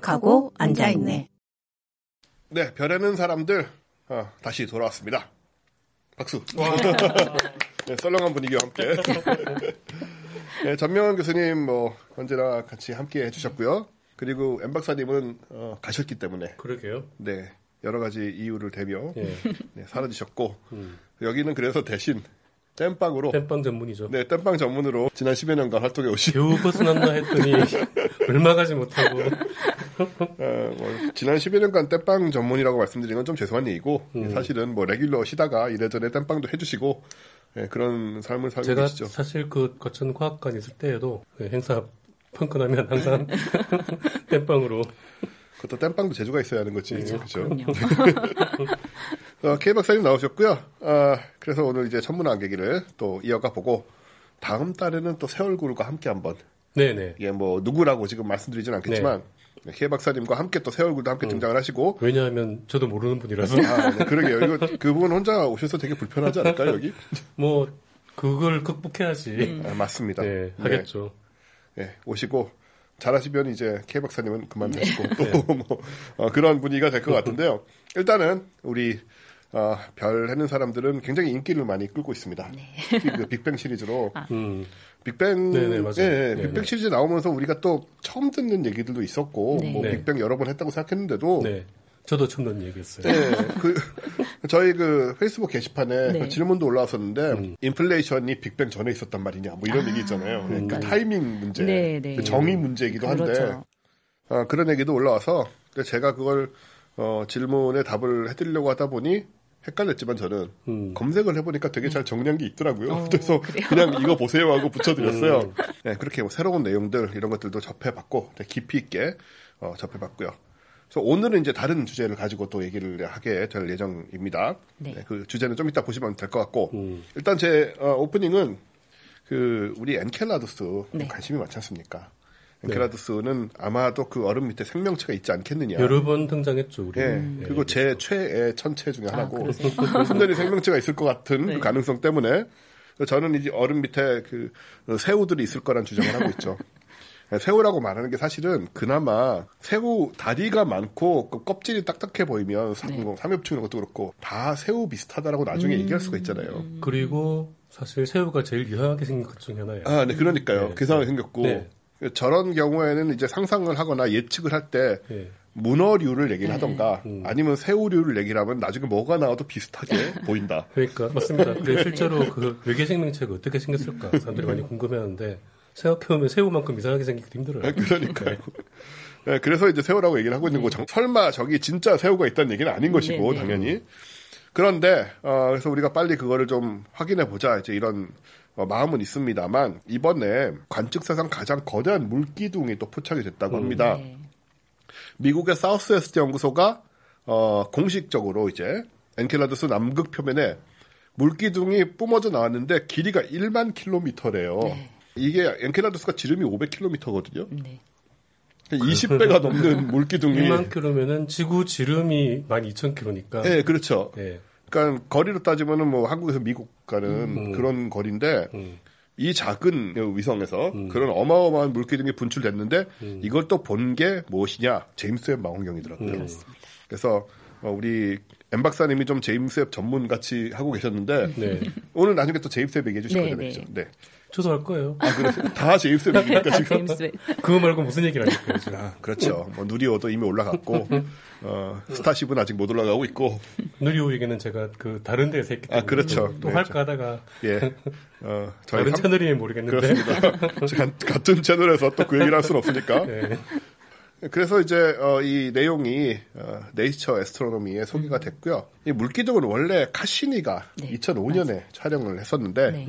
깜빡하고 앉아있네. 네, 별에는 사람들 다시 돌아왔습니다. 박수. 네, 썰렁한 분위기와 함께. 네, 전명환 교수님 언제나 같이 함께 해주셨고요. 그리고 엠 박사님은 가셨기 때문에. 그러게요. 네, 여러 가지 이유를 대며 네, 사라지셨고 여기는 그래서 대신 땜빵으로. 땜빵 전문이죠. 네, 땜빵 전문으로 지난 10여 년간 활동해 오신. 겨우 벗어났나 했더니 얼마 가지 못하고. 지난 10여 년간 땜빵 전문이라고 말씀드린 건 좀 죄송한 얘기고 사실은 레귤러 시다가 이래저래 땜빵도 해주시고 그런 삶을 살고 계시죠. 제가 사실 그 거천과학관 있을 때에도 행사 펑크나면 항상 땜빵으로. 그것도 땜빵도 재주가 있어야 하는 거지. 그렇죠. K 박사님 나오셨고요. 그래서 오늘 이제 천문학 얘기를 또 이어가 보고 다음 달에는 또 새 얼굴과 함께 한번. 네네. 이게 누구라고 지금 말씀드리진 않겠지만 K 박사님과 함께 또 새 얼굴도 함께 등장을 하시고. 왜냐하면 저도 모르는 분이라서. 네, 그러게요. 이거 그분 혼자 오셔서 되게 불편하지 않을까요, 여기? 그걸 극복해야지. 맞습니다. 네, 하겠죠. 네, 오시고. 잘하시면 이제 K 박사님은 그만하시고 또 그런 분위기가 될 것 같은데요. 일단은 우리 별 해는 사람들은 굉장히 인기를 많이 끌고 있습니다. 네. 그 빅뱅 시리즈로 빅뱅, 네네, 맞아요. 빅뱅 시리즈 나오면서 우리가 또 처음 듣는 얘기들도 있었고 빅뱅 여러 번 했다고 생각했는데도 저도 처음 듣는 얘기였어요. 네, 저희 페이스북 게시판에 질문도 올라왔었는데 인플레이션이 빅뱅 전에 있었단 말이냐 이런 얘기 있잖아요. 그 타이밍 문제, 그 정의 문제이기도 한데 그렇죠. 그런 얘기도 올라와서 제가 그걸 질문에 답을 해드리려고 하다 보니 헷갈렸지만 저는 검색을 해보니까 되게 잘 정리한 게 있더라고요. 그래서 그래요? 그냥 이거 보세요 하고 붙여드렸어요. 네, 그렇게 새로운 내용들 이런 것들도 접해봤고 깊이 있게 접해봤고요. 그래서 오늘은 이제 다른 주제를 가지고 또 얘기를 하게 될 예정입니다. 네, 그 주제는 좀 이따 보시면 될 것 같고 일단 제 오프닝은 우리 엔켈라두스 관심이 많지 않습니까? 엔켈라두스는 아마도 그 얼음 밑에 생명체가 있지 않겠느냐. 여러 번 등장했죠, 우리. 그리고 제 최애 천체 중에 하나고 순전히 생명체가 있을 것 같은 그 가능성 때문에 저는 이제 얼음 밑에 새우들이 있을 거란 주장을 하고 있죠. 새우라고 말하는 게 사실은 그나마 새우 다리가 많고 껍질이 딱딱해 보이면 삼엽충 이런 것도 그렇고 다 새우 비슷하다라고 나중에 얘기할 수가 있잖아요. 그리고 사실 새우가 제일 이상하게 생긴 것 중에 하나예요. 네, 그러니까요. 이상하게 생겼고 저런 경우에는 이제 상상을 하거나 예측을 할 때 문어류를 얘기를 하던가 아니면 새우류를 얘기를 하면 나중에 뭐가 나와도 비슷하게 보인다. 그러니까 맞습니다. 그래 실제로 외계 생명체가 어떻게 생겼을까 사람들이 많이 궁금해하는데 생각해보면 새우만큼 이상하게 생기기도 힘들어요. 그러니까요. 네, 그래서 이제 새우라고 얘기를 하고 있는 거죠. 설마 저기 진짜 새우가 있다는 얘기는 아닌 것이고 당연히. 그런데 그래서 우리가 빨리 그거를 좀 확인해 보자 이제 이런 마음은 있습니다만 이번에 관측사상 가장 거대한 물기둥이 또 포착이 됐다고 합니다. 미국의 사우스웨스트 연구소가 공식적으로 이제 엔켈라두스 남극 표면에 물기둥이 뿜어져 나왔는데 길이가 1만 킬로미터래요. 이게 엔켈라두스가 지름이 500km거든요. 20배가 넘는 물기둥이 1만 킬로면은 지구 지름이 12,000km니까. 네, 그렇죠. 그러니까 거리로 따지면은 한국에서 미국 가는 그런 거리인데 이 작은 위성에서 그런 어마어마한 물기둥이 분출됐는데 이걸 또 본 게 무엇이냐? 제임스 웹 망원경이더라고요. 그래서 우리 엠 박사님이 좀 제임스 웹 전문 같이 하고 계셨는데 오늘 나중에 또 제임스 웹 얘기해 주실 거잖아요. 네. 저도 할 거예요. 그래서 다 제임스 웹이니까 지금. 그거 말고 무슨 얘기를 하실까요? 그렇죠. 누리호도 이미 올라갔고 스타쉽은 아직 못 올라가고 있고. 누리호 얘기는 제가 다른 데에서 했기 때문에 그렇죠. 또 할까 하다가 저희 다른 채널이면 모르겠는데 그렇습니다. 같은 채널에서 또 그 얘기를 할 수는 없으니까. 그래서 이제 이 내용이 네이처 애스트로노미에 소개가 됐고요. 이 물기둥은 원래 카시니가 2005년에 촬영을 했었는데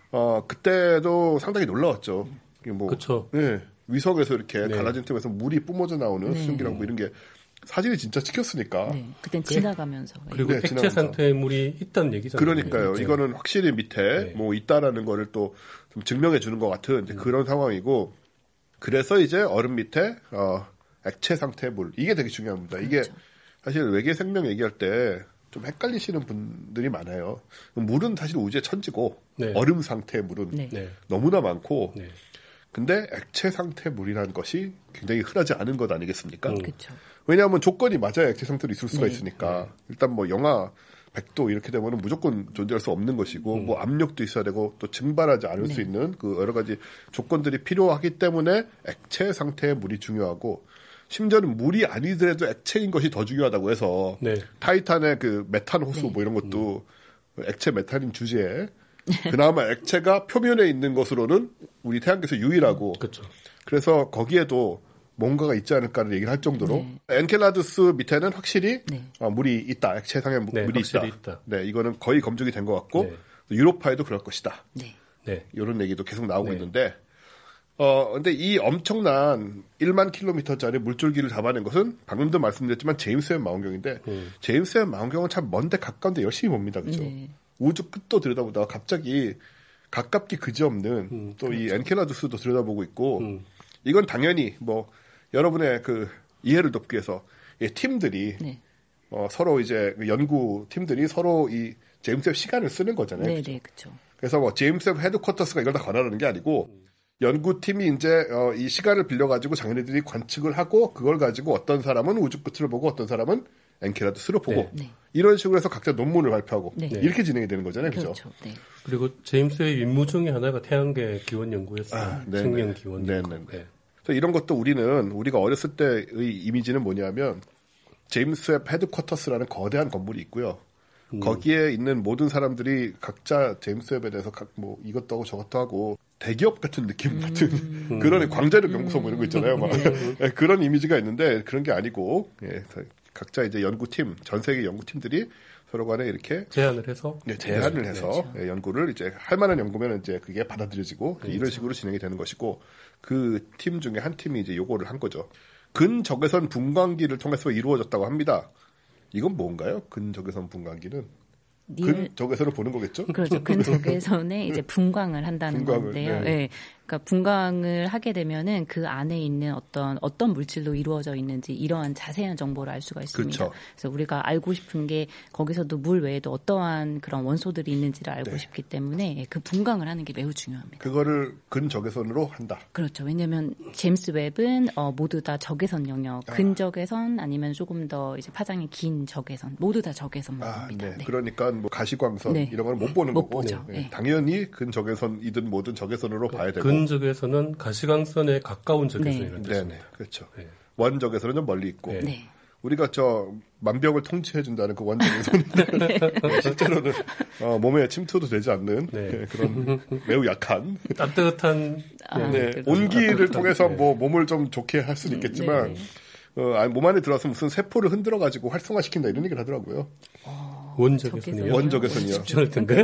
그때도 상당히 놀라웠죠. 그렇죠. 위성에서 이렇게 갈라진 틈에서 물이 뿜어져 나오는 수증기랑 이런 게 사진이 진짜 찍혔으니까. 그땐 지나가면서. 그리고 액체 상태의 물이 있다는 얘기잖아요. 그러니까요. 이거는 확실히 밑에 있다라는 거를 또 좀 증명해 주는 것 같은 그런 상황이고. 그래서 이제 얼음 밑에 액체 상태의 물 이게 되게 중요합니다. 이게 사실 외계 생명 얘기할 때 좀 헷갈리시는 분들이 많아요. 물은 사실 우주의 천지고 얼음 상태의 물은 너무나 많고 근데 액체 상태 물이라는 것이 굉장히 흔하지 않은 것 아니겠습니까? 그렇죠. 왜냐하면 조건이 맞아야 액체 상태로 있을 수가 네. 있으니까. 일단 뭐 영하 100도 이렇게 되면 무조건 존재할 수 없는 것이고 뭐 압력도 있어야 되고 또 증발하지 않을 수 있는 그 여러 가지 조건들이 필요하기 때문에 액체 상태의 물이 중요하고 심지어는 물이 아니더라도 액체인 것이 더 중요하다고 해서 네. 타이탄의 그 메탄 호수 뭐 이런 것도 액체 메탄인 주제에 그나마 액체가 표면에 있는 것으로는 우리 태양계에서 유일하고 그렇죠. 그래서 거기에도 뭔가가 있지 않을까를 얘기를 할 정도로 엔켈라두스 밑에는 확실히 물이 있다. 액체상의 물이 있다. 네, 이거는 거의 검증이 된 것 같고 유로파에도 그럴 것이다. 네. 이런 얘기도 계속 나오고 있는데 근데 이 엄청난 1만 킬로미터짜리 물줄기를 잡아낸 것은 방금도 말씀드렸지만 제임스 웹 망원경인데 제임스 웹 망원경은 참 먼데 가까운데 열심히 봅니다. 그죠? 우주 끝도 들여다보다가 갑자기 가깝기 그지없는 또 이 엔켈라두스도 들여다보고 있고 이건 당연히 뭐 여러분의 그 이해를 돕기 위해서 이 팀들이 서로 이제 연구 팀들이 서로 이 제임스 웹 시간을 쓰는 거잖아요. 네, 그렇죠. 그래서 뭐 제임스 웹 헤드쿼터스가 이걸 다 관할하는 게 아니고 연구팀이 이제 이 시간을 빌려가지고 자기네들이 관측을 하고 그걸 가지고 어떤 사람은 우주 끝을 보고 어떤 사람은 엔켈라두스를 보고 이런 식으로 해서 각자 논문을 발표하고 이렇게 진행이 되는 거잖아요. 그렇죠? 네. 그리고 제임스의 임무 중에 하나가 태양계 기원 연구였어요. 생명 기원 연구. 그래서 이런 것도 우리가 어렸을 때의 이미지는 뭐냐면 제임스 웹 헤드쿼터스라는 거대한 건물이 있고요. 거기에 있는 모든 사람들이 각자 제임스 웹에 대해서 뭐 이것도 하고 저것도 하고 대기업 같은 느낌 같은 그런 광자력 연구소 뭐 이런 거 있잖아요. 막 그런 이미지가 있는데 그런 게 아니고 각자 이제 연구팀 전 세계 연구팀들이 서로 간에 이렇게 제안을 해서 연구를 이제 할 만한 연구면 이제 그게 받아들여지고 이런 식으로 진행이 되는 것이고 그 팀 중에 한 팀이 이제 요거를 한 거죠. 근적외선 분광기를 통해서 이루어졌다고 합니다. 이건 뭔가요? 근적외선 분광기는? 근적외선을 보는 거겠죠? 그렇죠. 근적외선에 이제 분광을 한다는 건데요. 네. 그러니까 분광을 하게 되면은 그 안에 있는 어떤 물질로 이루어져 있는지 이러한 자세한 정보를 알 수가 있습니다. 그렇죠. 그래서 우리가 알고 싶은 게 거기서도 물 외에도 어떠한 그런 원소들이 있는지를 알고 싶기 때문에 그 분광을 하는 게 매우 중요합니다. 그거를 근적외선으로 한다. 그렇죠. 왜냐하면 제임스 웹은 모두 다 적외선 영역, 근적외선 아니면 조금 더 이제 파장이 긴 적외선, 모두 다 적외선만 봅니다. 네. 그러니까 뭐 가시광선 이런 걸 못 보는 거고 당연히 근적외선이든 뭐든 적외선으로 봐야 되고. 근적외선은 가시광선에 가까운 적외선이라는 뜻입니다. 네, 그렇죠. 원적외선은 좀 멀리 있고 우리가 저 만병을 통치해준다는 그 원적외선인데 실제로는 몸에 침투도 되지 않는 그런 매우 약한 따뜻한 온기를 통해서 뭐 몸을 좀 좋게 할 수는 있겠지만 몸 안에 들어와서 무슨 세포를 흔들어가지고 활성화시킨다 이런 얘기를 하더라고요. 원적외선이요? 원적외선이요. 쉽지 않을 텐데.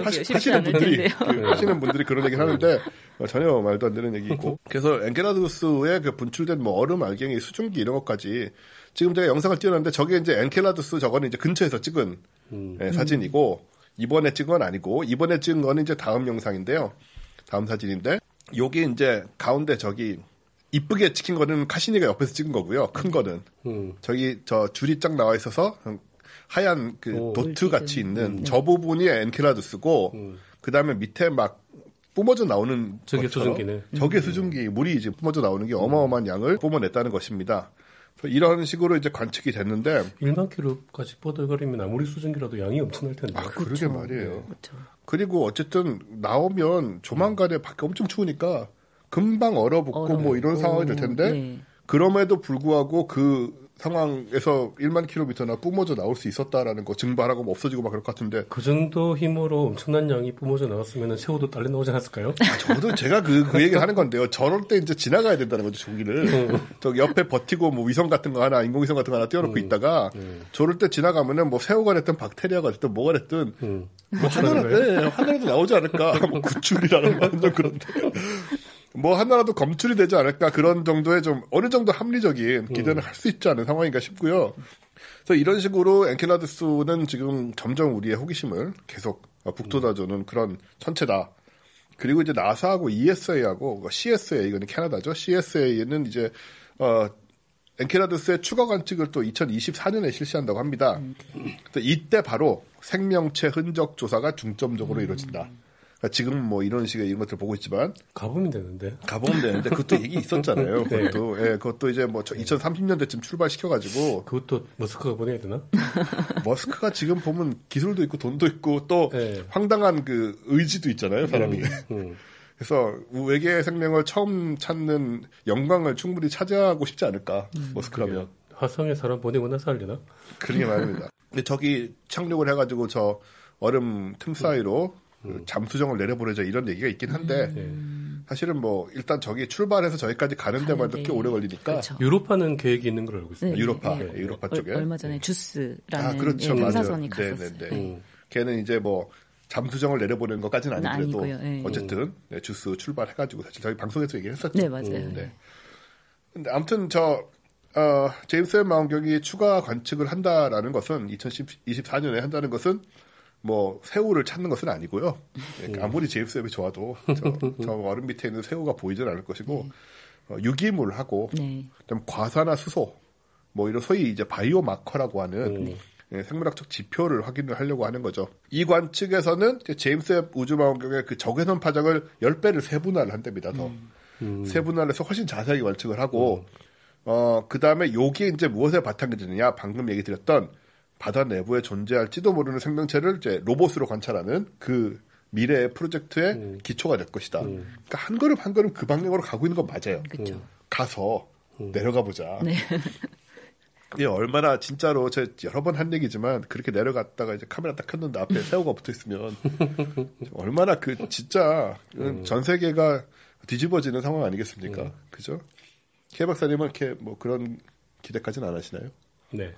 하시는 분들이 그런 얘기를 하는데 전혀 말도 안 되는 얘기고. 그래서 엔켈라두스의 그 분출된 뭐 얼음, 알갱이, 수증기 이런 것까지 지금 제가 영상을 띄워놨는데 저게 이제 엔켈라두스 저거는 이제 근처에서 찍은 사진이고 이번에 찍은 건 아니고 이번에 찍은 거는 이제 다음 영상인데요. 다음 사진인데 요게 이제 가운데 저기 이쁘게 찍힌 거는 카시니가 옆에서 찍은 거고요. 큰 거는 저기 저 줄이 쫙 나와 있어서 하얀 그 도트 같이 있는 저 부분이 엔켈라두스고 그 다음에 밑에 막 뿜어져 나오는 저게 것처럼 수증기네. 저게 수증기 물이 이제 뿜어져 나오는 게 어마어마한 양을 뿜어냈다는 것입니다. 이런 식으로 이제 관측이 됐는데 1만 킬로까지 뻗어거리면 아무리 수증기라도 양이 엄청날 텐데. 그러게 말이에요. 그리고 어쨌든 나오면 조만간에 밖에 엄청 추우니까 금방 얼어붙고 뭐 이런 상황이 될 텐데 그럼에도 불구하고 그 상황에서 1만 킬로미터나 뿜어져 나올 수 있었다라는 거 증발하고 뭐 없어지고 막 그럴 것 같은데 그 정도 힘으로 엄청난 양이 뿜어져 나왔으면 새우도 딸려 나오지 않았을까요? 저도 제가 그 얘기를 하는 건데요. 저럴 때 이제 지나가야 된다는 거죠, 조기를. 저기 옆에 버티고 뭐 위성 같은 거 하나, 인공위성 같은 거 하나 띄워놓고 있다가 저럴 때 지나가면은 뭐 새우가 됐든 박테리아가 됐든 뭐가 됐든 뭐 하나라도 나오지 않을까. 뭐 구출이라는 거 완전 그런데. 뭐 하나라도 검출이 되지 않을까 그런 정도의 좀 어느 정도 합리적인 기대는 할 수 있지 않은 상황인가 싶고요. 그래서 이런 식으로 엔켈라두스는 지금 점점 우리의 호기심을 계속 북돋아주는 그런 천체다. 그리고 이제 나사하고 ESA하고 CSA 이거는 캐나다죠. CSA는 이제 엔켈라두스의 추가 관측을 또 2024년에 실시한다고 합니다. 이때 바로 생명체 흔적 조사가 중점적으로 이루어진다. 지금 뭐 이런 식의 이런 것들 보고 있지만 가보면 되는데 그것도 얘기 있었잖아요. 네. 그것도 이제 뭐 2030년대쯤 출발시켜가지고 그것도 머스크가 보내야 되나? 머스크가 지금 보면 기술도 있고 돈도 있고 또 네. 황당한 그 의지도 있잖아요, 사람이. 그래서 외계 생명을 처음 찾는 영광을 충분히 차지하고 싶지 않을까, 머스크라면. 화성에 사람 보내고 나서 하려나? 그러게 말입니다. 근데 저기 착륙을 해가지고 저 얼음 틈 사이로 잠수정을 내려보내자 이런 얘기가 있긴 한데 사실은 뭐 일단 저기 출발해서 저기까지 가는 데만 꽤 오래 걸리니까. 그렇죠. 유로파는 계획이 있는 걸 알고 있습니다. 유로파 쪽에. 얼마 전에 주스라는 그렇죠. 탐사선이 갔었어요. 걔는 이제 뭐 잠수정을 내려보내는 것까지는 아니더라도 아니고요. 어쨌든 주스 출발해가지고 사실 저희 방송에서 얘기했었죠. 네, 맞아요. 근데 아무튼 제임스 웹 망원경이 추가 관측을 한다라는 것은 2024년에 한다는 것은 뭐 새우를 찾는 것은 아니고요. 아무리 제임스 웹이 좋아도 저 얼음 밑에 있는 새우가 보이진 않을 것이고 유기물하고 그다음 과산화 수소 뭐 이런 소위 이제 바이오 마커라고 하는 생물학적 지표를 확인을 하려고 하는 거죠. 이 관측에서는 제임스 웹 우주망원경의 그 적외선 파장을 10배를 세분화를 한답니다. 더 세분화를 해서 훨씬 자세하게 관측을 하고 그 다음에 요게 이제 무엇에 바탕이 되느냐 방금 얘기 드렸던 바다 내부에 존재할지도 모르는 생명체를 이제 로봇으로 관찰하는 그 미래의 프로젝트의 기초가 될 것이다. 그러니까 한 걸음 한 걸음 그 방향으로 가고 있는 건 맞아요. 가서 내려가 보자. 네. 이게 얼마나 진짜로 제가 여러 번 한 얘기지만 그렇게 내려갔다가 이제 카메라 딱 켰는데 앞에 새우가 붙어 있으면 얼마나 그 진짜 전 세계가 뒤집어지는 상황 아니겠습니까? 그죠? K 박사님은 이렇게 뭐 그런 기대까지는 안 하시나요? 네.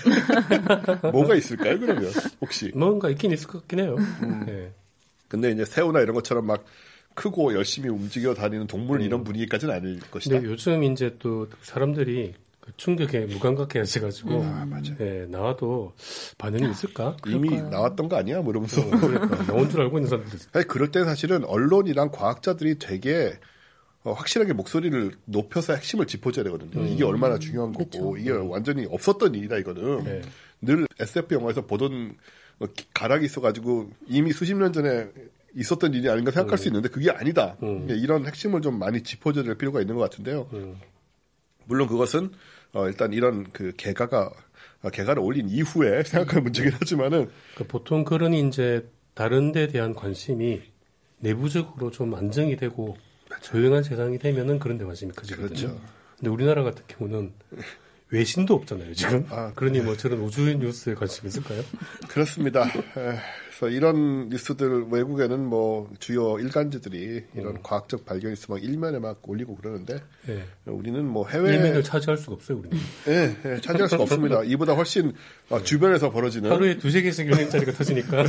뭐가 있을까요, 그러면? 혹시? 뭔가 있긴 있을 것 같긴 해요. 네. 근데 이제 새우나 이런 것처럼 막 크고 열심히 움직여 다니는 동물 이런 분위기까지는 아닐 것이다. 근데 요즘 이제 또 사람들이 그 충격에 무감각해져가지고 네, 나와도 반응이 있을까? 이미 그럴까요? 나왔던 거 아니야? 뭐 이러면서. 그러니까 나온 줄 알고 있는 사람들. 아니, 그럴 때 사실은 언론이랑 과학자들이 되게 확실하게 목소리를 높여서 핵심을 짚어줘야 되거든요. 이게 얼마나 중요한 거고 그쵸. 이게 완전히 없었던 일이다 이거는. 네. 늘 SF 영화에서 보던 가락이 있어가지고 이미 수십 년 전에 있었던 일이 아닌가 생각할 수 있는데 그게 아니다. 이런 핵심을 좀 많이 짚어줘야 될 필요가 있는 것 같은데요. 물론 그것은 일단 이런 그 개가를 올린 이후에 생각할 문제긴 하지만은 그러니까 보통 그런 이제 다른 데 대한 관심이 내부적으로 좀 안정이 되고 조용한 세상이 되면은 그런 데 관심이 커지거든요. 그렇죠. 근데 우리나라 같은 경우는 외신도 없잖아요, 지금. 그러니 뭐 저런 우주 뉴스에 관심이 있을까요? 그렇습니다. 그래서 이런 뉴스들 외국에는 뭐 주요 일간지들이 이런 과학적 발견이 있으면 일면에 막 올리고 그러는데 우리는 뭐 해외 일면을 차지할 수가 없어요, 우리는. 네, 차지할 수가 없습니다. 이보다 훨씬 주변에서 벌어지는 하루에 2-3개씩 일면짜리가 터지니까.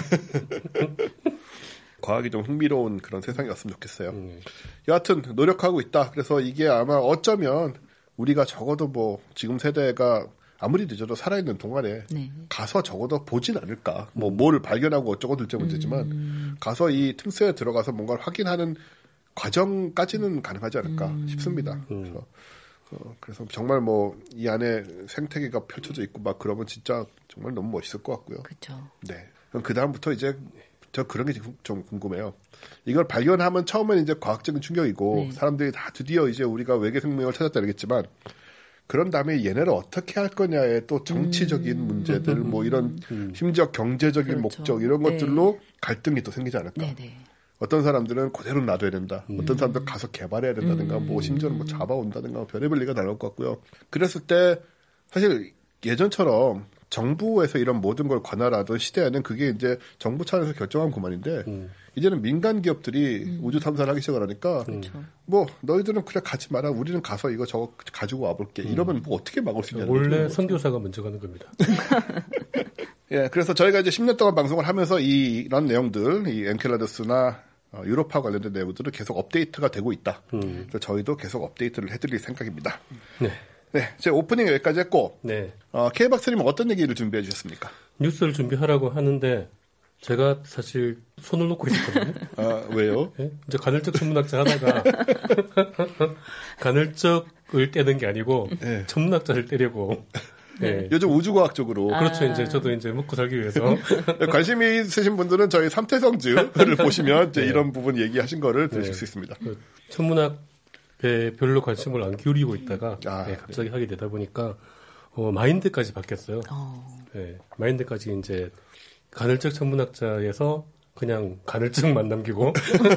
과학이 좀 흥미로운 그런 세상이었으면 좋겠어요. 여하튼 노력하고 있다. 그래서 이게 아마 어쩌면 우리가 적어도 뭐 지금 세대가 아무리 늦어도 살아있는 동안에 가서 적어도 보진 않을까. 뭐 뭘 발견하고 어쩌고 둘째 문제지만 가서 이 틈새에 들어가서 뭔가를 확인하는 과정까지는 가능하지 않을까 싶습니다. 그래서 정말 뭐 이 안에 생태계가 펼쳐져 있고 막 그러면 진짜 정말 너무 멋있을 것 같고요. 그렇죠. 네. 그럼 그 다음부터 이제 저 그런 게 좀 궁금해요. 이걸 발견하면 처음엔 이제 과학적인 충격이고 사람들이 다 드디어 이제 우리가 외계 생명을 찾았다 이러겠지만 그런 다음에 얘네를 어떻게 할 거냐에 또 정치적인 문제들 뭐 이런 심지어 경제적인 목적 이런 것들로 갈등이 또 생기지 않을까. 어떤 사람들은 그대로 놔둬야 된다. 어떤 사람들은 가서 개발해야 된다든가 뭐 심지어는 뭐 잡아온다든가 별의별 리가 나올 것 같고요. 그랬을 때 사실 예전처럼 정부에서 이런 모든 걸 관할하던 시대에는 그게 이제 정부 차원에서 결정한 그만인데 이제는 민간 기업들이 우주 탐사를 하기 시작하니까 뭐 너희들은 그래 가지 마라. 우리는 가서 이거 저거 가지고 와볼게. 이러면 뭐 어떻게 막을 수 있냐는 원래 거죠. 선교사가 먼저 가는 겁니다. 예, 그래서 저희가 이제 10년 동안 방송을 하면서 이런 내용들, 이 엔켈라두스나 유로파 관련된 내용들은 계속 업데이트가 되고 있다. 그래서 저희도 계속 업데이트를 해드릴 생각입니다. 네, 제 오프닝 여기까지 했고, K 박사님은 어떤 얘기를 준비해 주셨습니까? 뉴스를 준비하라고 하는데, 제가 사실 손을 놓고 있었거든요. 왜요? 네? 이제 간헐적 천문학자 하다가, 간헐적을 떼는 게 아니고, 천문학자를 떼려고, 네. 요즘 우주과학적으로. 그렇죠. 이제 저도 이제 먹고 살기 위해서. 관심이 있으신 분들은 저희 삼태성즈를 보시면 이제 이런 부분 얘기하신 거를 들으실 수 있습니다. 그 천문학에 별로 관심을 안 기울이고 있다가 갑자기 하게 되다 보니까 마인드까지 바뀌었어요. 네, 마인드까지 이제 간헐적 천문학자에서 그냥 간헐적만 남기고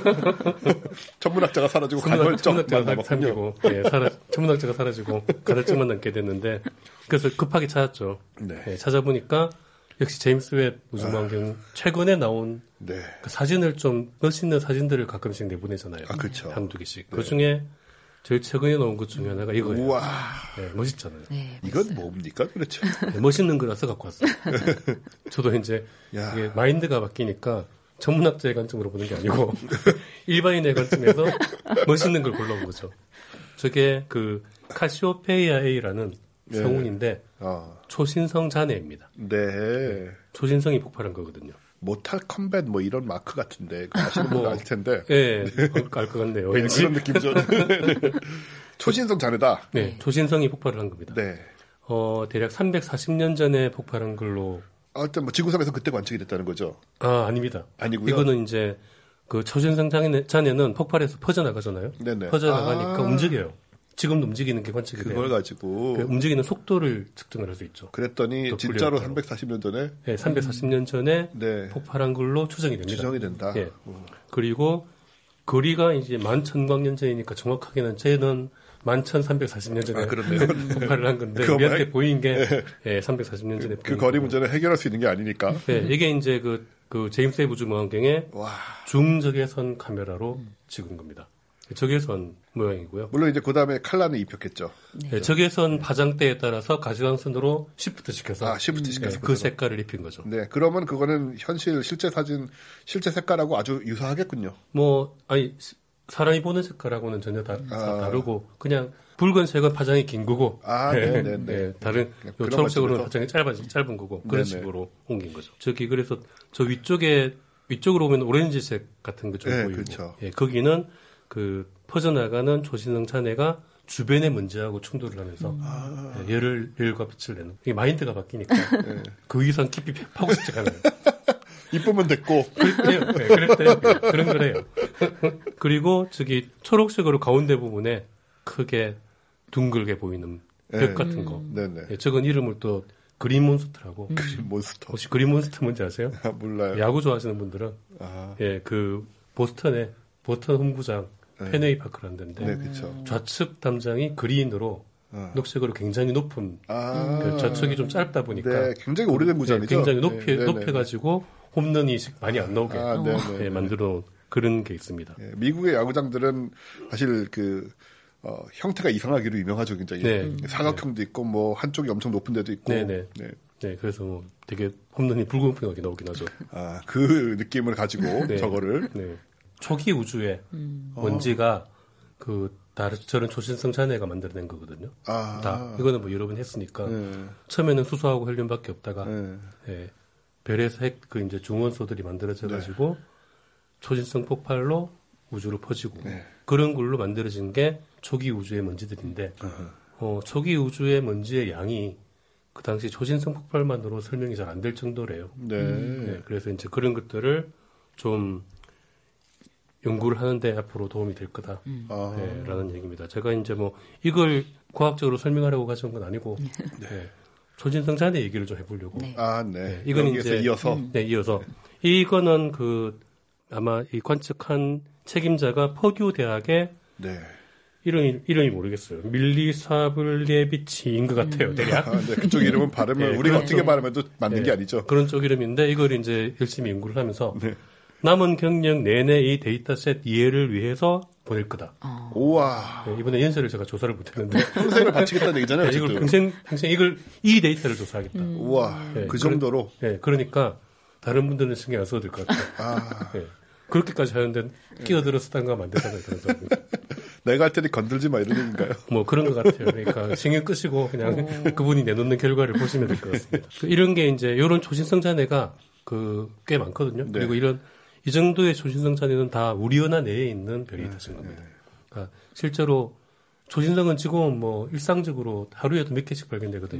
천문학자가 사라지고 간헐적만 남기고 천문학자가 사라지고 간헐적만 남게 됐는데 그래서 급하게 찾았죠. 네, 찾아보니까 역시 제임스 웹 우주망원경 최근에 나온 그 사진을 좀 멋있는 사진들을 가끔씩 내보내잖아요. 그렇죠. 한두 개씩. 그 중에 제일 최근에 나온 것 중에 하나가 이거예요. 우와. 네, 멋있잖아요. 네, 이건 뭡니까 도대체? 네, 멋있는 거라서 갖고 왔어요. 저도 이제 이게 마인드가 바뀌니까 전문학자의 관점으로 보는 게 아니고 일반인의 관점에서 멋있는 걸 골라온 거죠. 저게 그 카시오페이아 A라는 성운인데 초신성 잔해입니다. 네. 초신성이 폭발한 거거든요. 모탈 컴뱃 뭐 이런 마크 같은데 아시는 분들 아실 텐데. 네, 알 것 같네요. 네, 그런 느낌이죠. 초신성 잔해다. 네, 초신성이 폭발을 한 겁니다. 네. 대략 340년 전에 폭발한 걸로. 일단 뭐 지구상에서 그때 관측이 됐다는 거죠. 아닙니다. 아니고요. 이거는 이제 그 초신성 잔해는 폭발해서 퍼져나가잖아요. 네네. 퍼져나가니까 움직여요. 지금도 움직이는 게 관측이 돼요. 그걸 가지고 움직이는 속도를 측정을 할 수 있죠. 그랬더니 진짜로 340년 전에 340년 전에 폭발한 걸로 추정이 됩니다. 추정이 된다. 예. 그리고 거리가 이제 11,000광년 전이니까 정확하게는 쟤는 11,340년 전에 폭발을 한 건데 우리한테 보인 게 340년 전에 그 거리 문제는 해결할 수 있는 게 아니니까. 네, 이게 이제 그 제임스 웹 우주망원경의 중적외선 카메라로 찍은 겁니다. 적외선 모양이고요. 물론 이제 그 다음에 칼라는 입혔겠죠. 네, 적외선 파장대에 따라서 가시광선으로 시프트 시켜서 그 색깔을 입힌 거죠. 네, 그러면 그거는 실제 사진, 실제 색깔하고 아주 유사하겠군요. 사람이 보는 색깔하고는 전혀 다르고 그냥 붉은색은 파장이 긴 거고, 다른 초록색으로는 파장이 짧은 거고 그런 식으로 옮긴 거죠. 그래서 저 위쪽으로 오면 오렌지색 같은 거 좀 보이고, 그렇죠. 거기는 그 퍼져나가는 초신성 잔해가 주변의 먼지하고 충돌을 하면서 열과 빛을 내는. 이게 마인드가 바뀌니까 그 이상 깊이 파고 싶지 않아요. 이쁘면 됐고. 그랬대요. 그런 거래요. 그리고 저기 초록색으로 가운데 부분에 크게 둥글게 보이는 벽 같은 거. 저건 이름을 또 그린 몬스터라고. 그린 몬스터. 혹시 그린 몬스터 뭔지 아세요? 몰라요. 야구 좋아하시는 분들은 그 보스턴 홈구장 페네이 파크라는 데인데 좌측 담장이 그린으로 녹색으로 굉장히 높은 좌측이 좀 짧다 보니까 굉장히 오래된 구장이죠. 굉장히 높여가지고 홈런이 많이 안 나오게 만들어 그런 게 있습니다. 미국의 야구장들은 사실 형태가 이상하기로 유명하죠. 굉장히 사각형도 있고 뭐 한쪽이 엄청 높은 데도 있고. 그래서 뭐 되게 홈런이 불공평하게 나오긴 하죠. 그 느낌을 가지고 저거를. 초기 우주에 먼지가 저런 초신성 잔해가 만들어낸 거거든요. 이거는 뭐 여러 번 했으니까 처음에는 수소하고 헬륨밖에 없다가 별에서 이제 중원소들이 만들어져가지고 초신성 폭발로 우주로 퍼지고 그런 걸로 만들어진 게 초기 우주의 먼지들인데 초기 우주의 먼지의 양이 그 당시 초신성 폭발만으로 설명이 잘 안 될 정도래요. 그래서 이제 그런 것들을 좀 연구를 하는데 앞으로 도움이 될 거다. 라는 얘기입니다. 제가 이제 뭐 이걸 과학적으로 설명하려고 가져온 건 아니고 초신성 잔해 얘기를 좀 해보려고. 이건 이제 이어서. 이어서. 이거는 아마 이 관측한 책임자가 퍼듀 대학의 이름이 모르겠어요. 밀리사블레비치인 것 같아요. 대략. 그쪽 이름은 발음을 우리가 어떻게 발음해도 맞는 게 아니죠. 그런 쪽 이름인데 이걸 이제 열심히 연구를 하면서 남은 경력 내내 이 데이터셋 이해를 위해서 보낼 거다. 우와. 이번에 연세를 제가 조사를 못했는데 평생을 바치겠다는 얘기잖아요. 이걸 평생 이걸 이 데이터를 조사하겠다. 우와. 그 정도로. 그러니까 다른 분들은 신경 안 써도 될 것 같아요. 그렇게까지 하는데 끼어들어서 딴 거 하면 안 되잖아요. 그런 사람이. 내가 할 테니 건들지 마 이런 얘기인가요? 뭐 그런 것 같아요. 그러니까 신경 끄시고 그냥 그분이 내놓는 결과를 보시면 될 것 같습니다. 이런 게 이제 이런 초신성 잔해가 꽤 많거든요. 그리고 이 정도의 초신성 잔해는 다 우리 은하 내에 있는 별이 터진 겁니다. 그러니까 실제로 초신성은 지금 뭐 일상적으로 하루에도 몇 개씩 발견되거든요.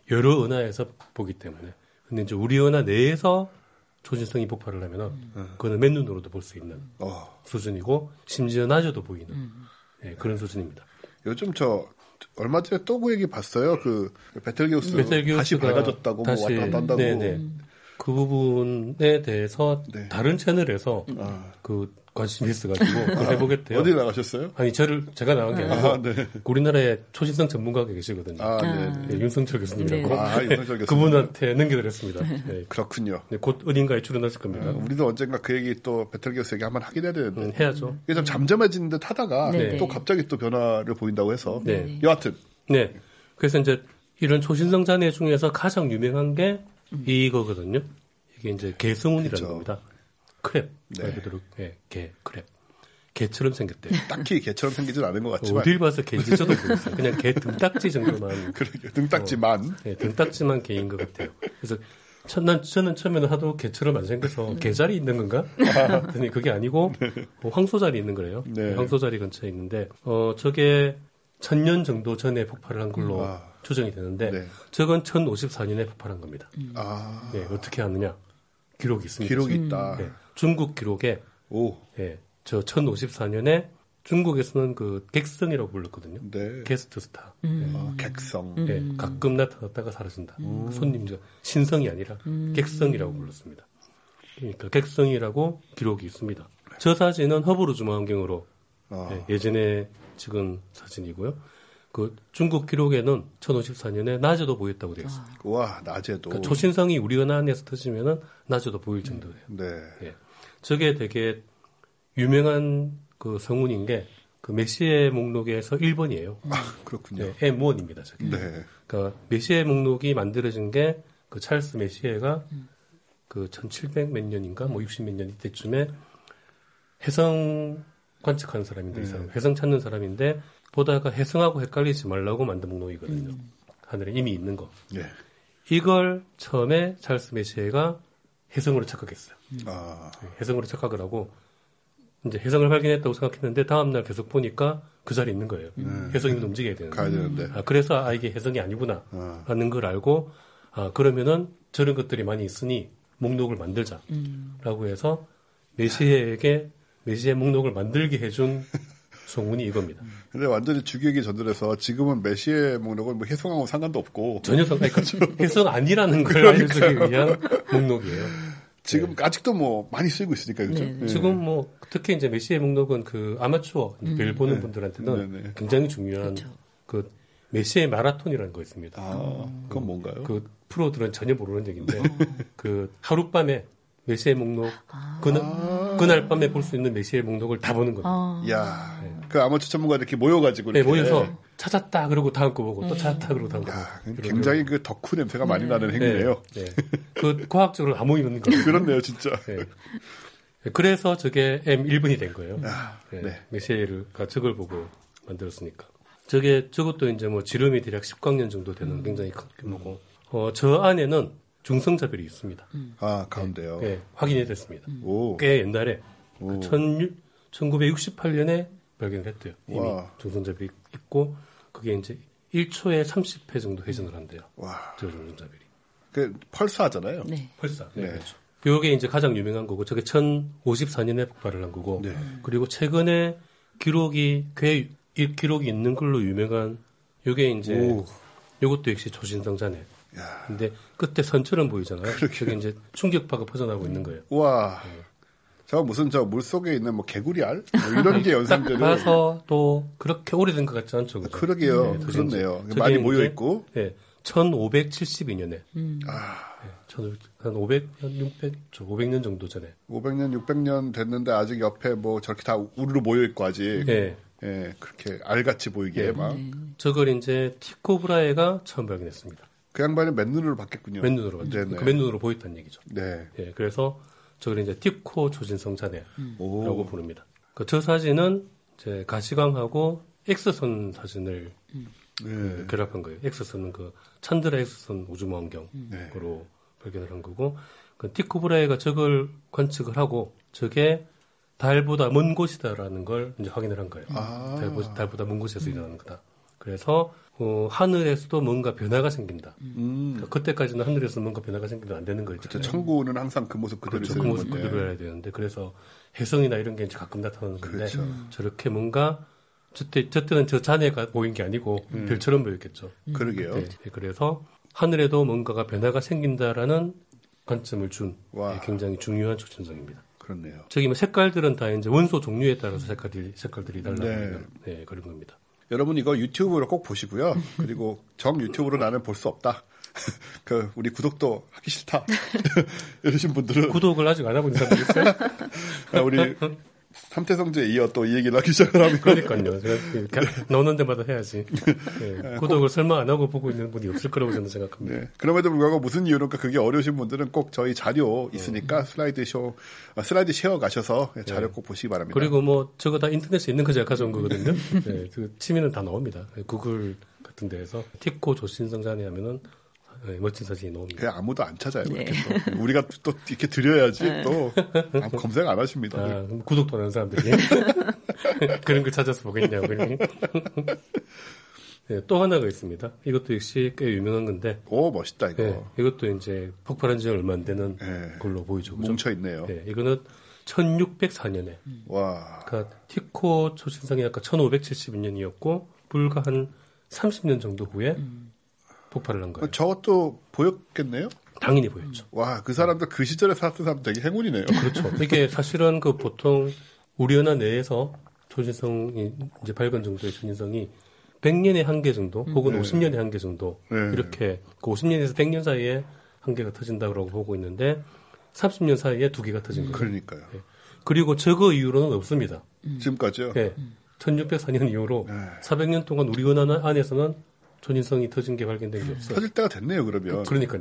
여러 은하에서 보기 때문에. 근데 이제 우리 은하 내에서 초신성이 폭발을 하면은 그거는 맨눈으로도 볼 수 있는 수준이고 심지어 낮에도 보이는 예, 그런 수준입니다. 요즘 얼마 전에 또 그 얘기 봤어요. 그 베텔게우스 다시 밝아졌다고 뭐 왔다 갔다 한다고. 네네. 그 부분에 대해서 네. 다른 채널에서 그 관심이 있어가지고 그걸 해보겠대요. 어디 나가셨어요? 아니 제가 나간 게 아니고 네. 우리나라에 초신성 전문가가 계시거든요. 네, 윤성철 교수님이라고. 윤성철 교수님. 그분한테 넘겨드렸습니다. 네. 그렇군요. 네, 곧 어딘가에 출연하실 겁니다. 우리도 언젠가 그 얘기 또 베텔게우스 얘기 한번 하긴 해야 되는데. 해야죠. 이게 좀 잠잠해지는 듯 하다가 또 갑자기 또 변화를 보인다고 해서. 네. 여하튼. 네. 그래서 이제 이런 초신성 잔해 중에서 가장 유명한 게 이거거든요. 이게 이제 개성운이라는 그렇죠. 겁니다. 크랩. 말 그대로 크랩. 개처럼 생겼대요. 딱히 개처럼 생기진 않은 것 같지만. 어딜 봐서 개인지 저도 모르겠어요. 그냥 개 등딱지 정도만. 그러게요. 등딱지만. 네, 등딱지만 개인 것 같아요. 그래서 저는 처음에는 하도 개처럼 안 생겨서 개자리 있는 건가? 그랬더니 그게 아니고 황소자리 있는 거래요. 네. 황소자리 근처에 있는데 저게 1000년 정도 전에 폭발을 한 걸로 추정이 되는데 저건 1054년에 폭발한 겁니다. 네, 어떻게 하느냐? 기록이 있습니다. 기록이 있다. 네, 중국 기록에 네, 저 1054년에 중국에서는 그 객성이라고 불렀거든요. 네. 게스트 스타. 객성. 네, 가끔 나타났다가 사라진다. 손님 신성이 아니라 객성이라고 불렀습니다. 그러니까 객성이라고 기록이 있습니다. 저 사진은 허블 우주망원경으로 네, 예전에 찍은 사진이고요. 그 중국 기록에는 1054년에 낮에도 보였다고 되어 있습니다. 와, 낮에도. 그러니까 초신성이 우리 은하 안에서 터지면은 낮에도 보일 정도예요. 네. 네. 저게 되게 유명한 그 성운인 게 그 메시의 목록에서 1번이에요. 그렇군요. 네, M1입니다. 저게. 네. 그러니까 메시의 목록이 만들어진 게 그 찰스 메시에가 그 1700 몇 년인가 뭐 60 몇 년 이때쯤에 해성 관측하는 사람인데 이 사람 해성 찾는 사람인데 보다가 해성하고 헷갈리지 말라고 만든 목록이거든요. 하늘에 이미 있는 거. 네. 이걸 처음에 찰스 메시에가 해성으로 착각했어요. 해성으로 착각을 하고 이제 해성을 발견했다고 생각했는데 다음날 계속 보니까 그 자리에 있는 거예요. 해성이 움직여야 되는데. 가야 되는데. 그래서 이게 해성이 아니구나 라는 걸 알고 그러면은 저런 것들이 많이 있으니 목록을 만들자라고 해서 메시에에게 메시의 목록을 만들게 해준 소문이 이겁니다. 근데 완전히 주객이 전달해서 지금은 메시의 목록은 뭐 해성하고 상관도 없고 전혀 상관없죠. 해성 아니라는 걸 알려주기 위한 목록이에요. 지금 아직도 뭐 많이 쓰이고 있으니까 그죠? 네. 지금 뭐 특히 이제 메시의 목록은 그 아마추어 별 보는 분들한테는 굉장히 중요한 그 메시의 마라톤이라는 거 있습니다. 그건 뭔가요? 그 프로들은 전혀 모르는 얘기인데 그 하룻밤에 메시의 목록 그날 밤에 볼 수 있는 메시의 목록을 다 보는 겁니다. 야, 그 아마추어 전문가들 이렇게 모여가지고 네, 모여서 찾았다 그러고 다음 거 보고 또 찾았다 그러고 다음 거 보고. 굉장히 그 덕후 냄새가 많이 나는 행위네요. 네. 그 과학적으로 아무 의미는 거예요. 그렇네요, 진짜. 네. 그래서 저게 M1번이 된 거예요. 네. 메시에가 저걸 보고 만들었으니까. 저것도 이제 뭐 지름이 대략 10광년 정도 되는 굉장히 큰 규모고, 저 안에는 중성자별이 있습니다. 가운데요. 네, 확인이 됐습니다. 꽤 옛날에 1968년에 발견을 했대요. 이미 중성자별이 있고 그게 이제 1초에 30회 정도 회전을 한대요. 저 중성자별이. 그 펄사잖아요. 네. 펄사. 네. 그렇죠. 요게 이제 가장 유명한 거고 저게 1054년에 폭발을 한 거고 그리고 최근에 기록이 있는 걸로 유명한 요게 이제 요것도 역시 초신성 잔해. 근데 끝에 선처럼 보이잖아요. 그게 이제 충격파가 퍼져나가고 있는 거예요. 와. 저 무슨 물속에 있는 뭐 개구리알? 뭐 이런 게 연상되는. 봐서 또 그렇게 오래된 것 같지 않죠. 그죠? 그러게요. 그렇네요. 많이 모여 있고. 네. 1572년에. 한 500년 정도 전에. 500년, 600년 됐는데 아직 옆에 뭐 저렇게 다 우르르 모여 있고 아직. 네. 예, 그렇게 알같이 보이게 막. 저걸 이제 티코 브라헤가 처음 발견했습니다. 그 양반이 맨눈으로 봤겠군요. 맨눈으로 봤죠. 그 맨눈으로 보였다는 얘기죠. 네. 예, 그래서 저걸 이제 티코 초신성 잔해라고 부릅니다. 그 사진은 이제 가시광하고 X선 사진을 결합한 거예요. X선은 그 찬드라 X선 우주망원경으로 발견을 한 거고, 그 티코 브라헤가 저걸 관측을 하고 저게 달보다 먼 곳이다라는 걸 이제 확인을 한 거예요. 달보다 먼 곳에서 일어나는 거다. 그래서 하늘에서도 뭔가 변화가 생긴다. 그러니까 그때까지는 하늘에서 뭔가 변화가 생기면 안 되는 거죠. 그렇죠. 천구는 항상 그 모습 그대로 그렇죠. 그 모습 그대로 해야 되는데 그래서 혜성이나 이런 게 이제 가끔 나타나는 건데 그렇죠. 저렇게 뭔가 저때는 저 잔해가 보인 게 아니고 별처럼 보였겠죠. 그러게요. 네, 그래서 하늘에도 뭔가가 변화가 생긴다라는 관점을 준 굉장히 중요한 초신성입니다. 그렇네요. 저기 뭐 색깔들은 다 이제 원소 종류에 따라서 색깔들이 달라요. 네, 그런 겁니다. 여러분 이거 유튜브로 꼭 보시고요. 그리고 정 유튜브로 나는 볼 수 없다. 그 우리 구독도 하기 싫다. 이러신 분들은 구독을 아직 안 하고 있는 사람들 있어요? 우리 삼태성제에 이어 또 이 얘기를 하기 시작을 하면 그러니까요. 제가 나오는 데마다 해야지. 네, 구독을 설마 안 하고 보고 있는 분이 없을 거라고 저는 생각합니다. 네, 그럼에도 불구하고 무슨 이유로까 그게 어려우신 분들은 꼭 저희 자료 있으니까 슬라이드 쉐어 가셔서 자료 꼭 보시기 바랍니다. 그리고 뭐 저거 다 인터넷에 있는 거 제가 가져온 거거든요. 네, 그 치면은 다 나옵니다. 구글 같은 데에서 티코 조신성 잔해 하면은 멋진 사진이 나옵니다. 그냥 아무도 안 찾아요. 네. 우리가 또 이렇게 드려야지 또 검색 안 하십니다. 구독도 안 하는 사람들이 그런 걸 찾아서 보겠냐고. 네, 또 하나가 있습니다. 이것도 역시 꽤 유명한 건데. 오, 멋있다 이거. 네, 이것도 이제 폭발한 지 얼마 안 되는 걸로 보이죠. 뭉쳐 있네요. 네, 이거는 1604년에. 와. 그러니까 티코 초신성이 아까 1572년이었고 불과 한 30년 정도 후에 폭발을 한 거예요. 저것도 보였겠네요? 당연히 보였죠. 와, 그 사람들 그 시절에 살았던 사람 되게 행운이네요. 그렇죠. 이게 사실은 그 보통 우리 은하 내에서 초신성이 이제 밝은 정도의 초신성이 100년에 한 개 정도, 혹은 50년에 한 개 정도 이렇게 그 50년에서 100년 사이에 한 개가 터진다고 보고 있는데 30년 사이에 2개가 터진 거예요. 그러니까요. 네. 그리고 저거 이후로는 없습니다. 지금까지요? 네. 1604년 이후로 400년 동안 우리 은하 안에서는 초신성이 터진 게 발견된 게 없어요. 터질 때가 됐네요, 그러면. 그러니까요.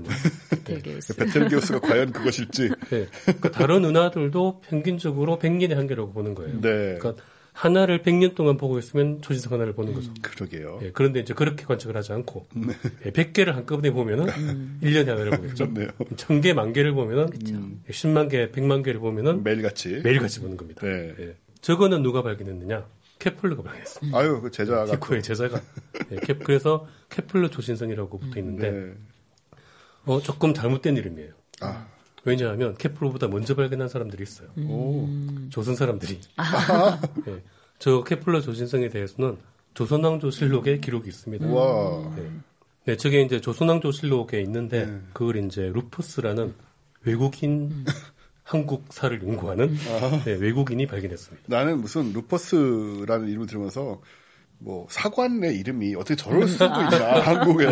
베텔게우스가 과연 그것일지. 네. 그러니까 다른 은하들도 평균적으로 100년에 한 개라고 보는 거예요. 네. 그러니까 하나를 100년 동안 보고 있으면 초신성 하나를 보는 거죠. 그러게요. 네. 그런데 이제 그렇게 관측을 하지 않고 100개를 한꺼번에 보면은 1년에 하나를 보겠죠. 1000개, 10,000개를 보면은 10만 개, 100만 개를 보면은 매일같이 보는 겁니다. 네. 네. 저거는 누가 발견했느냐? 케플러가 발견했습니다. 아유, 그 제자가. 티코의 제자가. 네, 그래서 케플러 초신성이라고 붙어 있는데, 조금 잘못된 이름이에요. 왜냐하면 케플러보다 먼저 발견한 사람들이 있어요. 조선 사람들이. 네, 저 케플러 초신성에 대해서는 조선왕조실록에 기록이 있습니다. 네, 저게 이제 조선왕조실록에 있는데, 그걸 이제 루퍼스라는 외국인 한국사를 연구하는 외국인이 발견했습니다. 나는 무슨 루퍼스라는 이름을 들으면서 뭐 사관의 이름이 어떻게 저럴 수도 있나 한국에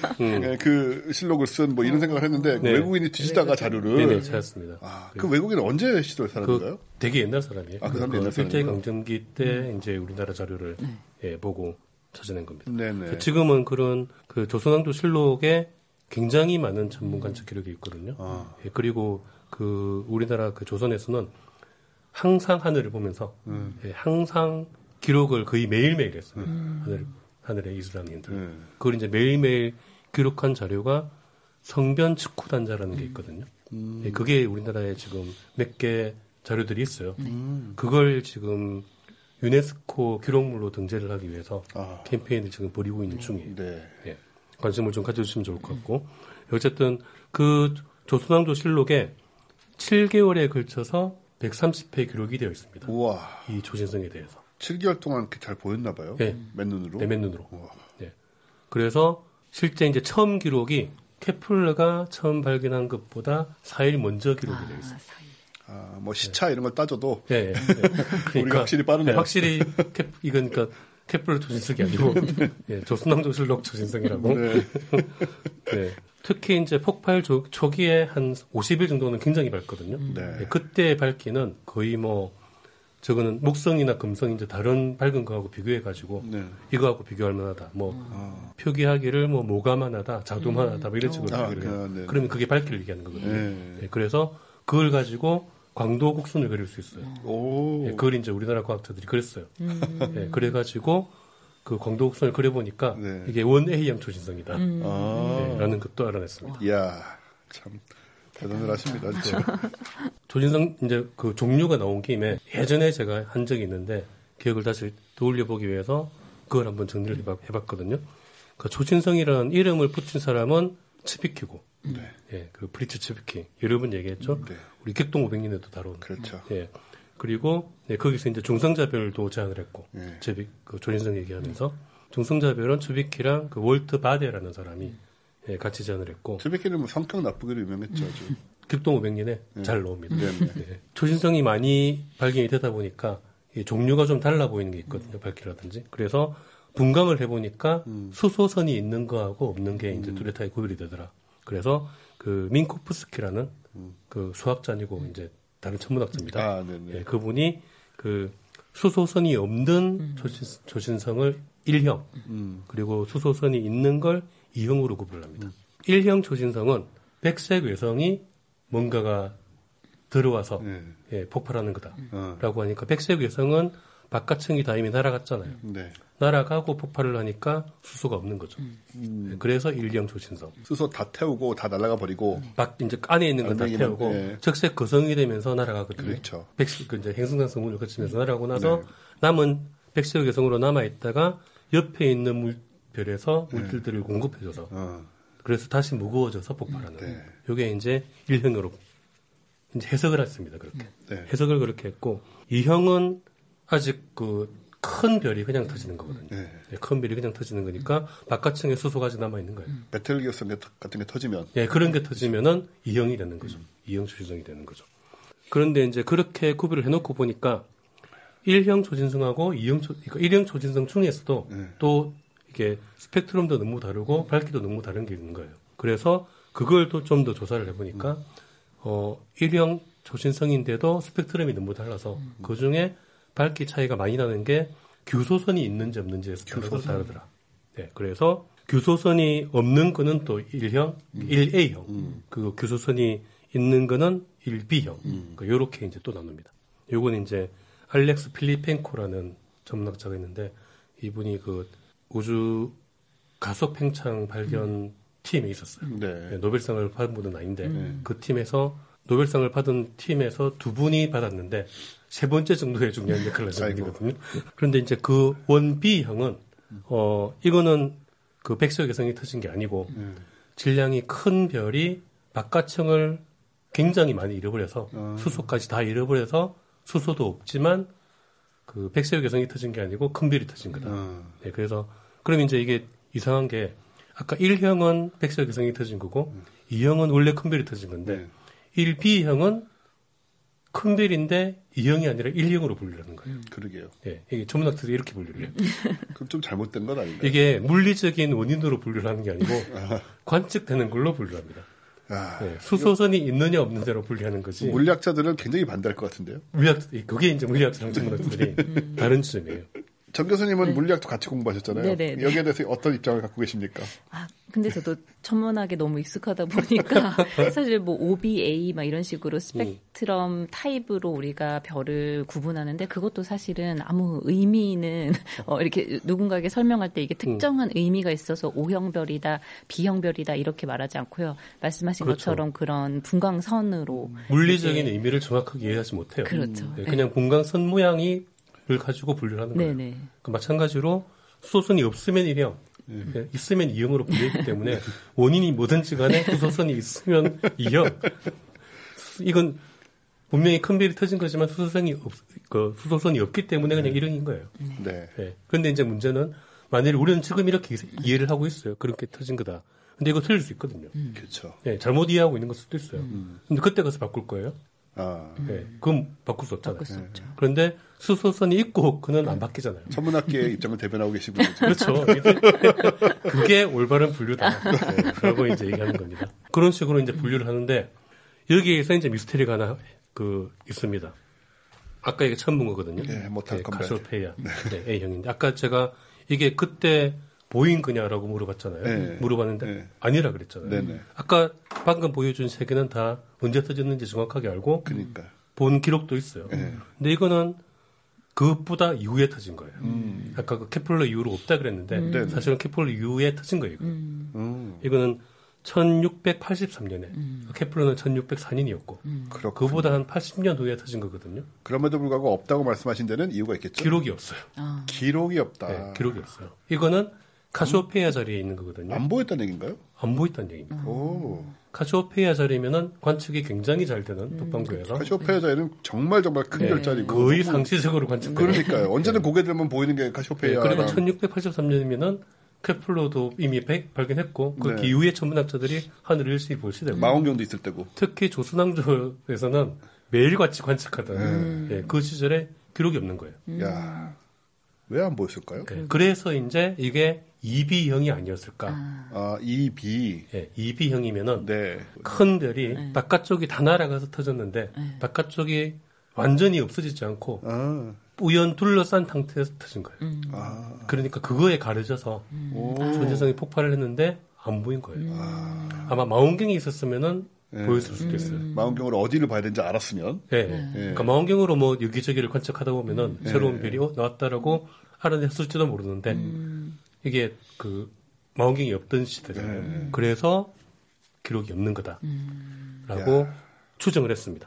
그 실록을 쓴 뭐 이런 생각을 했는데 그 외국인이 뒤지다가 자료를 네네 찾았습니다. 그 외국인은 언제 시절 사람인가요? 되게 옛날 사람이에요. 그 사람 옛날 사람. 일제강점기 때 이제 우리나라 자료를 보고 찾아낸 겁니다. 네네. 지금은 그런 그 조선왕조실록에 굉장히 많은 전문 관측 기록이 있거든요. 그리고 그 우리나라 그 조선에서는 항상 하늘을 보면서 항상 기록을 거의 매일매일 했어요. 하늘의 이슬람인들. 그걸 이제 매일매일 기록한 자료가 성변 측후단자라는 게 있거든요. 그게 우리나라에 지금 몇 개 자료들이 있어요. 그걸 지금 유네스코 기록물로 등재를 하기 위해서 캠페인을 지금 벌이고 있는 중이에요. 네. 관심을 좀 가져주시면 좋을 것 같고. 어쨌든 그 조선왕조실록에 7개월에 걸쳐서 130회 기록이 되어 있습니다. 우와. 이 초신성에 대해서. 7개월 동안 잘 보였나 봐요. 네. 맨눈으로. 네, 맨눈으로. 네. 그래서 실제 이제 처음 기록이 케플러가 처음 발견한 것보다 4일 먼저 기록이 되어 있습니다. 뭐 시차 이런 걸 따져도. 네. 그러니까 우리가 확실히 빠르네요. 확실히 이건 그러니까 케플러 초신성이 아니고 조선왕조실록 초신성이라고. 네. 특히 이제 폭발 초기에 한 50일 정도는 굉장히 밝거든요. 그때 밝기는 거의 뭐 저거는 목성이나 금성 이제 다른 밝은 거하고 비교해 가지고 이거하고 비교할 만하다. 뭐 표기하기를 뭐 모감만하다, 자두만하다 뭐 이런 식으로 얘기해요. 그러면 그게 밝기를 얘기하는 거거든요. 그래서 그걸 가지고 광도 곡선을 그릴 수 있어요. 그걸 이제 우리나라 과학자들이 그렸어요. 그래 가지고 그 광도 곡선을 그려보니까 이게 원A형 초신성이다. 라는 것도 알아냈습니다. 이야, 참 대단을 하십니다. 초신성 이제 그 종류가 나온 김에 예전에 제가 한 적이 있는데 기억을 다시 떠올려 보기 위해서 그걸 한번 정리를 해봤거든요. 그 조진성이라는 이름을 붙인 사람은 츠비키고, 예, 그 프리츠 츠비키 여러 번 얘기했죠. 우리 객동 500년에도 다룬. 그렇죠. 예, 그리고 네, 거기서 이제 중성자별도 제안을 했고, 그 조진성 얘기하면서 중성자별은 츠비키랑 그 월트 바데라는 사람이 예, 같이 제안을 했고. 츠비키는 뭐 성격 나쁘기로 유명했죠. 객동 500년에 잘 나옵니다. 네. 초신성이 많이 발견이 되다 보니까 종류가 좀 달라 보이는 게 있거든요. 밝기라든지. 그래서 분광을 해보니까 수소선이 있는 거하고 없는 게 이제 뚜렷하게 구별이 되더라. 그래서 그 민코프스키라는 그 수학자이고 이제 다른 천문학자입니다. 네, 그분이 그 수소선이 없는 초신성을 1형 그리고 수소선이 있는 걸 2형으로 구별합니다. 1형 초신성은 백색 외성이 뭔가가 들어와서 예, 폭발하는 거다라고 하니까 백색 외성은 바깥층이 다 이미 날아갔잖아요. 날아가고 폭발을 하니까 수소가 없는 거죠. 그래서 1형 초신성. 수소 다 태우고 다 날아가 버리고 이제 안에 있는 건 다 태우고 적색 거성이 되면서 날아가거든요. 그렇죠. 백색 이제 행성상승 거치면서 날아가고 나서 남은 백색 외성으로 남아 있다가 옆에 있는 물별에서 물질들을 공급해줘서 그래서 다시 무거워져서 폭발하는. 이게 이제 1형으로 이제 해석을 했습니다. 그렇게 해석을 그렇게 했고 2형은 아직 그 큰 별이 그냥 터지는 거거든요. 큰 별이 그냥 터지는 거니까 바깥층에 수소가 아직 남아 있는 거예요. 메탈기어스 같은 게 터지면 그런 게 터지면은 2형이 되는 거죠. 2형 초신성이 되는 거죠. 그런데 이제 그렇게 구별을 해놓고 보니까 1형 초신성하고 1형 초신성 중에서도 또 이게 스펙트럼도 너무 다르고 밝기도 너무 다른 게 있는 거예요. 그래서 그걸 또 좀 더 조사를 해보니까 1형 초신성인데도 스펙트럼이 너무 달라서 그 중에 밝기 차이가 많이 나는 게 규소선이 있는지 없는지에서 다르더라. 네, 그래서 규소선이 없는 거는 또 1형, 1A형, 그 규소선이 있는 거는 1B형. 그러니까 요렇게 이제 또 나눕니다. 요건 이제 알렉스 필리펜코라는 전문학자가 있는데 이분이 그 우주 가속 팽창 발견 팀에 있었어요. 네, 노벨상을 받은 분은 아닌데 그 팀에서 노벨상을 받은 팀에서 2분이 받았는데 3번째 정도의 중요한 역할을 하는 거거든요. 그런데 이제 그 1B형은 이거는 그 백색 외성이 터진 게 아니고 질량이 큰 별이 바깥층을 굉장히 많이 잃어버려서 수소까지 다 잃어버려서 수소도 없지만 그 백색 외성이 터진 게 아니고 큰 별이 터진 거다. 네, 그래서 그럼 이제 이게 이상한 게 아까 1형은 백색 외성이 터진 거고 2형은 원래 큰 별이 터진 건데 1B형은 큰 별인데 2형이 아니라 1형으로 분류하는 거예요. 그러게요. 네, 이게 전문학들이 이렇게 분류를 해요. 그럼 좀 잘못된 건 아닌가요? 이게 물리적인 원인으로 분류를 하는 게 아니고 관측되는 걸로 분류합니다. 네, 수소선이 있느냐 없느냐로 분류하는 거지. 물리학자들은 굉장히 반대할 것 같은데요. 그게 이제 물리학자랑 전문학들이 다른 지점이에요. 정 교수님은 물리학도 같이 공부하셨잖아요. 네네네. 여기에 대해서 어떤 입장을 갖고 계십니까? 근데 저도 천문학에 너무 익숙하다 보니까 사실 뭐 OBA 막 이런 식으로 스펙트럼 타입으로 우리가 별을 구분하는데 그것도 사실은 아무 의미는 이렇게 누군가에게 설명할 때 이게 특정한 의미가 있어서 O형별이다, B형별이다 이렇게 말하지 않고요. 말씀하신 것처럼 그런 분광선으로 물리적인 의미를 정확하게 이해하지 못해요. 그렇죠. 그냥 분광선 모양이 을 가지고 분류를 하는 거예요. 그 마찬가지로 수소선이 없으면 1형, 있으면 2형으로 분류했기 때문에 원인이 뭐든지 간에 수소선이 있으면 2형. 이건 분명히 큰 별이 터진 거지만 수소선이 없기 때문에 그냥 1형인 거예요. 네. 그런데 이제 문제는 만약에 우리는 지금 이렇게 이해를 하고 있어요. 그렇게 터진 거다. 근데 이거 틀릴 수 있거든요. 그렇죠. 네, 잘못 이해하고 있는 걸 수도 있어요. 근데 그때 가서 바꿀 거예요. 네, 그건 바꿀 수 없잖아요. 그런데 수소선이 있고 그는 안 바뀌잖아요. 천문학계의 입장을 대변하고 계신 분이죠. 그렇죠. 그게 올바른 분류다. 라고 이제 얘기하는 겁니다. 그런 식으로 이제 분류를 하는데 여기에서 이제 미스테리가 하나 있습니다. 아까 이게 처음 본 거거든요. 네, 카시오페이아 A형인데 아까 제가 이게 그때 보인 거냐라고 물어봤잖아요. 물어봤는데 아니라 그랬잖아요. 아까 방금 보여준 세 개는 다 언제 터졌는지 정확하게 알고 본 기록도 있어요. 근데 이거는 그것보다 이후에 터진 거예요. 아까 그 케플러 이후로 없다 그랬는데 사실은 케플러 이후에 터진 거예요. 이거는 1683년에 케플러는 1604년이었고 그보다 한 80년 후에 터진 거거든요. 그럼에도 불구하고 없다고 말씀하신 데는 이유가 있겠죠? 기록이 없어요. 기록이 없다. 네, 기록이 없어요. 이거는 카시오페이아 자리에 있는 거거든요. 안 보였다는 얘기인가요? 안 보였다는 얘기입니다. 카시오페이아 자리면은 관측이 굉장히 잘 되는 북방구에서 카시오페이아 자리는 정말 큰 별자리고 거의 상시적으로 관측. 그러니까요. 언제든 고개 들면 보이는 게 카시오페이아. 그리고 1683년이면은 케플러도 이미 발견했고 그 이후에 천문학자들이 하늘을 열심히 볼 시대고 망원경도 있을 때고 특히 조선왕조에서는 매일같이 관측하던 그 시절에 기록이 없는 거예요. 야, 왜 안 보였을까요? 그래서 이제 이게 2B형이 아니었을까? 2B. 네, 2B형이면은 큰 별이 바깥쪽이 다 날아가서 터졌는데 바깥쪽이 완전히 없어지지 않고 우연 둘러싼 상태에서 터진 거예요. 그러니까 그거에 가려져서 초신성이 폭발을 했는데 안 보인 거예요. 아마 망원경이 있었으면은 보였을 수도 있어요. 망원경으로 어디를 봐야 되는지 알았으면. 그러니까 망원경으로 뭐 여기저기를 관측하다 보면은 새로운 별이 나왔다라고 알아냈을지도 모르는데 이게 그 망원경이 없던 시대잖아요. 그래서 기록이 없는 거다라고 추정을 했습니다.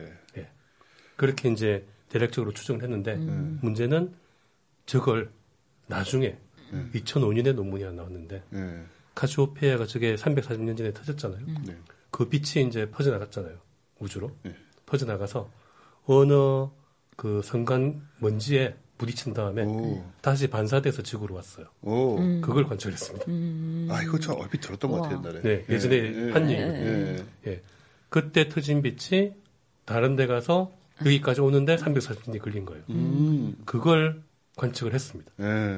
그렇게 이제 대략적으로 추정을 했는데 문제는 저걸 나중에 2005년에 논문이 하나 나왔는데 카시오페이아가 저게 340년 전에 터졌잖아요. 그 빛이 이제 퍼져나갔잖아요. 우주로. 퍼져나가서 어느 그 성간 먼지에 부딪힌 다음에 다시 반사돼서 지구로 왔어요. 그걸 관찰했습니다. 이거 저 얼핏 들었던 것 같아요, 옛날에. 네, 예전에 한 얘기거든요. 그때 터진 빛이 다른 데 가서 여기까지 오는데 340년이 걸린 거예요. 그걸 관측을 했습니다.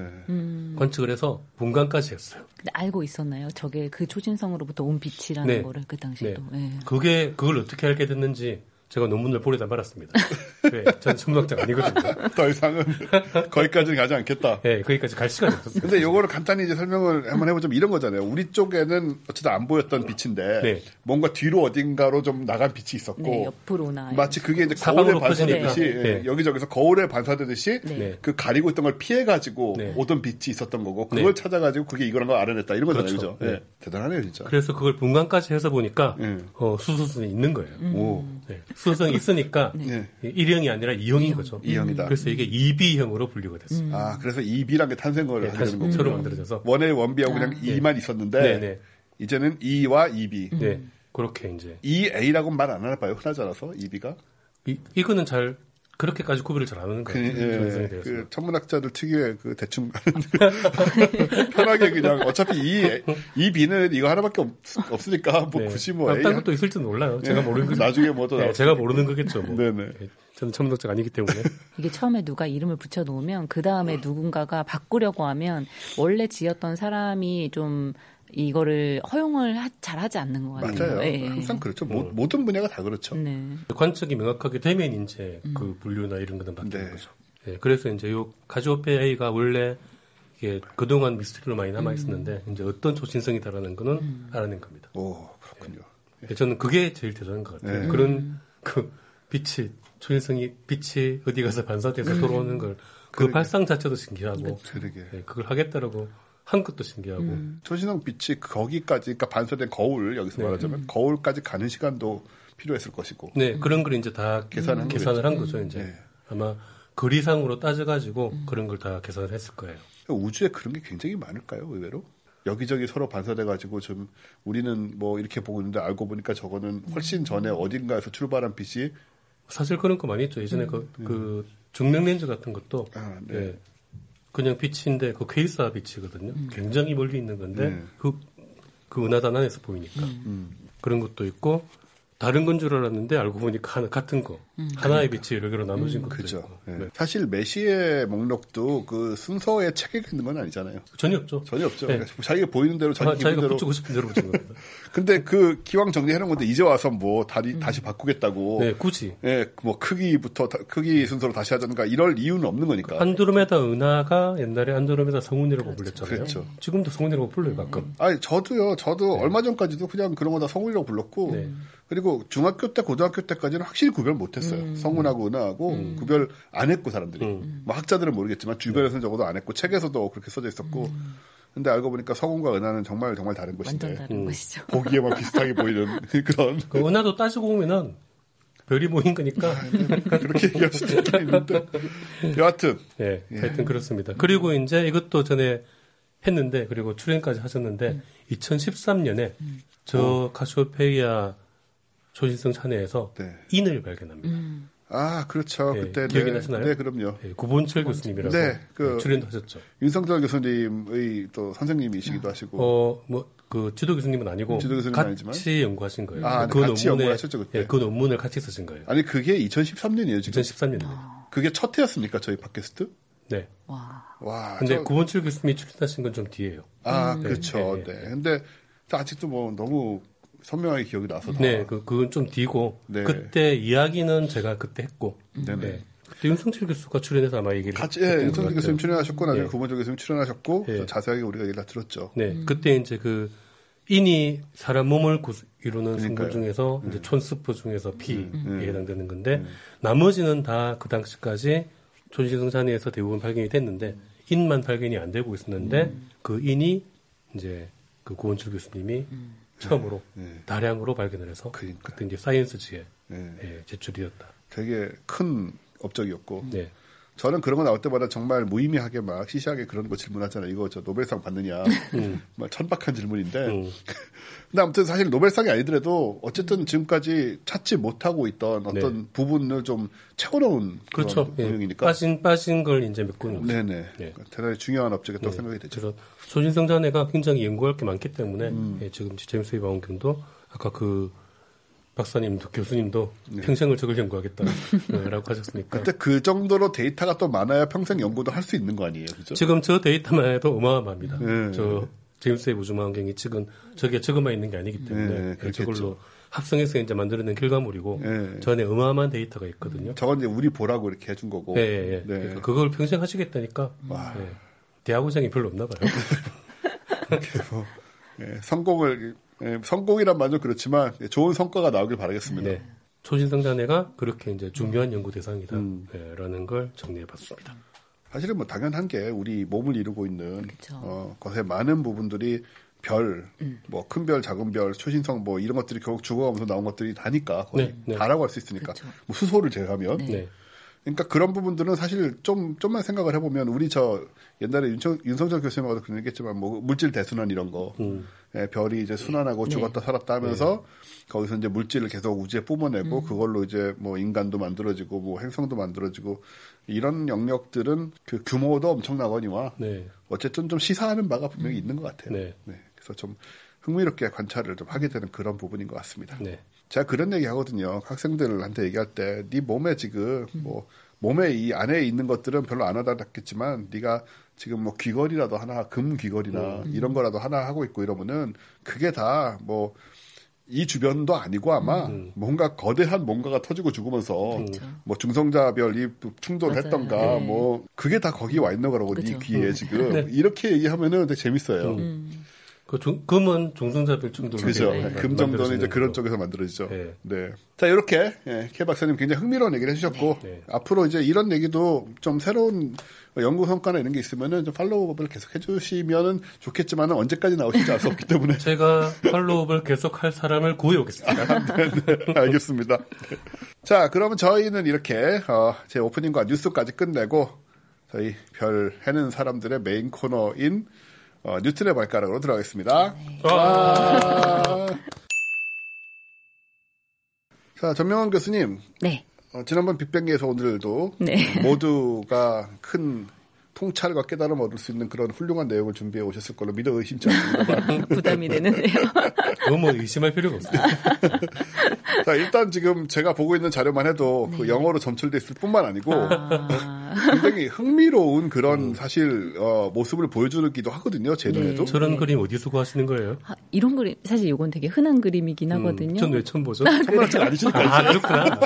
관측을 해서 분간까지 했어요. 근데 알고 있었나요? 저게 그 초신성으로부터 온 빛이라는 거를 그 당시에도. 그걸 어떻게 알게 됐는지 제가 논문을 보내다 말았습니다. 전 천문학자가 아니거든요. 더 이상은 거기까지는 가지 않겠다. 거기까지 갈 시간이 없었어요. 근데 요거를 간단히 이제 설명을 한번 해보자면 이런 거잖아요. 우리 쪽에는 어쨌든 안 보였던 빛인데 뭔가 뒤로 어딘가로 좀 나간 빛이 있었고 옆으로나 마치 그게 이제 거울에 반사되듯이 여기저기서 거울에 반사되듯이 그 가리고 있던 걸 피해가지고 오던 빛이 있었던 거고 그걸 찾아가지고 그게 이거란 걸 알아냈다 이런 거잖아요. 그렇죠? 대단하네요, 진짜. 그래서 그걸 분간까지 해서 보니까 수소선이 있는 거예요. 수소성이 있으니까 1형이 아니라 2형인 거죠. 2형이다. 그래서 이게 2B형으로 분류가 됐습니다. 그래서 2B라는 게 탄생을 하게 되는 거군요. 새로 만들어져서. 원의 원비하고 그냥 2만 있었는데 이제는 2와 2B. 그렇게 이제 2A라고 말 안 하나 봐요. 흔하지 않아서 2B가. 이거는 잘 그렇게까지 구별을 잘 안 하는 거예요. 그 천문학자들 특유의 그 대충 편하게 그냥 어차피 이 B는 이거 하나밖에 없으니까 뭐 굳이 뭐 딴 것도 있을지는 몰라요. 제가 모르는 거죠. 나중에 뭐도 제가 모르는 거겠죠. 뭐. 네네. 저는 천문학자가 아니기 때문에. 이게 처음에 누가 이름을 붙여놓으면 그 다음에 누군가가 바꾸려고 하면 원래 지었던 사람이 좀 이거를 허용을 잘 하지 않는 것 같아요. 맞아요. 항상 그렇죠. 모든 분야가 다 그렇죠. 관측이 명확하게 되면 이제 그 분류나 이런 거는 바뀌는 거죠. 그래서 이제 요 카시오페이아가 원래 이게 그동안 미스터리로 많이 남아 있었는데 이제 어떤 초신성이다라는 거는 알아낸 겁니다. 오, 그렇군요. 저는 그게 제일 대단한 것 같아요. 그런 그 빛이 초신성이 빛이 어디 가서 반사돼서 돌아오는 걸 그 발상 자체도 신기하고 그걸 하겠다라고 한 것도 신기하고. 초신성 빛이 거기까지, 그러니까 반사된 거울, 여기서 말하자면, 거울까지 가는 시간도 필요했을 것이고. 그런 걸 이제 다 계산을 한 거죠, 이제. 아마 거리상으로 따져가지고 그런 걸 다 계산을 했을 거예요. 우주에 그런 게 굉장히 많을까요, 의외로? 여기저기 서로 반사돼가지고 좀 우리는 뭐 이렇게 보고 있는데 알고 보니까 저거는 훨씬 전에 어딘가에서 출발한 빛이. 사실 그런 거 많이 있죠. 예전에 그 증명 렌즈 같은 것도. 그냥 빛인데 그 퀘이사 빛이거든요. 굉장히 멀리 있는 건데 그 은하단 안에서 보이니까 그런 것도 있고 다른 건 줄 알았는데 알고 보니까 같은 거 하나의 빛이 여러 개로 나눠진 것도 그렇죠. 있고. 사실 메시의 목록도 그 순서에 체계가 있는 건 아니잖아요. 전혀 없죠. 그러니까 자기가 보이는 대로 자기가 붙이고 싶은 대로 붙인 겁니다. 근데 그 기왕 정리해놓은 건데 이제 와서 뭐 다시 바꾸겠다고. 굳이. 뭐 크기 순서로 다시 하자든가 이럴 이유는 없는 거니까. 안드로메다 은하가 옛날에 안드로메다 성운이라고 불렸잖아요. 그렇죠. 지금도 성운이라고 불러요 가끔. 저도 얼마 전까지도 그냥 그런 거 다 성운이라고 불렀고. 그리고 중학교 때, 고등학교 때까지는 확실히 구별 못했어요. 성운하고 은하하고 구별 안 했고 사람들이. 뭐 학자들은 모르겠지만 주변에서는 적어도 안 했고 책에서도 그렇게 써져 있었고. 근데 알고 보니까 서공과 은하는 정말 다른 것인데. 완전 다른 것이죠. 보기에만 비슷하게 보이는 그런. 그 은하도 따지고 보면은 별이 모인 거니까. 그렇게 얘기할 수도 있는데. 여하튼. 네, 하여튼 그렇습니다. 그리고 이제 이것도 전에 했는데, 그리고 출연까지 하셨는데, 2013년에 저 카시오페이아 초신성 잔해에서 인을 발견합니다. 아, 그렇죠. 네, 그때. 기억이 나시나요? 네, 그럼요. 네, 구본철 교수님이라서 출연도 하셨죠. 윤성철 교수님의 또 선생님이시기도 하시고. 그 지도 교수님은 아니고 같이 아니지만. 연구하신 거예요. 같이 연구하셨죠, 그때. 그 논문을 같이 쓰신 거예요. 아니, 그게 2013년이에요, 지금. 2013년입니다. 그게 첫 해였습니까, 저희 팟캐스트? 네. 와. 근데 구본철 교수님이 출연하신 건 좀 뒤에요. 그렇죠. 네. 근데 아직도 뭐 너무 선명하게 기억이 나서. 네, 그건 좀 뒤고. 그때 이야기는 제가 그때 했고. 네. 그때 윤성철 교수가 출연해서 아마 얘기를 같이, 윤성철 교수님 출연하셨고, 나중에 구본철 교수님 출연하셨고, 또 자세하게 우리가 얘기를 다 들었죠. 네. 그때 이제 인이 사람 몸을 이루는 성분 중에서 이제 촌스프 중에서 피에 해당되는 건데, 나머지는 다 그 당시까지 초신성 잔해에서 대부분 발견이 됐는데, 인만 발견이 안 되고 있었는데, 그 인이 이제 그 구본철 교수님이 처음으로 다량으로 발견을 해서 그때 이제 사이언스지에 제출되었다. 되게 큰 업적이었고 저는 그런 거 나올 때마다 정말 무의미하게 막 시시하게 그런 거 질문하잖아요. 이거 저 노벨상 받느냐. 정말 천박한 질문인데. 근데 아무튼 사실 노벨상이 아니더라도 어쨌든 지금까지 찾지 못하고 있던 어떤 부분을 좀 채워놓은 그런 내용이니까. 빠진 걸 이제 몇 군이 없죠. 네네. 대단히 중요한 업적이라고 생각이 되죠. 그래서 초신성 잔해가 굉장히 연구할 게 많기 때문에 지금 제임스 웨이 망원경도 아까 그 박사님도 교수님도 평생을 저걸 연구하겠다라고 하셨으니까. 그때 그 정도로 데이터가 또 많아야 평생 연구도 할 수 있는 거 아니에요, 그죠? 지금 저 데이터만 해도 어마어마합니다. 저 제임스 웨이 우주망원경이 저게 저것만 있는 게 아니기 때문에 저걸로 합성해서 이제 만들어낸 결과물이고 저 안에 어마어마한 데이터가 있거든요. 저건 이제 우리 보라고 이렇게 해준 거고. 그러니까 그걸 평생 하시겠다니까. 대학원생이 별로 없나 봐요. 성공이란 말도 그렇지만 좋은 성과가 나오길 바라겠습니다. 초신성 잔해가 그렇게 이제 중요한 연구 대상이다라는 걸 정리해봤습니다. 사실은 뭐 당연한 게 우리 몸을 이루고 있는 것의 많은 부분들이 별, 뭐 큰 별, 작은 별, 초신성 뭐 이런 것들이 결국 죽어가면서 나온 것들이 다니까 거의 다라고 할 수 있으니까 뭐 수소를 제외하면. 그러니까 그런 부분들은 사실 좀만 생각을 해보면 우리 저 옛날에 윤성철 교수님하고도 그런 얘기했지만 뭐 물질 대순환 이런 거 별이 이제 순환하고 죽었다 살았다 하면서 거기서 이제 물질을 계속 우주에 뿜어내고 그걸로 이제 뭐 인간도 만들어지고 뭐 행성도 만들어지고 이런 영역들은 그 규모도 엄청나거니와 어쨌든 좀 시사하는 바가 분명히 있는 것 같아요. 그래서 좀 흥미롭게 관찰을 좀 하게 되는 그런 부분인 것 같습니다. 제가 그런 얘기 하거든요. 학생들한테 얘기할 때, 네 몸에 지금 뭐 몸에 이 안에 있는 것들은 별로 안 와닿겠지만, 네가 지금 뭐 귀걸이라도 하나, 금 귀걸이나 이런 거라도 하나 하고 있고 이러면은 그게 다 뭐 이 주변도 아니고 아마 뭔가 거대한 뭔가가 터지고 죽으면서 뭐 중성자별이 충돌했던가 뭐 그게 다 거기 와 있는 거라고 네 귀에 지금 이렇게 얘기하면은 되게 재밌어요. 금은 중성자별 충돌. 그죠. 금 정도는 이제 그런 쪽에서 만들어지죠. 자, 이렇게, K 박사님 굉장히 흥미로운 얘기를 해주셨고, 앞으로 이제 이런 얘기도 좀 새로운 연구 성과나 이런 게 있으면은 좀 팔로우업을 계속 해주시면은 좋겠지만은 언제까지 나오실지 알 수 없기 때문에. 제가 팔로우업을 계속 할 사람을 구해오겠습니다. 알겠습니다. 자, 그러면 저희는 이렇게, 제 오프닝과 뉴스까지 끝내고, 저희 별 해는 사람들의 메인 코너인 뉴턴의 발가락으로 들어가겠습니다. 자, 전명환 교수님. 지난번 빅뱅에서 오늘도 모두가 큰 통찰과 깨달음 얻을 수 있는 그런 훌륭한 내용을 준비해 오셨을 걸로 믿어 의심치 않습니다. 부담이 되는데요. 그건 뭐 의심할 필요가 없어요. 자, 일단 지금 제가 보고 있는 자료만 해도 그 영어로 점철돼 있을 뿐만 아니고 굉장히 흥미로운 그런 사실 모습을 보여주기도 하거든요. 제 눈에도. 저런 그림 어디서 구하시는 거예요? 이런 그림 사실 이건 되게 흔한 그림이긴 하거든요. 전 왜 처음 보죠? 천문학자가 아니시니까. 그렇구나.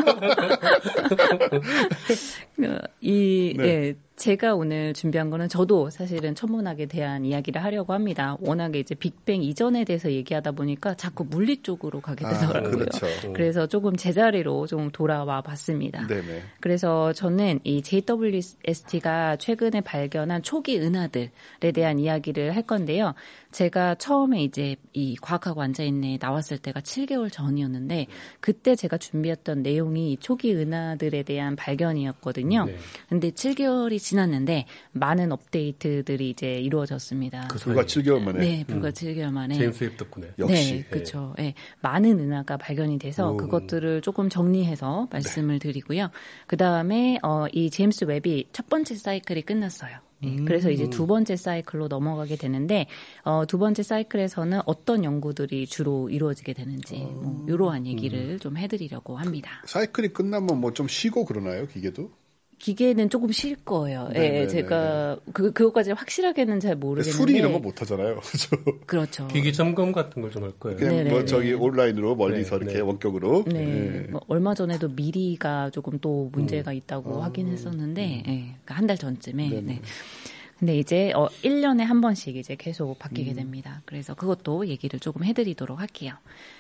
제가 오늘 준비한 거는 저도 사실은 천문학에 대한 이야기를 하려고 합니다. 워낙에 이제 빅뱅 이전에 대해서 얘기하다 보니까 자꾸 물리 쪽으로 가게 되더라고요. 그렇죠. 그래서 조금 제자리로 좀 돌아와 봤습니다. 네네. 그래서 저는 이 JWST가 최근에 발견한 초기 은하들에 대한 이야기를 할 건데요. 제가 처음에 이제 이 과학하고 앉아있네 나왔을 때가 7개월 전이었는데 그때 제가 준비했던 내용이 초기 은하들에 대한 발견이었거든요. 네. 근데 7개월이 지났는데 많은 업데이트들이 이제 이루어졌습니다. 불과 7개월 만에. 네, 불과 7개월 만에. 제임스 웹 덕분에. 역시. 네, 그렇죠. 네, 많은 은하가 발견이 돼서 그것들을 조금 정리해서 말씀을 드리고요. 그 다음에 이 제임스 웹이 첫 번째 사이클이 끝났어요. 그래서 이제 두 번째 사이클로 넘어가게 되는데 두 번째 사이클에서는 어떤 연구들이 주로 이루어지게 되는지 뭐 이러한 얘기를 좀 해드리려고 합니다. 사이클이 끝나면 뭐 좀 쉬고 그러나요, 기계도? 기계는 조금 쉴 거예요. 예, 제가 그것까지 확실하게는 잘 모르겠는데 수리 이런 거 못 하잖아요. 그렇죠. 기기 점검 같은 걸 좀 할 거예요. 그냥 네네네. 뭐 저기 온라인으로 멀리서 이렇게 원격으로. 네. 네. 뭐 얼마 전에도 미리가 조금 또 문제가 있다고 하긴 했었는데, 예, 그러니까 한 달 전쯤에. 네. 근데 이제 1년에 한 번씩 이제 계속 바뀌게 됩니다. 그래서 그것도 얘기를 조금 해드리도록 할게요.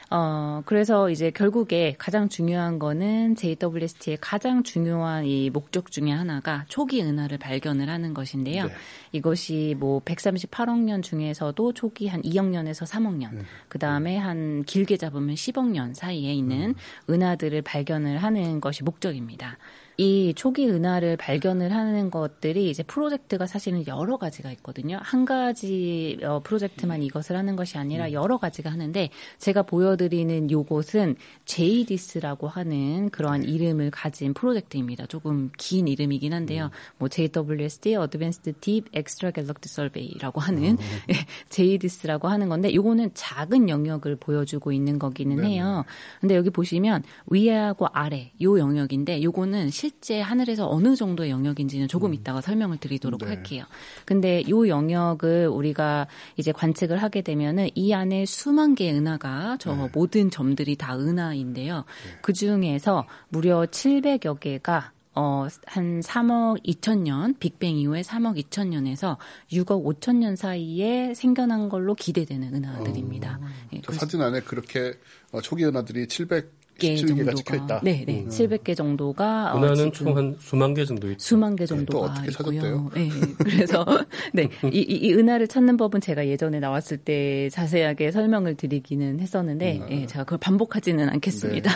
그래서 이제 결국에 가장 중요한 거는 JWST의 가장 중요한 이 목적 중에 하나가 초기 은하를 발견을 하는 것인데요. 네. 이것이 뭐 138억 년 중에서도 초기 한 2억 년에서 3억 년, 그 다음에 한 길게 잡으면 10억 년 사이에 있는 은하들을 발견을 하는 것이 목적입니다. 이 초기 은하를 발견을 하는 것들이 이제 프로젝트가 사실은 여러 가지가 있거든요. 한 가지 프로젝트만 이것을 하는 것이 아니라 여러 가지가 하는데 제가 보여드리는 요것은 JDIS라고 하는 그러한 이름을 가진 프로젝트입니다. 조금 긴 이름이긴 한데요. 뭐 JWST Advanced Deep Extragalactic Survey라고 하는 JDIS라고 하는 건데 요거는 작은 영역을 보여주고 있는 거기는 해요. 근데 여기 보시면 위하고 아래 요 영역인데 요거는 실제 하늘에서 어느 정도의 영역인지는 조금 이따가 설명을 드리도록 할게요. 근데 이 영역을 우리가 이제 관측을 하게 되면은 이 안에 수만 개의 은하가 저 모든 점들이 다 은하인데요. 그 중에서 무려 700여 개가 한 3억 2천 년, 빅뱅 이후에 3억 2천 년에서 6억 5천 년 사이에 생겨난 걸로 기대되는 은하들입니다. 저 사진 안에 그렇게 초기 은하들이 700개가 찍혀 있다. 네, 700개 정도가 은하는 총 한 수만 개 정도 있죠. 수만 개 정도가 또 어떻게 찾았대요? 네, 그래서 이 은하를 찾는 법은 제가 예전에 나왔을 때 자세하게 설명을 드리기는 했었는데 제가 그걸 반복하지는 않겠습니다.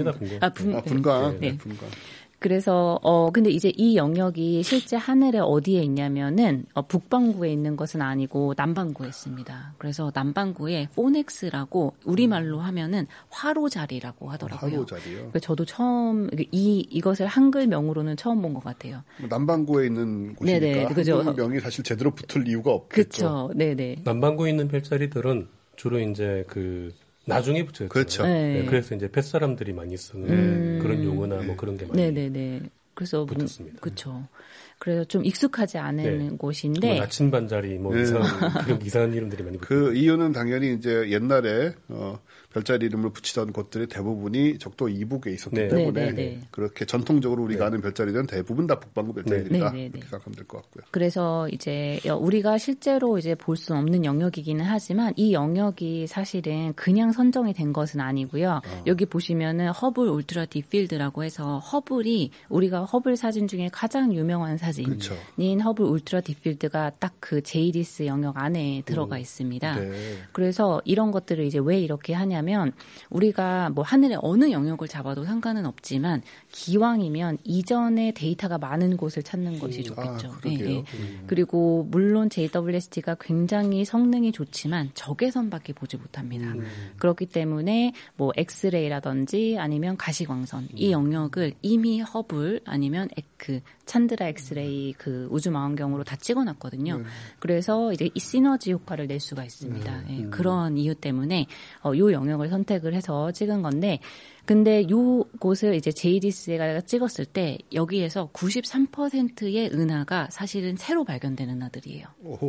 분광. 네. 그래서 근데 이제 이 영역이 실제 하늘에 어디에 있냐면은 북반구에 있는 것은 아니고 남반구에 있습니다. 그래서 남반구에 포넥스라고 우리말로 하면은 화로자리라고 하더라고요. 화로자리요? 저도 처음 이것을 한글명으로는 처음 본 것 같아요. 남반구에 있는 곳이니까 네네, 한글명이 사실 제대로 붙을 이유가 없겠죠. 그렇죠. 네네. 남반구에 있는 별자리들은 주로 이제 나중에 붙여요. 그렇죠. 네. 그래서 이제 뱃사람들이 많이 쓰는 그런 용어나 뭐 그런 게 많이 네네네. 그래서 붙었습니다. 그렇죠. 그래서 좀 익숙하지 않은 곳인데 뭐 나침반자리 뭐 이상한 이름들이 많이 붙어요. 그 이유는 당연히 이제 옛날에 별자리 이름을 붙이던 곳들이 대부분이 적도 이북에 있었기 때문에 그렇게 전통적으로 우리가 아는 별자리들은 대부분 다 북반구 별자리들이다. 이렇게 생각하면 될 것 같고요. 그래서 이제 우리가 실제로 이제 볼 수 없는 영역이기는 하지만 이 영역이 사실은 그냥 선정이 된 것은 아니고요. 여기 보시면은 허블 울트라 딥필드라고 해서 허블이 우리가 허블 사진 중에 가장 유명한 사진인 허블 울트라 딥필드가 딱 그 JDIS 영역 안에 들어가 있습니다. 그래서 이런 것들을 이제 왜 이렇게 하냐면 우리가 뭐 하늘에 어느 영역을 잡아도 상관은 없지만 기왕이면 이전에 데이터가 많은 곳을 찾는 것이 좋겠죠. 그리고 물론 JWST가 굉장히 성능이 좋지만 적외선밖에 보지 못합니다. 그렇기 때문에 뭐 엑스레이라든지 아니면 가시광선 이 영역을 이미 허블 아니면 찬드라 엑스레이 그 우주망원경으로 다 찍어놨거든요. 그래서 이제 이 시너지 효과를 낼 수가 있습니다. 그런 이유 때문에 이 영역을 선택을 해서 찍은 건데 근데 요 곳을 이제 JDIS가 찍었을 때 여기에서 93%의 은하가 사실은 새로 발견된 은하들이에요.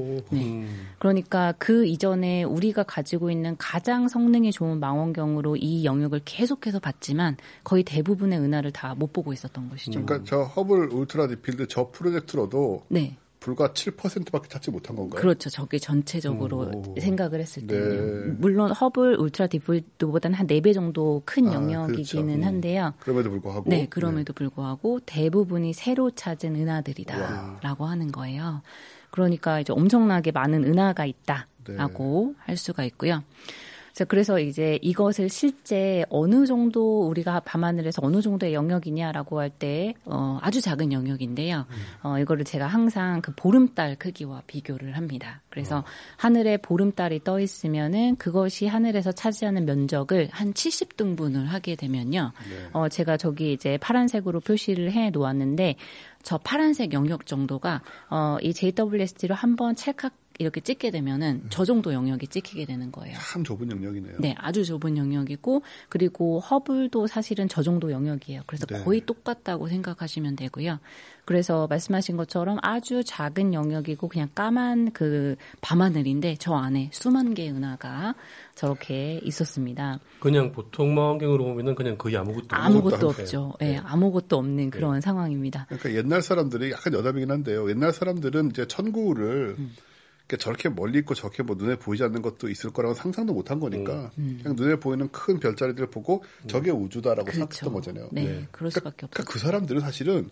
그러니까 그 이전에 우리가 가지고 있는 가장 성능이 좋은 망원경으로 이 영역을 계속해서 봤지만 거의 대부분의 은하를 다 못 보고 있었던 것이죠. 그러니까 저 허블 울트라 딥필드 저 프로젝트로도 불과 7%밖에 찾지 못한 건가요? 그렇죠. 저게 전체적으로 생각을 했을 때는. 물론 허블 울트라 딥필드보다는 한 4배 정도 큰 영역이기는 그렇죠. 한데요. 그럼에도 불구하고. 네, 그럼에도 불구하고 대부분이 새로 찾은 은하들이다라고 하는 거예요. 그러니까 이제 엄청나게 많은 은하가 있다라고 할 수가 있고요. 그래서 이제 이것을 실제 어느 정도 우리가 밤하늘에서 어느 정도의 영역이냐라고 할 때 아주 작은 영역인데요. 이거를 제가 항상 그 보름달 크기와 비교를 합니다. 그래서 하늘에 보름달이 떠 있으면은 그것이 하늘에서 차지하는 면적을 한 70등분을 하게 되면요. 제가 저기 이제 파란색으로 표시를 해 놓았는데 저 파란색 영역 정도가 이 JWST로 한번 찰칵 이렇게 찍게 되면은 저 정도 영역이 찍히게 되는 거예요. 참 좁은 영역이네요. 네, 아주 좁은 영역이고 그리고 허블도 사실은 저 정도 영역이에요. 그래서 거의 똑같다고 생각하시면 되고요. 그래서 말씀하신 것처럼 아주 작은 영역이고 그냥 까만 그 밤하늘인데 저 안에 수만 개의 은하가 저렇게 있었습니다. 그냥 보통 망원경으로 보면은 그냥 거의 아무것도 없죠. 네, 아무것도 없는 그런 상황입니다. 그러니까 옛날 사람들이 약간 여담이긴 한데요. 옛날 사람들은 이제 천구를 저렇게 멀리 있고 저렇게 뭐 눈에 보이지 않는 것도 있을 거라고 상상도 못한 거니까 그냥 눈에 보이는 큰 별자리들을 보고 저게 우주다라고 그렇죠. 생각했던 거잖아요. 네, 그럴 수밖에 없죠. 그러니까 그 사람들은 사실은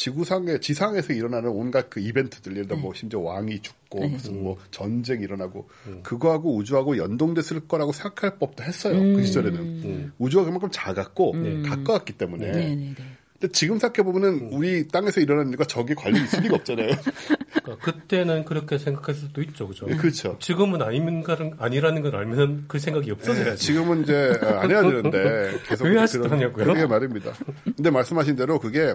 지상에서 일어나는 온갖 그 이벤트들, 예를 들어 뭐 심지어 왕이 죽고 무슨 뭐 전쟁이 일어나고 그거하고 우주하고 연동됐을 거라고 생각할 법도 했어요. 그 시절에는 우주가 그만큼 작았고 가까웠기 때문에. 근데 지금 생각해보면은 우리 땅에서 일어나는 일과 저게 관련이 있을 리가 없잖아요. 그러니까 그때는 그렇게 생각했을 수도 있죠. 그죠? 그렇죠. 지금은 아니라는 걸 알면 그 생각이 없어져야지. 네, 지금은 이제 안 해야 되는데 계속. 왜 하시도 하냐고요? 그게 말입니다. 근데 말씀하신 대로 그게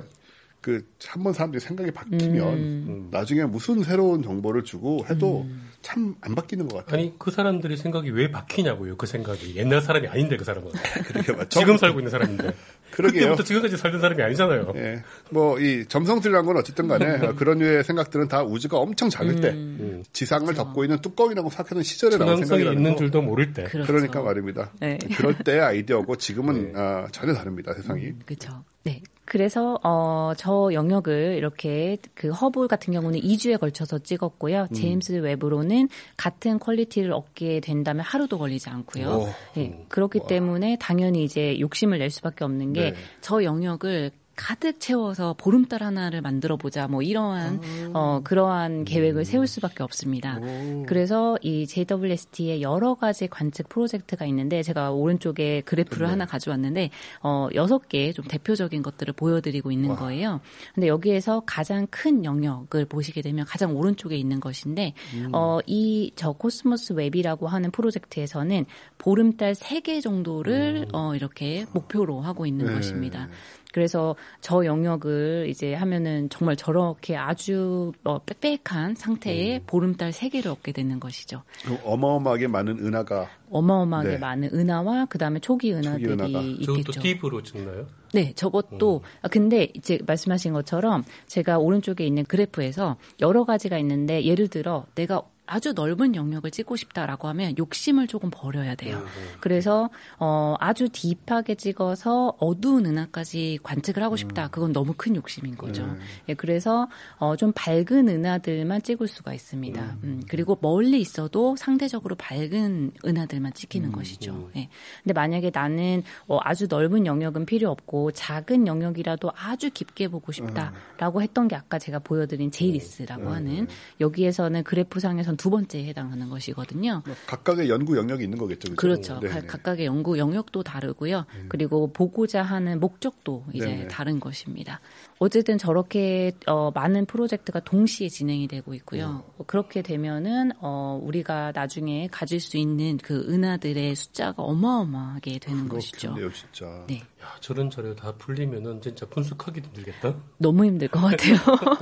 한번 사람들이 생각이 바뀌면 나중에 무슨 새로운 정보를 주고 해도 참 안 바뀌는 것 같아요. 아니, 그 사람들이 생각이 왜 바뀌냐고요, 그 생각이. 옛날 사람이 아닌데, 그 사람은. 그러게 맞죠. 지금 살고 있는 사람인데. 그러게요. 그때부터 지금까지 살던 사람이 아니잖아요. 예. 뭐, 이 점성술이라는 건 어쨌든 간에 그런 류의 생각들은 다 우주가 엄청 작을 때 지상을 그렇죠. 덮고 있는 뚜껑이라고 생각하는 시절에 나온 생각이라는 있는 줄도 모를 때. 그렇죠. 그러니까 말입니다. 네. 그럴 때 아이디어고 지금은 전혀 다릅니다, 세상이. 그렇죠. 네. 그래서 저 영역을 이렇게 그 허블 같은 경우는 2주에 걸쳐서 찍었고요. 제임스 웹으로는 같은 퀄리티를 얻게 된다면 하루도 걸리지 않고요. 네. 그렇기 때문에 당연히 이제 욕심을 낼 수밖에 없는 게 저 영역을 가득 채워서 보름달 하나를 만들어 보자 뭐 이러한 그러한 계획을 세울 수밖에 없습니다. 그래서 이 JWST의 여러 가지 관측 프로젝트가 있는데 제가 오른쪽에 그래프를 하나 가져왔는데 6개 좀 대표적인 것들을 보여드리고 있는 거예요. 근데 여기에서 가장 큰 영역을 보시게 되면 가장 오른쪽에 있는 것인데 이 저 코스모스 웹이라고 하는 프로젝트에서는 보름달 3개 정도를 이렇게 목표로 하고 있는 것입니다. 그래서 저 영역을 이제 하면은 정말 저렇게 아주 빽빽한 상태의 보름달 3개를 얻게 되는 것이죠. 어마어마하게 많은 은하가. 어마어마하게 많은 은하와 그다음에 초기 은하들이 있겠죠. 저것도 딥으로 찍나요? 네, 저것도. 근데 이제 말씀하신 것처럼 제가 오른쪽에 있는 그래프에서 여러 가지가 있는데 예를 들어 내가 아주 넓은 영역을 찍고 싶다라고 하면 욕심을 조금 버려야 돼요. 그래서 아주 딥하게 찍어서 어두운 은하까지 관측을 하고 싶다. 그건 너무 큰 욕심인 거죠. 예, 그래서 좀 밝은 은하들만 찍을 수가 있습니다. 그리고 멀리 있어도 상대적으로 밝은 은하들만 찍히는 것이죠. 예. 근데 만약에 나는 아주 넓은 영역은 필요 없고 작은 영역이라도 아주 깊게 보고 싶다라고 했던 게 아까 제가 보여드린 제이리스라고 하는 여기에서는 그래프상에선 2번째에 해당하는 것이거든요. 각각의 연구 영역이 있는 거겠죠. 그렇죠. 각각의 연구 영역도 다르고요. 그리고 보고자 하는 목적도 이제 다른 것입니다. 어쨌든 저렇게 많은 프로젝트가 동시에 진행이 되고 있고요. 그렇게 되면은 우리가 나중에 가질 수 있는 그 은하들의 숫자가 어마어마하게 되는 것이죠. 그렇겠네요, 진짜. 네. 야, 저런 자료 다 풀리면은 진짜 분석하기 힘들겠다. 너무 힘들 것 같아요.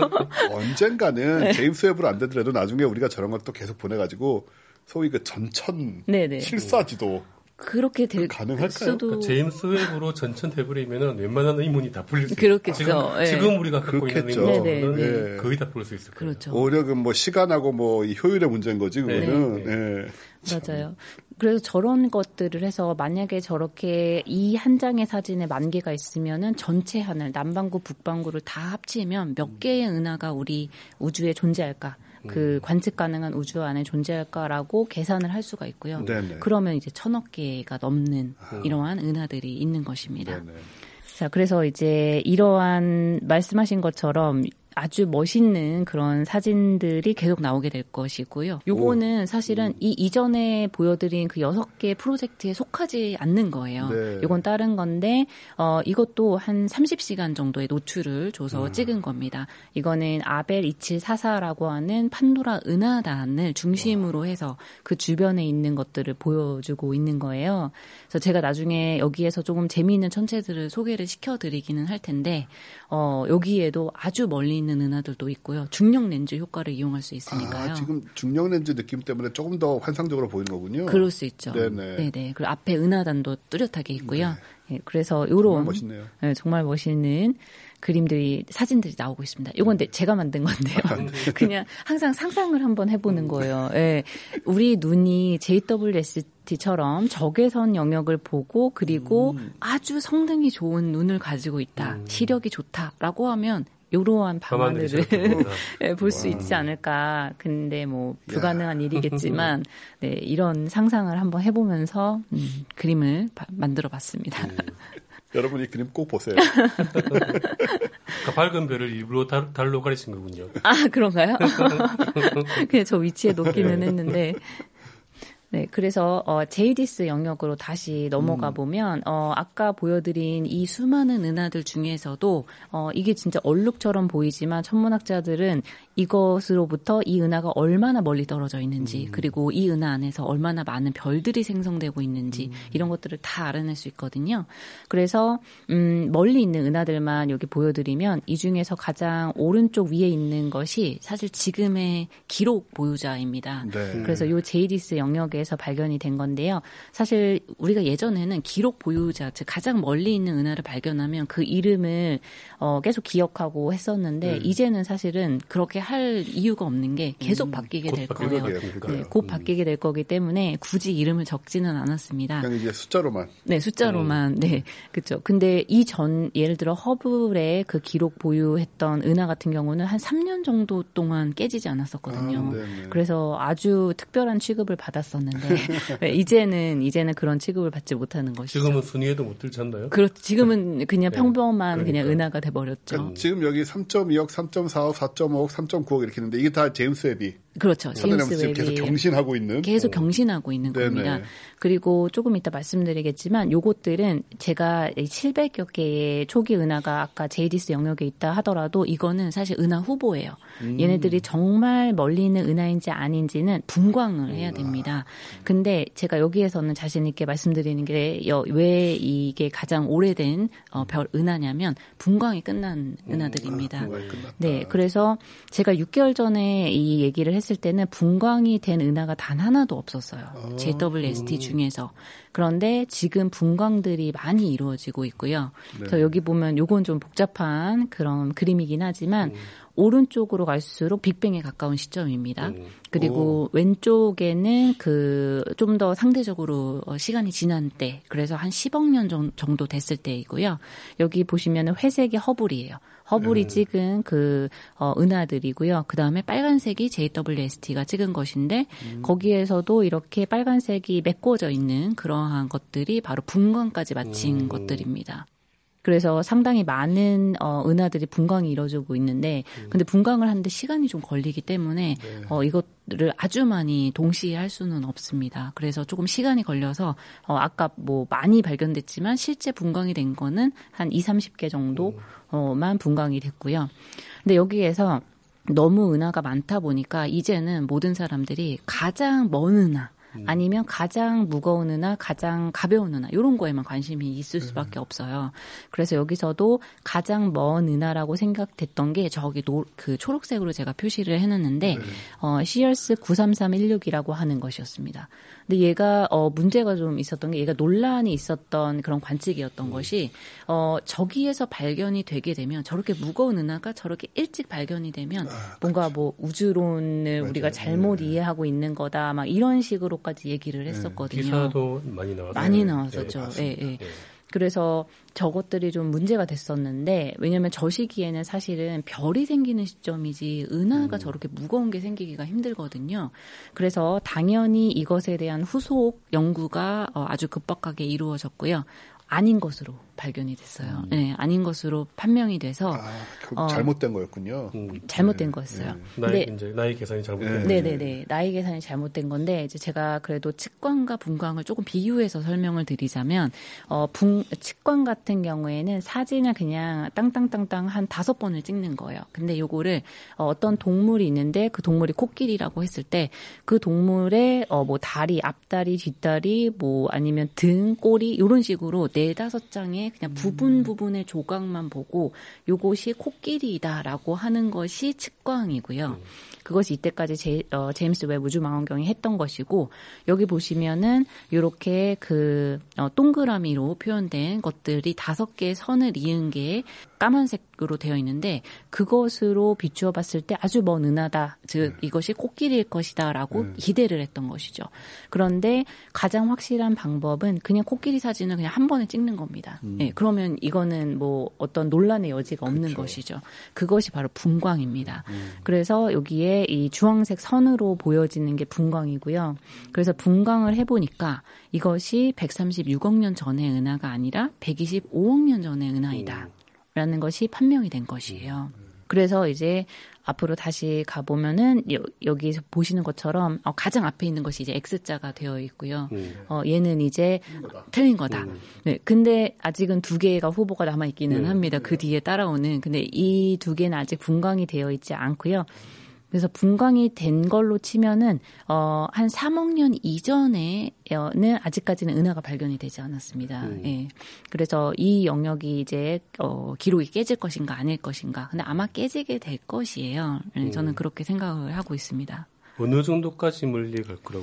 언젠가는 제임스 웹으로 안 되더라도 나중에 우리가 저런 것도 계속 보내가지고 소위 그 전천 실사지도 그렇게 될 가능할까요? 수도 그러니까 제임스 웹으로 전천 해버리면은 웬만한 의문이 다 풀릴 수 있어요. 그렇겠죠. 지금 우리가 갖고 그렇겠죠. 있는 의문은 거의 다 풀릴 수 있을 거예요. 그렇죠. 오히려 뭐 시간하고 뭐 이 효율의 문제인 거지 그거는. 맞아요. 그래서 저런 것들을 해서 만약에 저렇게 이 한 장의 사진에 10,000개가 있으면은 전체 하늘 남반구 북반구를 다 합치면 몇 개의 은하가 우리 우주에 존재할까? 그 관측 가능한 우주 안에 존재할까라고 계산을 할 수가 있고요. 네네. 그러면 이제 1,000억 개가 넘는 이러한 은하들이 있는 것입니다. 네네. 자, 그래서 이제 이러한 말씀하신 것처럼 아주 멋있는 그런 사진들이 계속 나오게 될 것이고요. 요거는 사실은 이 이전에 보여드린 그 6개 프로젝트에 속하지 않는 거예요. 네. 요건 다른 건데 이것도 한 30시간 정도의 노출을 줘서 찍은 겁니다. 이거는 아벨 2744라고 하는 판도라 은하단을 중심으로 해서 그 주변에 있는 것들을 보여주고 있는 거예요. 그래서 제가 나중에 여기에서 조금 재미있는 천체들을 소개를 시켜드리기는 할 텐데 여기에도 아주 멀리 있는 은하들도 있고요. 중력 렌즈 효과를 이용할 수 있으니까요. 지금 중력 렌즈 느낌 때문에 조금 더 환상적으로 보이는 거군요. 그럴 수 있죠. 네네. 그리고 앞에 은하단도 뚜렷하게 있고요. 네, 그래서 요런 정말 멋있네요. 네, 정말 멋있는 그림들이 사진들이 나오고 있습니다. 이건 제가 만든 건데요. 그냥 항상 상상을 한번 해보는 거예요. 네, 우리 눈이 JWST처럼 적외선 영역을 보고 그리고 아주 성능이 좋은 눈을 가지고 있다. 시력이 좋다라고 하면 이러한 밤하늘을 볼 수 있지 않을까. 근데 뭐 불가능한 일이겠지만 네, 이런 상상을 한번 해보면서 그림을 만들어봤습니다. 여러분 이 그림 꼭 보세요. 그러니까 밝은 별을 일부러 달로 가리신 거군요. 아, 그런가요? 그냥 저 위치에 놓기는 했는데. 네, 그래서 제이디스 영역으로 다시 넘어가 보면 아까 보여드린 이 수많은 은하들 중에서도 이게 진짜 얼룩처럼 보이지만 천문학자들은 이것으로부터 이 은하가 얼마나 멀리 떨어져 있는지 그리고 이 은하 안에서 얼마나 많은 별들이 생성되고 있는지 이런 것들을 다 알아낼 수 있거든요. 그래서 멀리 있는 은하들만 여기 보여드리면 이 중에서 가장 오른쪽 위에 있는 것이 사실 지금의 기록 보유자입니다. 네. 그래서 이 제이디스 영역에서 발견이 된 건데요. 사실 우리가 예전에는 기록 보유자, 즉 가장 멀리 있는 은하를 발견하면 그 이름을 계속 기억하고 했었는데 이제는 사실은 그렇게 할 이유가 없는 게 계속 바뀌게 될 거예요. 네, 곧 바뀌게 될 거기 때문에 굳이 이름을 적지는 않았습니다. 그냥 이제 숫자로만. 네, 숫자로만. 네, 그렇죠. 근데 예를 들어 허블의 그 기록 보유했던 은하 같은 경우는 한 3년 정도 동안 깨지지 않았었거든요. 그래서 아주 특별한 취급을 받았었는데 네, 이제는 그런 취급을 받지 못하는 것이죠. 지금은 순위에도 못 들지 않나요? 그렇죠. 지금은 그냥 평범한 그러니까. 그냥 은하가 돼버렸죠. 그러니까 지금 여기 3.2억, 3.4억, 4.5억, 3.9억 이렇게 있는데 이게 다 제임스 웹이. 그렇죠. 제임스 웹이 계속 경신하고 있는. 계속 경신하고 있는 겁니다. 그리고 조금 이따 말씀드리겠지만 요것들은 제가 700여 개의 초기 은하가 아까 제이디스 영역에 있다 하더라도 이거는 사실 은하 후보예요. 얘네들이 정말 멀리 있는 은하인지 아닌지는 분광을 해야 됩니다. 근데 제가 여기에서는 자신 있게 말씀드리는 게 왜 이게 가장 오래된 별 은하냐면 분광이 끝난 은하들입니다. 네, 그래서 제가 6개월 전에 이 얘기를 했을 때는 분광이 된 은하가 단 하나도 없었어요. JWST 중에서. 그런데 지금 분광들이 많이 이루어지고 있고요. 그래서 여기 보면 요건 좀 복잡한 그런 그림이긴 하지만 오른쪽으로 갈수록 빅뱅에 가까운 시점입니다. 그리고 왼쪽에는 좀 더 상대적으로 시간이 지난 때, 그래서 한 10억 년 정도 됐을 때이고요. 여기 보시면은 회색이 허블이에요. 허블이 찍은 은하들이고요. 그 다음에 빨간색이 JWST가 찍은 것인데 거기에서도 이렇게 빨간색이 메꿔져 있는 그러한 것들이 바로 분광까지 마친 것들입니다. 그래서 상당히 많은 은하들이 분광이 이루어지고 있는데 근데 분광을 하는데 시간이 좀 걸리기 때문에 이것들을 아주 많이 동시에 할 수는 없습니다. 그래서 조금 시간이 걸려서 아까 뭐 많이 발견됐지만 실제 분광이 된 거는 한 20-30개 정도만 분광이 됐고요. 근데 여기에서 너무 은하가 많다 보니까 이제는 모든 사람들이 가장 먼 은하 아니면 가장 무거운 은하, 가장 가벼운 은하 이런 거에만 관심이 있을 수밖에 없어요. 그래서 여기서도 가장 먼 은하라고 생각됐던 게 저기 그 초록색으로 제가 표시를 해놨는데 시얼스 93316이라고 하는 것이었습니다. 근데 얘가 문제가 좀 있었던 게 얘가 논란이 있었던 그런 관측이었던 것이 저기에서 발견이 되게 되면 저렇게 무거운 은하가 저렇게 일찍 발견이 되면 뭔가 뭐 우주론을 우리가 잘못 이해하고 있는 거다 막 이런 식으로까지 얘기를 했었거든요. 기사도 많이 나왔었죠. 예. 그래서 저것들이 좀 문제가 됐었는데 왜냐하면 저 시기에는 사실은 별이 생기는 시점이지 은하가 저렇게 무거운 게 생기기가 힘들거든요. 그래서 당연히 이것에 대한 후속 연구가 아주 급박하게 이루어졌고요. 아닌 것으로 발견이 됐어요. 네, 아닌 것으로 판명이 돼서 잘못된 거였군요. 잘못된 거였어요. 나이 계산이 잘못된 네네네. 나이 계산이 잘못된 건데 이제 제가 그래도 측광과 분광을 조금 비유해서 설명을 드리자면 측광 같은 경우에는 사진을 그냥 땅땅땅땅 한 5번을 찍는 거예요. 근데 요거를 어떤 동물이 있는데 그 동물이 코끼리라고 했을 때 그 동물의 뭐 다리, 앞다리, 뒷다리, 뭐 아니면 등, 꼬리 이런 식으로 4-5장의 그냥 부분의 조각만 보고 요것이 코끼리다라고 하는 것이 측광이고요. 그것이 이때까지 제임스 웹 우주망원경이 했던 것이고 여기 보시면은 이렇게 그 동그라미로 표현된 것들이 5개의 선을 이은 게 까만색으로 되어 있는데 그것으로 비추어 봤을 때 아주 먼 은하다. 즉 이것이 코끼리일 것이다라고 기대를 했던 것이죠. 그런데 가장 확실한 방법은 그냥 코끼리 사진을 그냥 한 번에 찍는 겁니다. 네, 그러면 이거는 뭐 어떤 논란의 여지가 없는 것이죠. 그것이 바로 분광입니다. 그래서 여기에 이 주황색 선으로 보여지는 게 분광이고요. 그래서 분광을 해보니까 이것이 136억 년 전의 은하가 아니라 125억 년 전의 은하이다. 라는 것이 판명이 된 것이에요. 그래서 이제 앞으로 다시 가보면은 여기서 보시는 것처럼 가장 앞에 있는 것이 이제 X자가 되어 있고요. 얘는 이제 틀린 거다. 네, 근데 아직은 2개가 후보가 남아있기는 합니다. 그 뒤에 따라오는. 근데 이 2개는 아직 분광이 되어 있지 않고요. 그래서 분광이 된 걸로 치면은 한 3억 년 이전에는 아직까지는 은하가 발견이 되지 않았습니다. 예. 그래서 이 영역이 이제 기록이 깨질 것인가 아닐 것인가. 근데 아마 깨지게 될 것이에요. 저는 그렇게 생각을 하고 있습니다. 어느 정도까지 멀리 갈 거라고?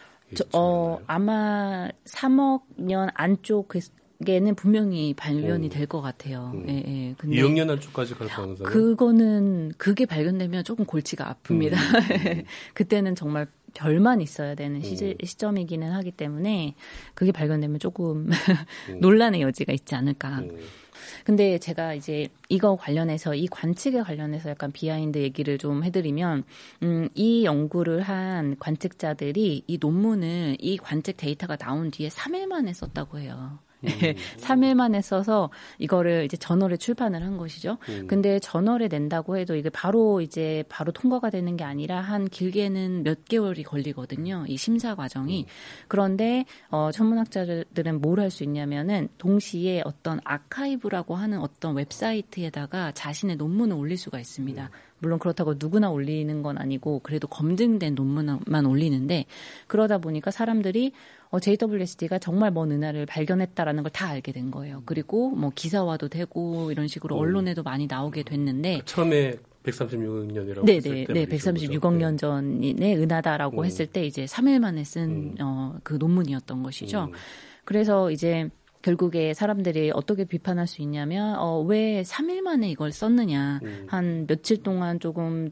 아마 3억 년 안쪽 는 분명히 발견이 될 것 같아요. 예. 근데 2억 년 안쪽까지 갈 가능성은? 그게 발견되면 조금 골치가 아픕니다. 그때는 정말 별만 있어야 되는 시점이기는 하기 때문에 그게 발견되면 조금 논란의 여지가 있지 않을까. 근데 제가 이제 이거 관련해서 이 관측에 관련해서 약간 비하인드 얘기를 좀 해드리면 이 연구를 한 관측자들이 이 논문을 이 관측 데이터가 나온 뒤에 3일 만에 썼다고 해요. 3일 만에 써서 이거를 이제 저널에 출판을 한 것이죠. 근데 저널에 낸다고 해도 이게 바로 통과가 되는 게 아니라 한 길게는 몇 개월이 걸리거든요. 이 심사 과정이. 그런데 천문학자들은 뭘 할 수 있냐면은 동시에 어떤 아카이브라고 하는 어떤 웹사이트에다가 자신의 논문을 올릴 수가 있습니다. 물론 그렇다고 누구나 올리는 건 아니고 그래도 검증된 논문만 올리는데 그러다 보니까 사람들이 JWST가 정말 먼 은하를 발견했다라는 걸 다 알게 된 거예요. 그리고 뭐 기사화도 되고 이런 식으로 언론에도 많이 나오게 됐는데 처음에 136억 년이라고 했을 때 136억 년 전의 은하다라고 했을 때 이제 3일 만에 쓴 그 논문이었던 것이죠. 그래서 이제 결국에 사람들이 어떻게 비판할 수 있냐면 왜 3일 만에 이걸 썼느냐. 한 며칠 동안 조금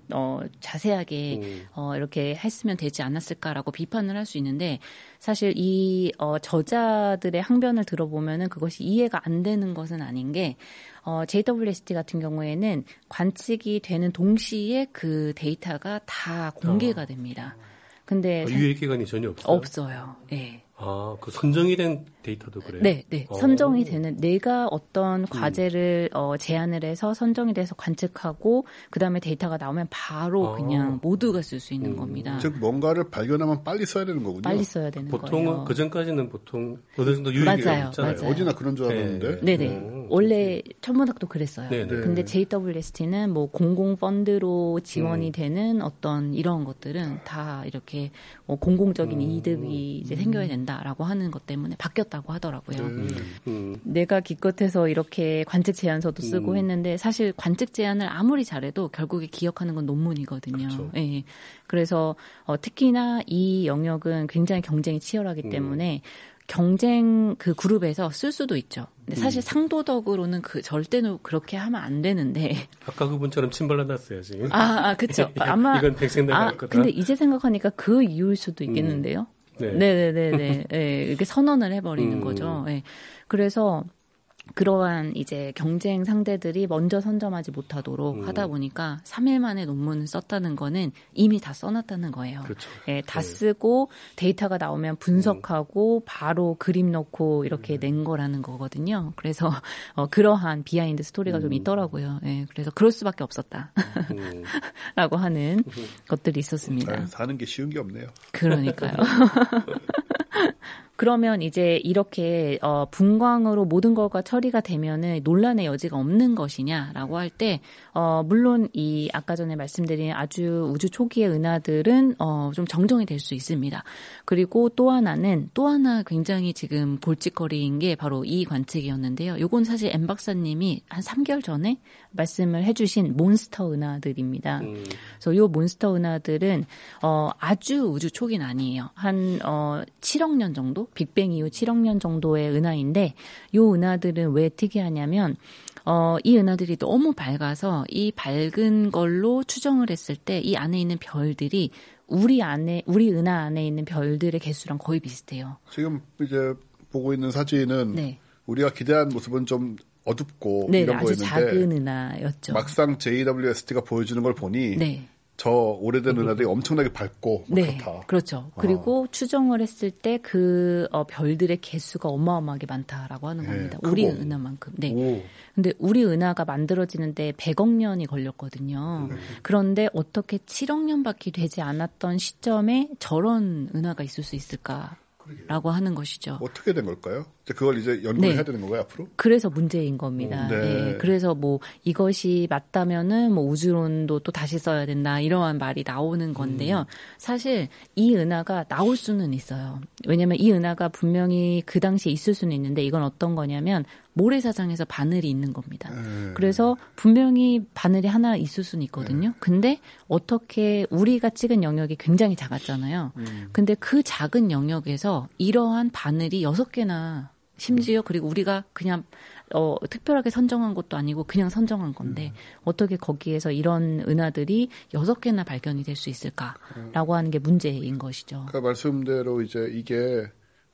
자세하게 이렇게 했으면 되지 않았을까라고 비판을 할 수 있는데 사실 이 저자들의 항변을 들어보면은 그것이 이해가 안 되는 것은 아닌 게 JWST 같은 경우에는 관측이 되는 동시에 그 데이터가 다 공개가 됩니다. 근데 유예 기간이 전혀 없어요? 없어요. 예. 그 선정이 된 데이터도 그래요? 네. 선정이 되는 내가 어떤 과제를 제안을 해서 선정이 돼서 관측하고 그다음에 데이터가 나오면 바로 그냥 모두가 쓸 수 있는 겁니다. 즉 뭔가를 발견하면 빨리 써야 되는 거군요. 빨리 써야 되는 보통은 거예요. 그 전까지는 보통 어느 정도 유예 기간이 있잖아요. 어디나 그런 줄 알았는데. 네네. 원래 천문학도 그랬어요. 네네. 근데 JWST는 뭐 공공 펀드로 지원이 되는 어떤 이런 것들은 다 이렇게 공공적인 이득이 이제 생겨야 된다라고 하는 것 때문에 바뀌었다고 하더라고요. 내가 기껏해서 이렇게 관측 제안서도 쓰고 했는데 사실 관측 제안을 아무리 잘해도 결국에 기억하는 건 논문이거든요. 그렇죠. 예. 그래서 특히나 이 영역은 굉장히 경쟁이 치열하기 때문에 경쟁 그 그룹에서 쓸 수도 있죠. 근데 사실 상도덕으로는 절대로 그렇게 하면 안 되는데. 아까 그분처럼 침발라놨어야지. 그쵸. 아마. 이건 백생대가 할 거다. 근데 이제 생각하니까 그 이유일 수도 있겠는데요. 네네네네. 네, 이렇게 선언을 해버리는 거죠. 네. 그래서 그러한 이제 경쟁 상대들이 먼저 선점하지 못하도록 하다 보니까 3일 만에 논문을 썼다는 거는 이미 다 써놨다는 거예요. 그렇죠. 예, 다 쓰고 데이터가 나오면 분석하고 바로 그림 넣고 이렇게 낸 거라는 거거든요. 그래서 그러한 비하인드 스토리가 좀 있더라고요. 예, 그래서 그럴 수밖에 없었다. 라고 하는 것들이 있었습니다. 사는 게 쉬운 게 없네요. 그러니까요. 그러면 이제 이렇게 분광으로 모든 거가 처리가 되면은 논란의 여지가 없는 것이냐라고 할 때 물론 이 아까 전에 말씀드린 아주 우주 초기의 은하들은 좀 정정이 될 수 있습니다. 그리고 또 하나 굉장히 지금 골칫거리인 게 바로 이 관측이었는데요. 요건 사실 엠 박사님이 한 3개월 전에 말씀을 해주신 몬스터 은하들입니다. 그래서 요 몬스터 은하들은 아주 우주 초기는 아니에요. 한 7억 년 정도? 빅뱅 이후 7억 년 정도의 은하인데 요 은하들은 왜 특이하냐면 이 은하들이 너무 밝아서 이 밝은 걸로 추정을 했을 때 이 안에 있는 별들이 우리 은하 안에 있는 별들의 개수랑 거의 비슷해요. 지금 이제 보고 있는 사진은 우리가 기대한 모습은 좀 어둡고 이런 아주 거였는데 작은 은하였죠. 막상 JWST가 보여주는 걸 보니 저 오래된 은하들이 엄청나게 밝고 그렇다. 그렇죠. 그리고 추정을 했을 때 그 별들의 개수가 어마어마하게 많다라고 하는 겁니다. 우리 은하만큼. 근데 우리 은하가 만들어지는데 100억 년이 걸렸거든요. 그런데 어떻게 7억 년밖에 되지 않았던 시점에 저런 은하가 있을 수 있을까? 라고 하는 것이죠. 어떻게 된 걸까요? 그걸 이제 연구를 해야 되는 건가요, 앞으로? 그래서 문제인 겁니다. 그래서 뭐 이것이 맞다면은 뭐 우주론도 또 다시 써야 된다 이러한 말이 나오는 건데요. 사실 이 은하가 나올 수는 있어요. 왜냐하면 이 은하가 분명히 그 당시에 있을 수는 있는데 이건 어떤 거냐면 모래사장에서 바늘이 있는 겁니다. 그래서 분명히 바늘이 하나 있을 수는 있거든요. 근데 어떻게 우리가 찍은 영역이 굉장히 작았잖아요. 근데 그 작은 영역에서 이러한 바늘이 6개나 심지어 그리고 우리가 그냥 특별하게 선정한 것도 아니고 그냥 선정한 건데 어떻게 거기에서 이런 은하들이 6개나 발견이 될 수 있을까라고 하는 게 문제인 것이죠. 그 말씀대로 이제 이게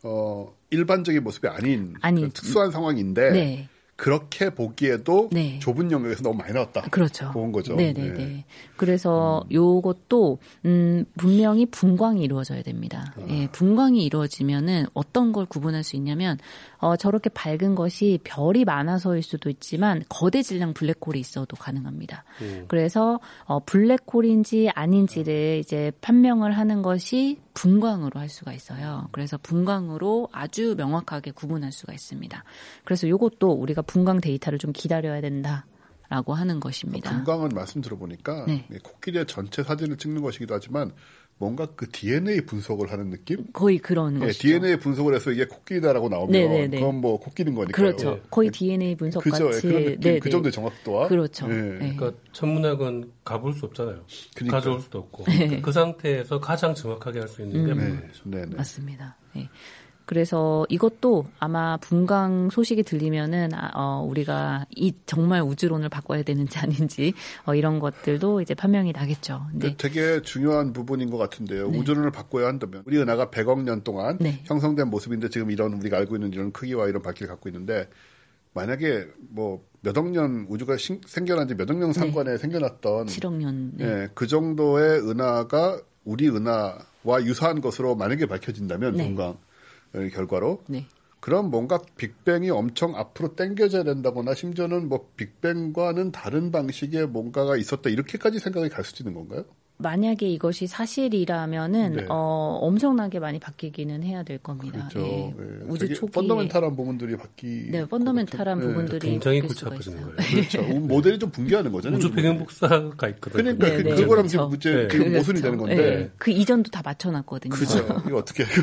일반적인 모습이 아닌 특수한 상황인데 그렇게 보기에도 좁은 영역에서 너무 많이 나왔다. 그렇죠. 그런 거죠. 네네네. 그래서 요것도 분명히 분광이 이루어져야 됩니다. 분광이 이루어지면은 어떤 걸 구분할 수 있냐면 저렇게 밝은 것이 별이 많아서일 수도 있지만 거대 질량 블랙홀이 있어도 가능합니다. 그래서 블랙홀인지 아닌지를 이제 판명을 하는 것이 분광으로 할 수가 있어요. 그래서 분광으로 아주 명확하게 구분할 수가 있습니다. 그래서 이것도 우리가 분광 데이터를 좀 기다려야 된다라고 하는 것입니다. 분광은 말씀 들어보니까 코끼리의 전체 사진을 찍는 것이기도 하지만 뭔가 그 DNA 분석을 하는 느낌? 거의 그런 것이죠. DNA 분석을 해서 이게 코끼리다라고 나오면 그건 뭐 코끼리인 거니까요. 그렇죠. 거의 DNA 분석 같이. 그런 느낌, 그 정도의 정확도와. 그렇죠. 그러니까 천문학은 가볼 수 없잖아요. 가져올 수도 없고. 그 상태에서 가장 정확하게 할 수 있는 게 네네. 맞습니다. 그래서 이것도 아마 분광 소식이 들리면은 우리가 이 정말 우주론을 바꿔야 되는지 아닌지 이런 것들도 이제 판명이 나겠죠. 근데 되게 중요한 부분인 것 같은데요. 우주론을 바꿔야 한다면 우리 은하가 100억 년 동안 형성된 모습인데 지금 이런 우리가 알고 있는 이런 크기와 이런 밝기를 갖고 있는데 만약에 뭐 몇억 년 우주가 생겨난 지 몇억 년 상관에 생겨났던 7억 년. 그 정도의 은하가 우리 은하와 유사한 것으로 만약에 밝혀진다면 분광 결과로 그럼 뭔가 빅뱅이 엄청 앞으로 당겨져야 된다거나 심지어는 뭐 빅뱅과는 다른 방식의 뭔가가 있었다 이렇게까지 생각이 갈 수도 있는 건가요? 만약에 이것이 사실이라면은 네. 엄청나게 많이 바뀌기는 해야 될 겁니다. 그렇죠. 예. 네. 우주 초기 펀더멘탈한 부분들이 네, 펀더멘탈한 부분들이 굉장히 골치 아파지는 거예요. 그렇죠. 모델이 좀 붕괴하는 거잖아요. 우주 배경 복사가 있거든요. 그러니까 그거랑 지금 모순이 되는 건데. 네. 그 이전도 다 맞춰놨거든요. 그죠. 이거 어떻게 해요?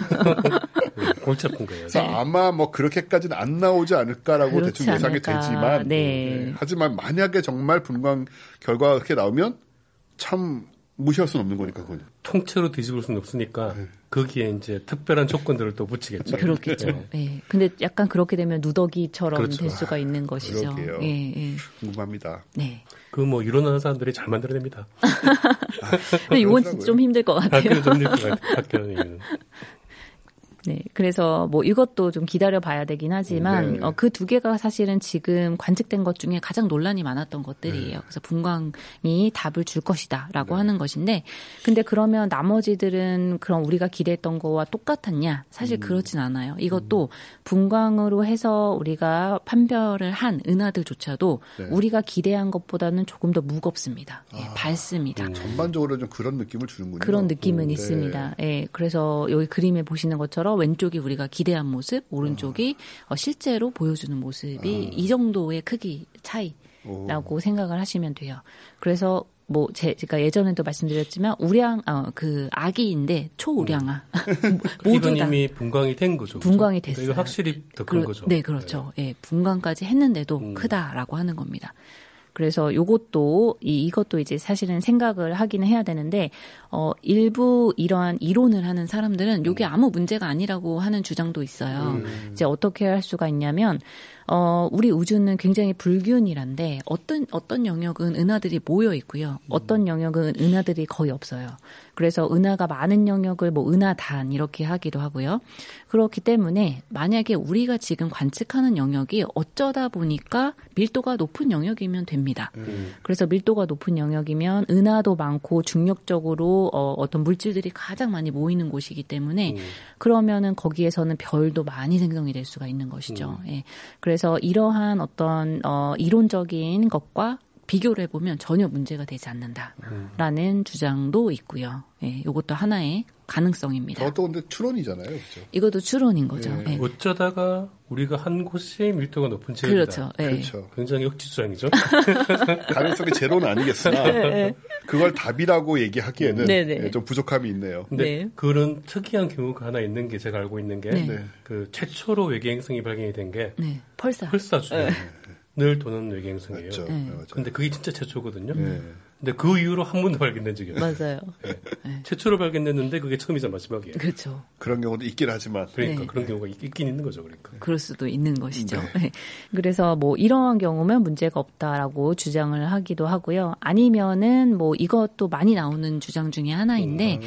골치 아픈 거예요. 그래서 아마 뭐 그렇게까지는 안 나오지 않을까라고 대충 예상이 되지만, 네. 하지만 만약에 정말 분광 결과가 그렇게 나오면 참 무시할 수는 없는 거니까 그건. 통째로 뒤집을 수는 없으니까 거기에 이제 특별한 조건들을 또 붙이겠죠. 그렇겠죠. 예. 근데 약간 그렇게 되면 누더기처럼 그렇죠. 될 수가 있는 것이죠. 그러게요. 예. 궁금합니다. 네. 그 뭐 이론하는 사람들이 잘 만들어냅니다. 근데 이건 진짜 좀 힘들 것 같아요. 학교는 좀 힘들 것 같아요. 학교는 얘기는. 네, 그래서 뭐 이것도 좀 기다려 봐야 되긴 하지만 네. 그 두 개가 사실은 지금 관측된 것 중에 가장 논란이 많았던 것들이에요. 그래서 분광이 답을 줄 것이다라고 하는 것인데, 근데 그러면 나머지들은 그럼 우리가 기대했던 거와 똑같았냐? 사실 그렇진 않아요. 이것도 분광으로 해서 우리가 판별을 한 은하들조차도 우리가 기대한 것보다는 조금 더 무겁습니다. 예, 밝습니다. 전반적으로 좀 그런 느낌을 주는군요. 그런 느낌은 있습니다. 예, 그래서 여기 그림에 보시는 것처럼 왼쪽이 우리가 기대한 모습, 오른쪽이 실제로 보여주는 모습이 이 정도의 크기 차이라고 생각을 하시면 돼요. 그래서 뭐 제가 예전에도 말씀드렸지만 그 아기인데 초우량아 모두 다 이미 분광이 된 거죠. 분광이 그렇죠? 됐어요. 이거 확실히 더 큰 거죠. 네, 그렇죠. 예, 분광까지 했는데도 크다라고 하는 겁니다. 그래서 이것도 이제 사실은 생각을 하기는 해야 되는데 일부 이러한 이론을 하는 사람들은 이게 아무 문제가 아니라고 하는 주장도 있어요. 이제 어떻게 할 수가 있냐면 우리 우주는 굉장히 불균일한데 어떤 영역은 은하들이 모여 있고요. 어떤 영역은 은하들이 거의 없어요. 그래서 은하가 많은 영역을 뭐 은하단 이렇게 하기도 하고요. 그렇기 때문에 만약에 우리가 지금 관측하는 영역이 어쩌다 보니까 밀도가 높은 영역이면 됩니다. 그래서 밀도가 높은 영역이면 은하도 많고 중력적으로 어떤 물질들이 가장 많이 모이는 곳이기 때문에 그러면은 거기에서는 별도 많이 생성이 될 수가 있는 것이죠. 예. 그래서 이러한 어떤 이론적인 것과 비교를 해보면 전혀 문제가 되지 않는다라는 주장도 있고요. 예, 이것도 하나의 가능성입니다. 그것도 근데 추론이잖아요, 그렇죠? 이것도 추론인 거죠. 예. 어쩌다가 우리가 한 곳이 밀도가 높은 지역이다. 그렇죠. 예. 그렇죠. 굉장히 억지 주장이죠. 가능성이 제로는 아니겠으나 그걸 답이라고 얘기하기에는 좀 부족함이 있네요. 근데 그런 특이한 경우가 하나 있는 게 제가 알고 있는 게 그 최초로 외계 행성이 발견이 된 게 펄사주에 늘 도는 외계 행성이에요. 맞죠. 근데 그게 진짜 최초거든요. 근데 그 이후로 한 번도 발견된 적이 없어요. 맞아요. 최초로 발견됐는데 그게 처음이자 마지막이에요. 그렇죠. 그런 경우도 있긴 하지만. 그러니까 그런 경우가 있긴 있는 거죠. 그러니까. 그럴 수도 있는 것이죠. 그래서 뭐 이러한 경우면 문제가 없다라고 주장을 하기도 하고요. 아니면은 뭐 이것도 많이 나오는 주장 중에 하나인데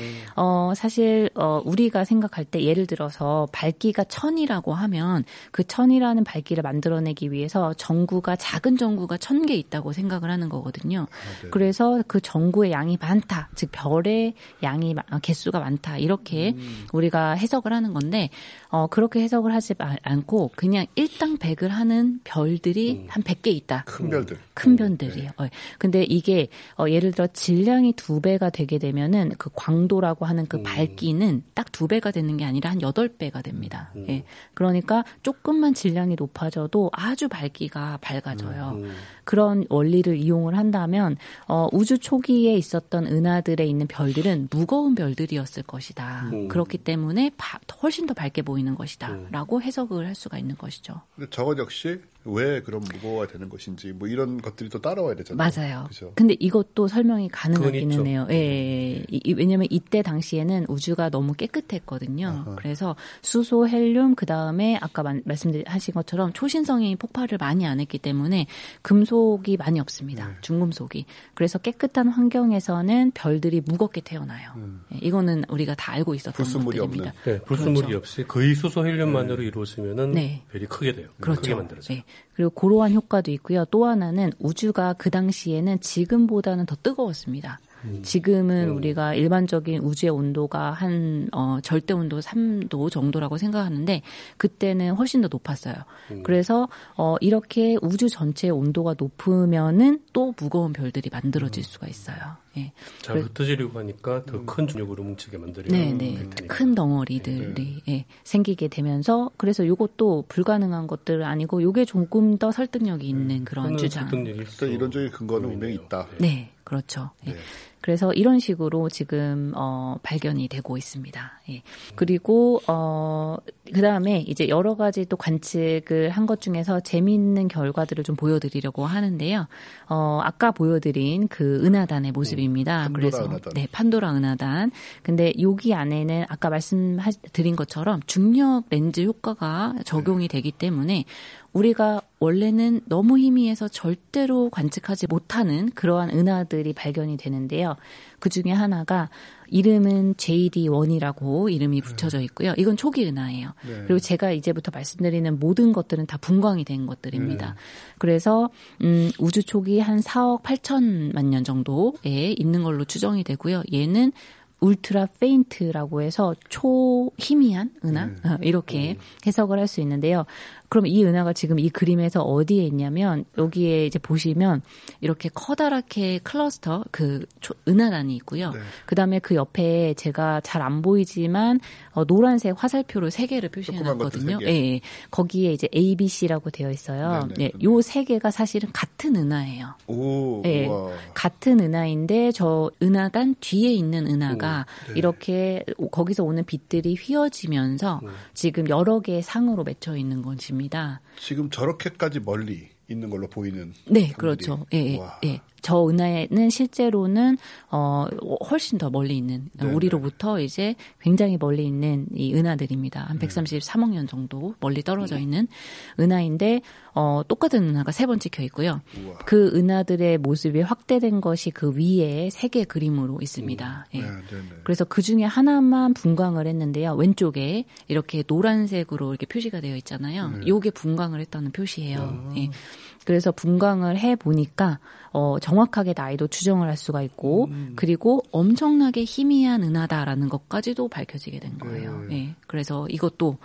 사실 우리가 생각할 때 예를 들어서 밝기가 1000이라고 하면 그 1000이라는 밝기를 만들어내기 위해서 작은 전구가 1000개 있다고 생각을 하는 거거든요. 그래서 그 전구의 양이 많다, 즉 별의 양이 개수가 많다 이렇게 우리가 해석을 하는 건데 그렇게 해석을 하지 않고 그냥 일당백을 하는 별들이 한 100개 있다. 큰 별들. 큰 별들이에요. 근데 이게 예를 들어 질량이 2배가 되게 되면은 그 광도라고 하는 그 밝기는 딱 2배가 되는 게 아니라 한 8배가 됩니다. 예. 그러니까 조금만 질량이 높아져도 아주 밝기가 밝아져요. 그런 원리를 이용을 한다면 우주 초기에 있었던 은하들에 있는 별들은 무거운 별들이었을 것이다. 그렇기 때문에 훨씬 더 밝게 보이는 것이다. 라고 해석을 할 수가 있는 것이죠. 근데 저것 역시 왜 그럼 무거워야 되는 것인지 뭐 이런 것들이 또 따라와야 되잖아요. 맞아요. 그죠? 근데 이것도 설명이 가능하기는 해요. 예. 왜냐하면 이때 당시에는 우주가 너무 깨끗했거든요. 그래서 수소, 헬륨, 그 다음에 아까 말씀하신 것처럼 초신성이 폭발을 많이 안 했기 때문에 금속이 많이 없습니다. 중금속이. 그래서 깨끗한 환경에서는 별들이 무겁게 태어나요. 예, 이거는 우리가 다 알고 있었던 불순물이 것들입니다. 없는. 네, 불순물이 그렇죠. 없이 거의 수소, 헬륨만으로 이루어지면은 별이 크게 돼요. 그렇죠. 크게 만들어져요. 네. 그리고 그러한 효과도 있고요. 또 하나는 우주가 그 당시에는 지금보다는 더 뜨거웠습니다. 지금은 우리가 일반적인 우주의 온도가 한 절대 온도 3도 정도라고 생각하는데 그때는 훨씬 더 높았어요. 그래서 이렇게 우주 전체의 온도가 높으면은 또 무거운 별들이 만들어질 수가 있어요. 예. 잘 흩어지려고 하니까 더 큰 중력으로 뭉치게 만들어야 네, 큰 덩어리들이 예, 생기게 되면서 그래서 이것도 불가능한 것들 아니고 이게 조금 더 설득력이 있는 그런 주장. 일단 이론적인 근거는 분명히 있다. 네, 그렇죠. 예. 그래서 이런 식으로 지금 발견이 되고 있습니다. 예. 그리고 그다음에 이제 여러 가지 또 관측을 한 것 중에서 재미있는 결과들을 좀 보여드리려고 하는데요. 아까 보여드린 그 은하단의 모습입니다. 판도라 그래서 은하단. 네, 판도라 은하단. 근데 여기 안에는 아까 말씀드린 것처럼 중력 렌즈 효과가 적용이 되기 때문에 우리가 원래는 너무 희미해서 절대로 관측하지 못하는 그러한 은하들이 발견이 되는데요. 그 중에 하나가 이름은 JD1이라고 이름이 붙여져 있고요. 이건 초기 은하예요. 네. 그리고 제가 이제부터 말씀드리는 모든 것들은 다 분광이 된 것들입니다. 그래서 우주 초기 한 4억 8천만 년 정도에 있는 걸로 추정이 되고요. 얘는 울트라 페인트라고 해서 초희미한 은하 이렇게 해석을 할 수 있는데요. 그럼 이 은하가 지금 이 그림에서 어디에 있냐면 여기에 이제 보시면 이렇게 커다랗게 클러스터 그 은하단이 있고요. 네. 그다음에 그 옆에 제가 잘 안 보이지만 노란색 화살표로 3개를 표시해 놨거든요. 예. 거기에 이제 ABC라고 되어 있어요. 네, 요 3개가 사실은 같은 은하예요. 오, 예. 같은 은하인데 저 은하단 뒤에 있는 은하가 이렇게 거기서 오는 빛들이 휘어지면서 지금 여러 개의 상으로 맺혀 있는 것입니다. 지금 저렇게까지 멀리 있는 걸로 보이는. 네, 상들이. 그렇죠. 예, 예. 저 은하에는 실제로는 훨씬 더 멀리 있는 우리로부터 이제 굉장히 멀리 있는 이 은하들입니다. 한 133억 년 정도 멀리 떨어져 있는 은하인데 똑같은 은하가 3번 찍혀 있고요. 우와. 그 은하들의 모습이 확대된 것이 그 위에 3개 그림으로 있습니다. 예. 그래서 그 중에 하나만 분광을 했는데요. 왼쪽에 이렇게 노란색으로 이렇게 표시가 되어 있잖아요. 요게 분광을 했다는 표시예요. 예. 그래서 분광을 해 보니까 정확하게 나이도 추정을 할 수가 있고 그리고 엄청나게 희미한 은하다라는 것까지도 밝혀지게 된 거예요. 예. 그래서 이것도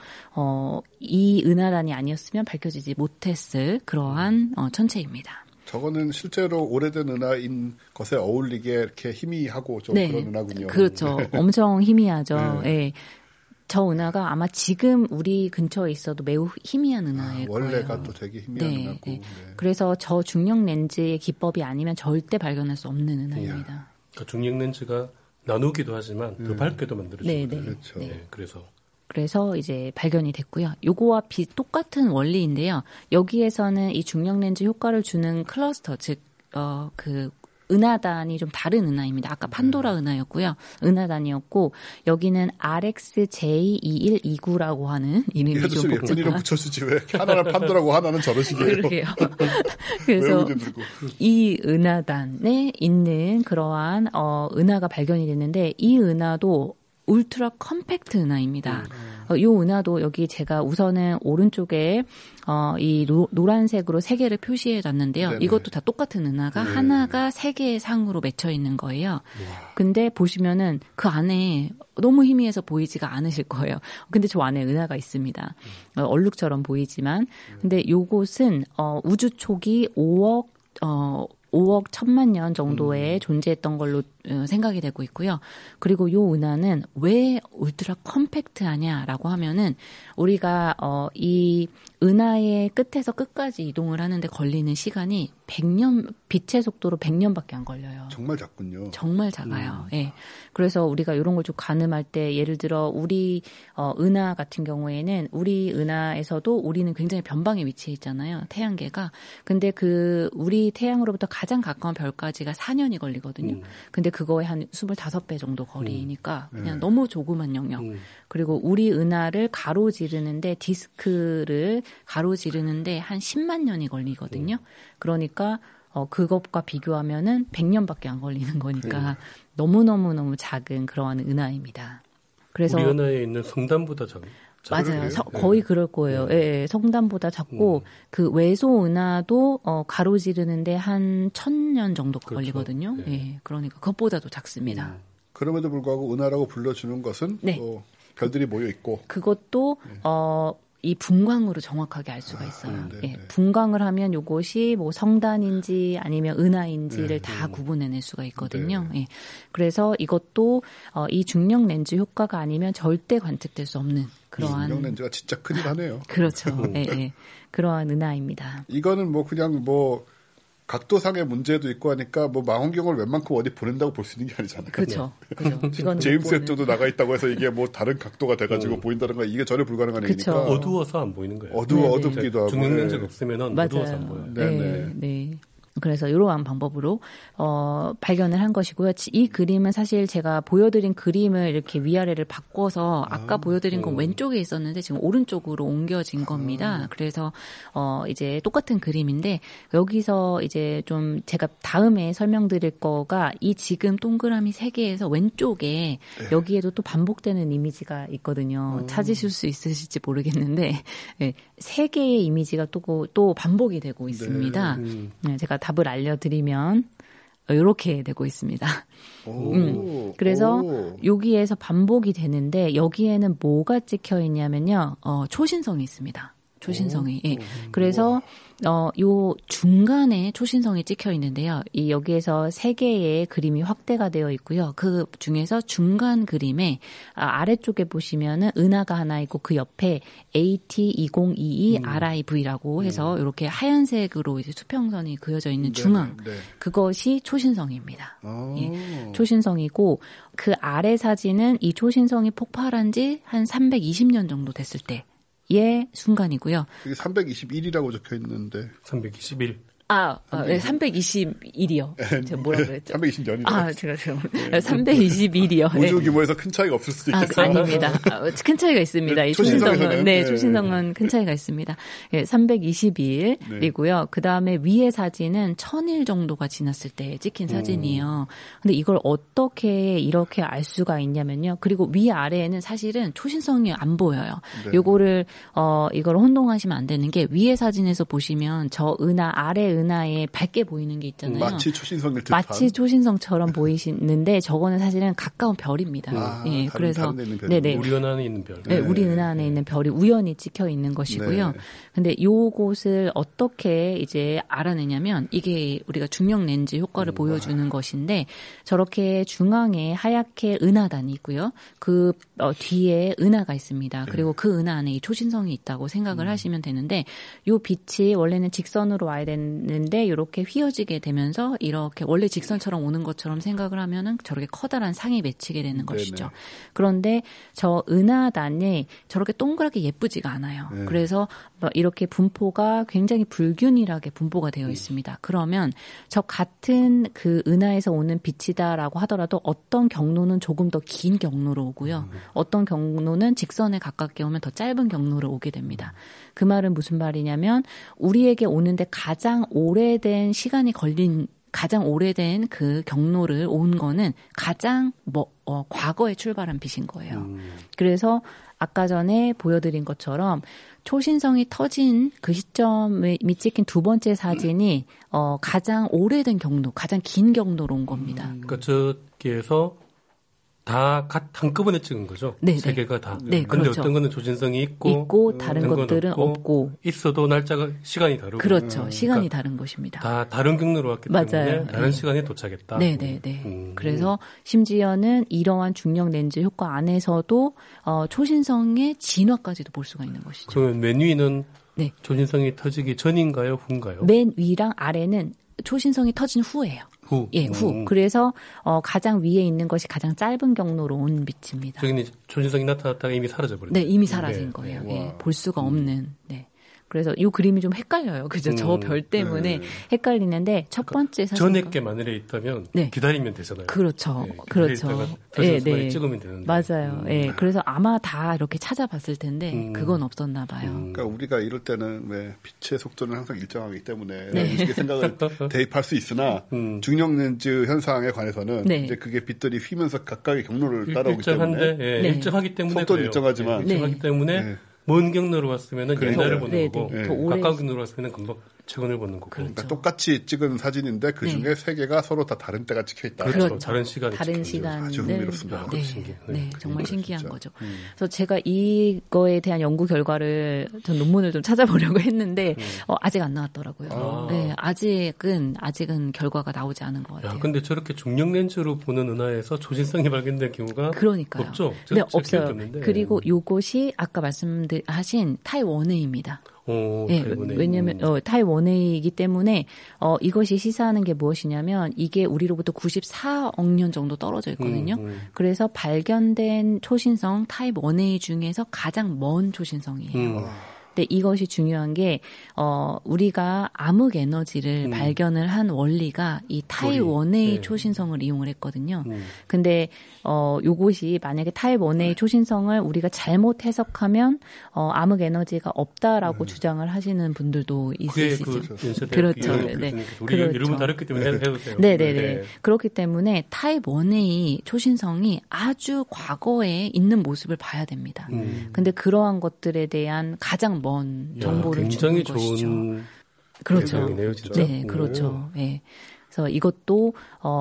이 은하단이 아니었으면 밝혀지지 못했을 그러한 천체입니다. 저거는 실제로 오래된 은하인 것에 어울리게 이렇게 희미하고 좀 그런 은하군요. 그렇죠. 엄청 희미하죠. 예. 저 은하가 아마 지금 우리 근처에 있어도 매우 희미한 은하일 거예요. 원래가 또 되게 희미한 은하고. 네. 그래서 저 중력 렌즈의 기법이 아니면 절대 발견할 수 없는 은하입니다. 그러니까 중력 렌즈가 나누기도 하지만 더 밝게도 만들어지거든요. 네. 그렇죠. 네, 그래서 이제 발견이 됐고요. 요거와 똑같은 원리인데요. 여기에서는 이 중력 렌즈 효과를 주는 클러스터, 즉 그 은하단이 좀 다른 은하입니다. 아까 판도라 은하였고요. 은하단이었고 여기는 RxJ2129라고 하는 이름이 좀 복잡한. 예쁜 이름 붙여주지 왜 하나는 판도라고 하나는 저러시게요. 그러게요. 그래서 이 은하단에 있는 그러한 은하가 발견이 됐는데 이 은하도 울트라 컴팩트 은하입니다. 이 은하도 여기 제가 우선은 오른쪽에 이 노란색으로 3개를 표시해 놨는데요. 네네. 이것도 다 똑같은 은하가 하나가 3개의 상으로 맺혀 있는 거예요. 우와. 근데 보시면은 그 안에 너무 희미해서 보이지가 않으실 거예요. 근데 저 안에 은하가 있습니다. 얼룩처럼 보이지만 근데 요것은 우주 초기 5억 1천만 년 정도에 존재했던 걸로 생각이 되고 있고요. 그리고 요 은하는 왜 울트라 컴팩트하냐라고 하면은 우리가 이 은하의 끝에서 끝까지 이동을 하는데 걸리는 시간이 100년, 빛의 속도로 100년밖에 안 걸려요. 정말 작군요. 정말 작아요. 예. 그래서 우리가 이런 걸 좀 가늠할 때 예를 들어 우리 은하 같은 경우에는 우리 은하에서도 우리는 굉장히 변방에 위치해 있잖아요. 태양계가. 근데 그 우리 태양으로부터 가장 가까운 별까지가 4년이 걸리거든요. 근데 그거에 한 25배 정도 거리니까 그냥 너무 조그만 영역. 그리고 우리 은하를 가로지르는데 디스크를 가로지르는데 한 10만 년이 걸리거든요. 그러니까 그것과 비교하면은 100년밖에 안 걸리는 거니까 너무너무 작은 그러한 은하입니다. 그래서 우리 은하에 있는 성단보다 맞아요. 거의 그럴 거예요. 예, 성단보다 작고 그 외소 은하도 가로지르는데 한 1000년 정도가 그렇죠. 걸리거든요. 예, 그러니까 그것보다도 작습니다. 그럼에도 불구하고 은하라고 불러주는 것은 또 별들이 모여 있고 그것도 이 분광으로 정확하게 알 수가 있어요. 예, 분광을 하면 요것이 뭐 성단인지 아니면 은하인지를 다 구분해낼 수가 있거든요. 예, 그래서 이것도 이 중력 렌즈 효과가 아니면 절대 관측될 수 없는 그러한 중력 렌즈가 진짜 큰일 하네요. 그렇죠. 예, 예. 그러한 은하입니다. 이거는 뭐 그냥 뭐 각도상의 문제도 있고 하니까 뭐 망원경을 웬만큼 어디 보낸다고 볼 수 있는 게 아니잖아요. 그렇죠. 제임스 웹도 나가 있다고 해서 이게 뭐 다른 각도가 돼가지고 보인다는 거 이게 전혀 불가능한 얘기니까. 어두워서 안 보이는 거예요. 어둡기도 하고. 중력 렌즈가 없으면 어두워서 안 보여요. 네. 그래서 이러한 방법으로 발견을 한 것이고요. 이 그림은 사실 제가 보여드린 그림을 이렇게 위아래를 바꿔서 아까 보여드린 건 왼쪽에 있었는데 지금 오른쪽으로 옮겨진 겁니다. 그래서 이제 똑같은 그림인데 여기서 이제 좀 제가 다음에 설명드릴 거가 이 지금 동그라미 3개에서 왼쪽에 여기에도 또 반복되는 이미지가 있거든요. 찾으실 수 있으실지 모르겠는데 3개의 이미지가 또 반복이 되고 있습니다. 네, 제가 답을 알려드리면 이렇게 되고 있습니다. 그래서 여기에서 반복이 되는데 여기에는 뭐가 찍혀 있냐면요. 초신성이 있습니다. 초신성이. 예. 그래서 요 중간에 초신성이 찍혀 있는데요. 여기에서 3개의 그림이 확대가 되어 있고요. 그 중에서 중간 그림에 아래쪽에 보시면은 은하가 하나 있고 그 옆에 AT2022 RIV라고 해서 이렇게 하얀색으로 이제 수평선이 그려져 있는 중앙. 그것이 초신성입니다. 예. 초신성이고 그 아래 사진은 이 초신성이 폭발한 지 한 320년 정도 됐을 때 예, 순간이고요. 이게 321이라고 적혀 있는데. 321. 321이요. 제가 뭐라 그랬죠? 320년이요. 제가 321이요. 우주 규모에서 큰 차이가 없을 수도 있겠어요. 아닙니다. 큰 차이가 있습니다. 이 초신성은. 초신성은 큰 차이가 있습니다. 321이고요. 그 다음에 위의 사진은 1000일 정도가 지났을 때 찍힌 사진이에요. 근데 이걸 어떻게 이렇게 알 수가 있냐면요. 그리고 위아래에는 사실은 초신성이 안 보여요. 이걸 혼동하시면 안 되는 게 위의 사진에서 보시면 저 아래 은하에 밝게 보이는 게 있잖아요. 마치 초신성일 듯한. 마치 초신성처럼 보이시는데 저거는 사실은 가까운 별입니다. 예, 그래서 네네. 우리 은하 안에 있는 별. 네, 우리 은하 안에 있는 별이 우연히 찍혀 있는 것이고요. 근데 요것을 어떻게 이제 알아내냐면 이게 우리가 중력 렌즈 효과를 보여주는 것인데 저렇게 중앙에 하얗게 은하단이 있고요. 그 뒤에 은하가 있습니다. 그리고 그 은하 안에 이 초신성이 있다고 생각을 하시면 되는데 요 빛이 원래는 직선으로 와야 되는데 이렇게 휘어지게 되면서 이렇게 원래 직선처럼 오는 것처럼 생각을 하면은 저렇게 커다란 상이 맺히게 되는 것이죠. 그런데 저 은하단이 저렇게 동그랗게 예쁘지가 않아요. 그래서 이렇게 분포가 굉장히 불균일하게 분포가 되어 있습니다. 그러면 저 같은 그 은하에서 오는 빛이다라고 하더라도 어떤 경로는 조금 더 긴 경로로 오고요. 어떤 경로는 직선에 가깝게 오면 더 짧은 경로로 오게 됩니다. 그 말은 무슨 말이냐면 우리에게 오는데 가장 오래된 시간이 걸린 가장 오래된 그 경로를 온 거는 가장 과거에 출발한 빛인 거예요. 그래서 아까 전에 보여드린 것처럼 초신성이 터진 그 시점에 찍힌 두 번째 사진이 가장 오래된 경로, 가장 긴 경로로 온 겁니다. 그러니까 저기에서 다 한꺼번에 찍은 거죠? 네. 세 개가 다. 네, 근데 그렇죠. 어떤 거는 조진성이 있고 다른 것들은 없고. 있어도 날짜가 시간이 다르고. 그렇죠. 시간이 다른 것입니다. 다 다른 경로로 왔기 때문에 다른 시간에 도착했다. 네네네. 그래서 심지어는 이러한 중력 렌즈 효과 안에서도 초신성의 진화까지도 볼 수가 있는 것이죠. 그러면 맨 위는 조진성이 터지기 전인가요, 후인가요? 맨 위랑 아래는 초신성이 터진 후예요. 후. 그래서 가장 위에 있는 것이 가장 짧은 경로로 온 빛입니다. 저기는 초신성이 나타났다가 이미 사라져 버렸죠. 네, 이미 사라진 거예요. 볼 수가 없는. 네. 그래서 이 그림이 좀 헷갈려요. 그죠? 저 별 때문에 헷갈리는데 첫 번째 사진. 전액게 만일에 있다면 기다리면 되잖아요. 그렇죠. 그렇죠. 네. 찍으면 되는데. 맞아요. 그래서 아마 다 이렇게 찾아봤을 텐데 그건 없었나 봐요. 그러니까 우리가 이럴 때는 왜 빛의 속도는 항상 일정하기 때문에 음식의 생각을 대입할 수 있으나 중력 렌즈 현상에 관해서는 이제 그게 빛들이 휘면서 각각의 경로를 따라오기 때문에 일정하기 때문에 속도는 일정하지만 일정하기 때문에 먼 경로로 왔으면은 옛날을 보는 거고 가까운 경로로 왔으면은 금방 최근을 보는 거고. 그러니까 똑같이 찍은 사진인데 그 중에 세 개가 서로 다 다른 때가 찍혀 있다. 그렇죠. 다른 시간에 다른 시간. 아주 흥미롭습니다. 정말 신기한 거죠. 그래서 제가 이거에 대한 연구 결과를 전 논문을 좀 찾아보려고 했는데 아직 안 나왔더라고요. 아직은 결과가 나오지 않은 것 같아요. 근데 저렇게 중력 렌즈로 보는 은하에서 초신성이 발견된 경우가 그러니까요. 없죠. 네, 없어요. 그리고 요것이 아까 말씀하신 타입 1A입니다. 왜냐면 타입 1A이기 때문에 이것이 시사하는 게 무엇이냐면 이게 우리로부터 94억 년 정도 떨어져 있거든요. 그래서 발견된 초신성 타입 1A 중에서 가장 먼 초신성이에요. 근데 이것이 중요한 게 우리가 암흑 에너지를 발견을 한 원리가 이 타입 1A 초신성을 이용을 했거든요. 근데 요것이 만약에 타입 1A 초신성을 우리가 잘못 해석하면 암흑 에너지가 없다라고 주장을 하시는 분들도 있으시죠. 그렇죠. 우리 이름은 다르기 때문에 해도 돼요. 네네네. 그렇기 때문에 타입 1A 초신성이 아주 과거에 있는 모습을 봐야 됩니다. 근데 그러한 것들에 대한 가장 먼 정보를 굉장히 주는 것이죠. 좋은 그렇죠. 대상이네요, 진짜. 네, 그렇죠. 네. 그래서 이것도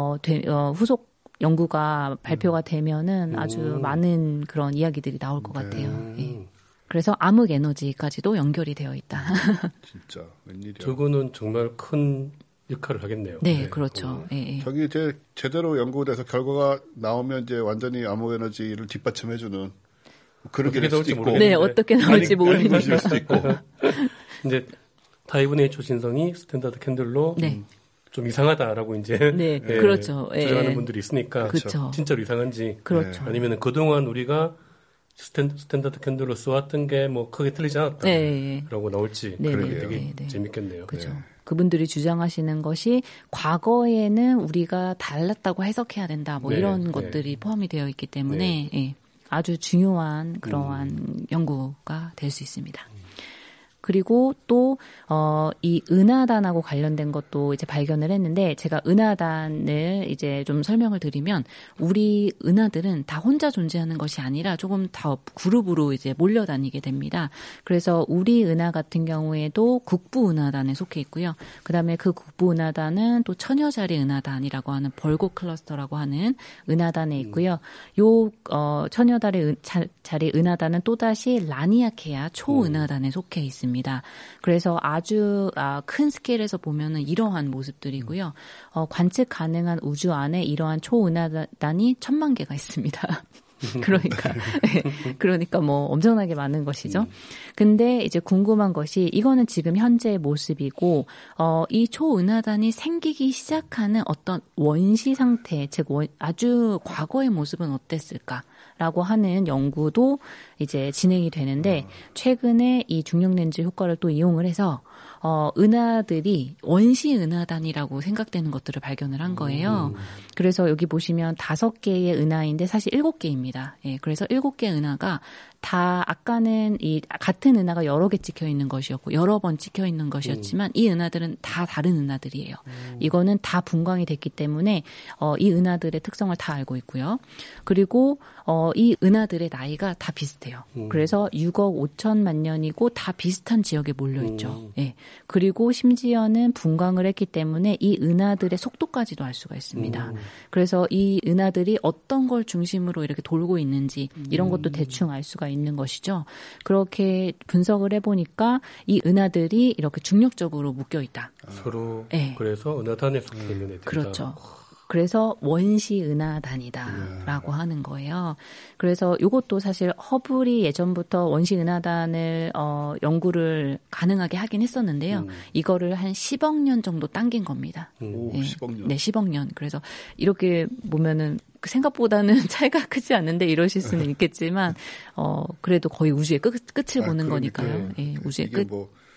후속 연구가 발표가 되면은 아주 많은 그런 이야기들이 나올 것 같아요. 예. 그래서 암흑 에너지까지도 연결이 되어 있다. 진짜 웬일이야. 저거는 정말 큰 역할을 하겠네요. 네, 그렇죠. 저기 이제 제대로 연구돼서 결과가 나오면 이제 완전히 암흑 에너지를 뒷받침해주는 그런 게 될 수도 있고. 네, 어떻게 나올지 모르니까. 수도 있고. 이제 타입 1A 초신성이 스탠다드 캔들로 좀 이상하다라고 이제 그렇죠. 주장하는 분들이 있으니까 그렇죠. 진짜로 이상한지 그렇죠. 아니면 그동안 우리가 스탠다드 캔들로 써왔던 게 뭐 크게 틀리지 않았다라고 나올지 되게 재밌겠네요. 그렇죠. 그분들이 주장하시는 것이 과거에는 우리가 달랐다고 해석해야 된다. 뭐 이런 것들이 포함이 되어 있기 때문에 아주 중요한 그러한 연구가 될 수 있습니다. 그리고 또 이 은하단하고 관련된 것도 이제 발견을 했는데 제가 은하단을 이제 좀 설명을 드리면 우리 은하들은 다 혼자 존재하는 것이 아니라 조금 더 그룹으로 이제 몰려다니게 됩니다. 그래서 우리 은하 같은 경우에도 국부 은하단에 속해 있고요. 그다음에 그 국부 은하단은 또 처녀자리 은하단이라고 하는 벌고 클러스터라고 하는 은하단에 있고요. 요 처녀자리 은하단은 또다시 라니아케아 초은하단에 속해 있습니다. 그래서 아주 큰 스케일에서 보면은 이러한 모습들이고요. 관측 가능한 우주 안에 이러한 초은하단이 1000만 개가 있습니다. 그러니까 뭐 엄청나게 많은 것이죠. 근데 이제 궁금한 것이 이거는 지금 현재의 모습이고 이 초은하단이 생기기 시작하는 어떤 원시 상태, 즉 아주 과거의 모습은 어땠을까라고 하는 연구도 이제 진행이 되는데 최근에 이 중력 렌즈 효과를 또 이용을 해서 은하들이 원시 은하단이라고 생각되는 것들을 발견을 한 거예요. 그래서 여기 보시면 5개의 은하인데 사실 7개입니다. 예, 그래서 7개 은하가 다 아까는 이 같은 은하가 여러 개 찍혀 있는 것이었고 여러 번 찍혀 있는 것이었지만 이 은하들은 다 다른 은하들이에요. 이거는 다 분광이 됐기 때문에 이 은하들의 특성을 다 알고 있고요. 그리고 이 은하들의 나이가 다 비슷해요. 그래서 6억 5천만 년이고 다 비슷한 지역에 몰려 있죠. 예. 그리고 심지어는 분광을 했기 때문에 이 은하들의 속도까지도 알 수가 있습니다. 그래서 이 은하들이 어떤 걸 중심으로 이렇게 돌고 있는지 이런 것도 대충 알 수가 있는 것이죠. 그렇게 분석을 해보니까 이 은하들이 이렇게 중력적으로 묶여 있다. 서로 그래서 은하단에 속해 있는 애들이다. 그렇죠. 그래서 원시 은하단이다라고 하는 거예요. 그래서 이것도 사실 허블이 예전부터 원시 은하단을 연구를 가능하게 하긴 했었는데요. 이거를 한 10억 년 정도 당긴 겁니다. 오, 10억 년. 네, 10억 년. 그래서 이렇게 보면은 생각보다는 차이가 크지 않는데 이러실 수는 있겠지만 그래도 거의 우주의 끝을 보는 거니까요. 예, 우주의 끝. 뭐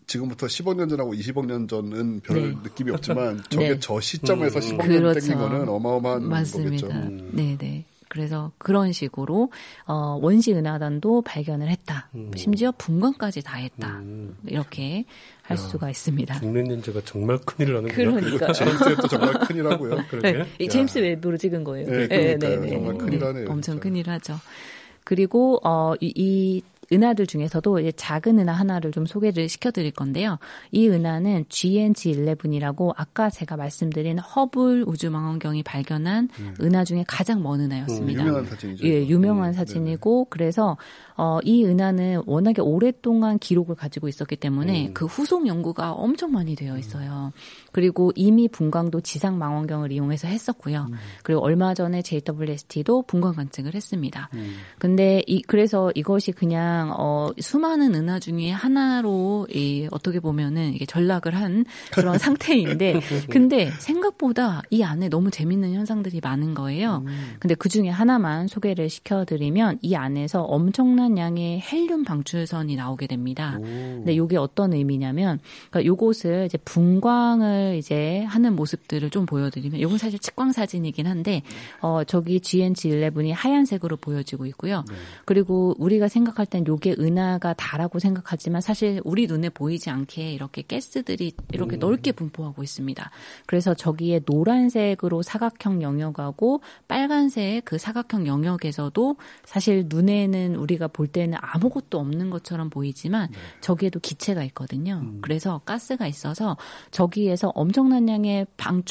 지금부터 10억 년 전하고 20억 년 전은 별 느낌이 없지만 저게 네. 저 시점에서 10억 그렇죠. 년 땡긴 거는 어마어마한 맞습니다. 거겠죠. 네네. 그래서 그런 식으로 원시 은하단도 발견을 했다. 심지어 분광까지 다 했다. 이렇게 할 수가 있습니다. 죽는 ninja가 정말 큰일 나는군요. 그러니까. 제임스도 정말 큰일하고요. 네, 제임스 웹으로 찍은 거예요. 네, 그러니까요. 정말 큰일하네요. 엄청 큰일하죠. 그리고 이 은하들 중에서도 이제 작은 은하 하나를 좀 소개를 시켜드릴 건데요. 이 은하는 GNG11이라고 아까 제가 말씀드린 허블 우주망원경이 발견한 은하 중에 가장 먼 은하였습니다. 유명한 사진이죠. 예, 유명한 사진이고 그래서 이 은하는 워낙에 오랫동안 기록을 가지고 있었기 때문에 그 후속 연구가 엄청 많이 되어 있어요. 그리고 이미 분광도 지상 망원경을 이용해서 했었고요. 그리고 얼마 전에 JWST도 분광 관측을 했습니다. 근데 그래서 이것이 그냥 수많은 은하 중에 하나로 어떻게 보면은 이게 전락을 한 그런 상태인데, 근데 생각보다 이 안에 너무 재밌는 현상들이 많은 거예요. 근데 그 중에 하나만 소개를 시켜드리면 이 안에서 엄청난 양의 헬륨 방출선이 나오게 됩니다. 근데 이게 어떤 의미냐면, 그러니까 요것을 이제 분광을 이제 하는 모습들을 좀 보여드리면, 요건 사실 측광 사진이긴 한데, 저기 GNG11이 하얀색으로 보여지고 있고요. 그리고 우리가 생각할 땐 요게 은하가 다라고 생각하지만 사실 우리 눈에 보이지 않게 이렇게 가스들이 이렇게 넓게 분포하고 있습니다. 그래서 저기에 노란색으로 사각형 영역하고 빨간색 그 사각형 영역에서도 사실 눈에는 우리가 볼 때는 아무것도 없는 것처럼 보이지만 저기에도 기체가 있거든요. 그래서 가스가 있어서 저기에서 엄청난 양의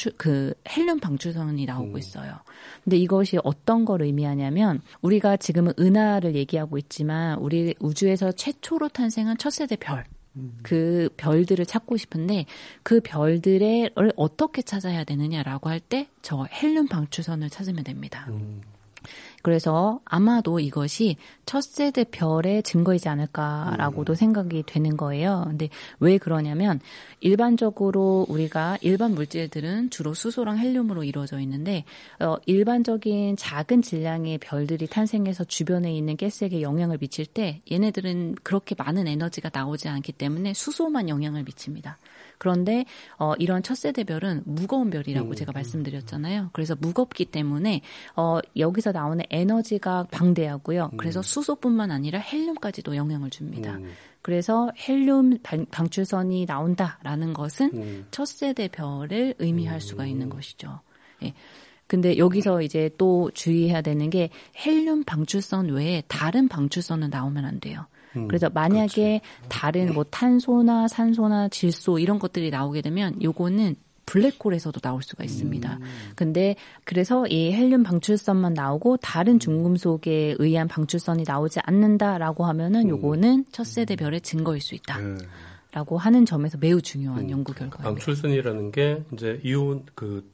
헬륨 방출선이 나오고 있어요. 근데 이것이 어떤 걸 의미하냐면 우리가 지금은 은하를 얘기하고 있지만 우리 우주에서 최초로 탄생한 첫 세대 별. 그 별들을 찾고 싶은데 그 별들을 어떻게 찾아야 되느냐라고 할 때 저 헬륨 방출선을 찾으면 됩니다. 그래서 아마도 이것이 첫 세대 별의 증거이지 않을까라고도 생각이 되는 거예요. 근데 왜 그러냐면 일반적으로 우리가 일반 물질들은 주로 수소랑 헬륨으로 이루어져 있는데 일반적인 작은 질량의 별들이 탄생해서 주변에 있는 가스에게 영향을 미칠 때 얘네들은 그렇게 많은 에너지가 나오지 않기 때문에 수소만 영향을 미칩니다. 그런데 이런 첫 세대 별은 무거운 별이라고 제가 말씀드렸잖아요. 그래서 무겁기 때문에 여기서 나오는 에너지가 방대하고요. 그래서 수소뿐만 아니라 헬륨까지도 영향을 줍니다. 그래서 헬륨 방출선이 나온다라는 것은 첫 세대 별을 의미할 수가 있는 것이죠. 예. 근데 여기서 이제 또 주의해야 되는 게 헬륨 방출선 외에 다른 방출선은 나오면 안 돼요. 그래서 만약에 그렇지. 다른 뭐 탄소나 산소나 질소 이런 것들이 나오게 되면 요거는 블랙홀에서도 나올 수가 있습니다. 근데 그래서 이 헬륨 방출선만 나오고 다른 중금속에 의한 방출선이 나오지 않는다라고 하면은 요거는 첫 세대 별의 증거일 수 있다. 라고 하는 점에서 매우 중요한 연구 결과입니다. 방출선이라는 게 이제 이온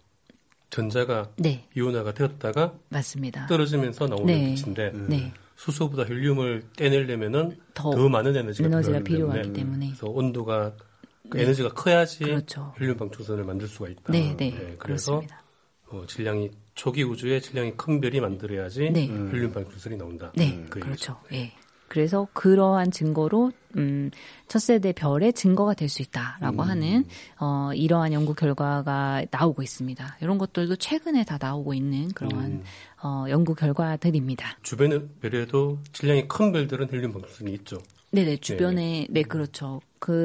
전자가 네. 이온화가 되었다가 맞습니다. 떨어지면서 나오는 네. 빛인데 네. 수소보다 헬륨을 떼내려면은 더 많은 에너지가 필요하기 때문에 그래서 온도가 에너지가 커야지 그렇죠. 헬륨 방출선을 만들 수가 있다. 네, 그래서 질량이 초기 우주에 질량이 큰 별이 만들어야지 헬륨 방출선이 나온다. 네, 그렇죠. 예. 그래서 그러한 증거로 첫 세대 별의 증거가 될 수 있다라고 하는 이러한 연구 결과가 나오고 있습니다. 이런 것들도 최근에 다 나오고 있는 그러한 연구 결과들입니다. 주변의 별에도 질량이 큰 별들은 헬륨 방출선이 있죠. 네네, 주변에 네 그렇죠.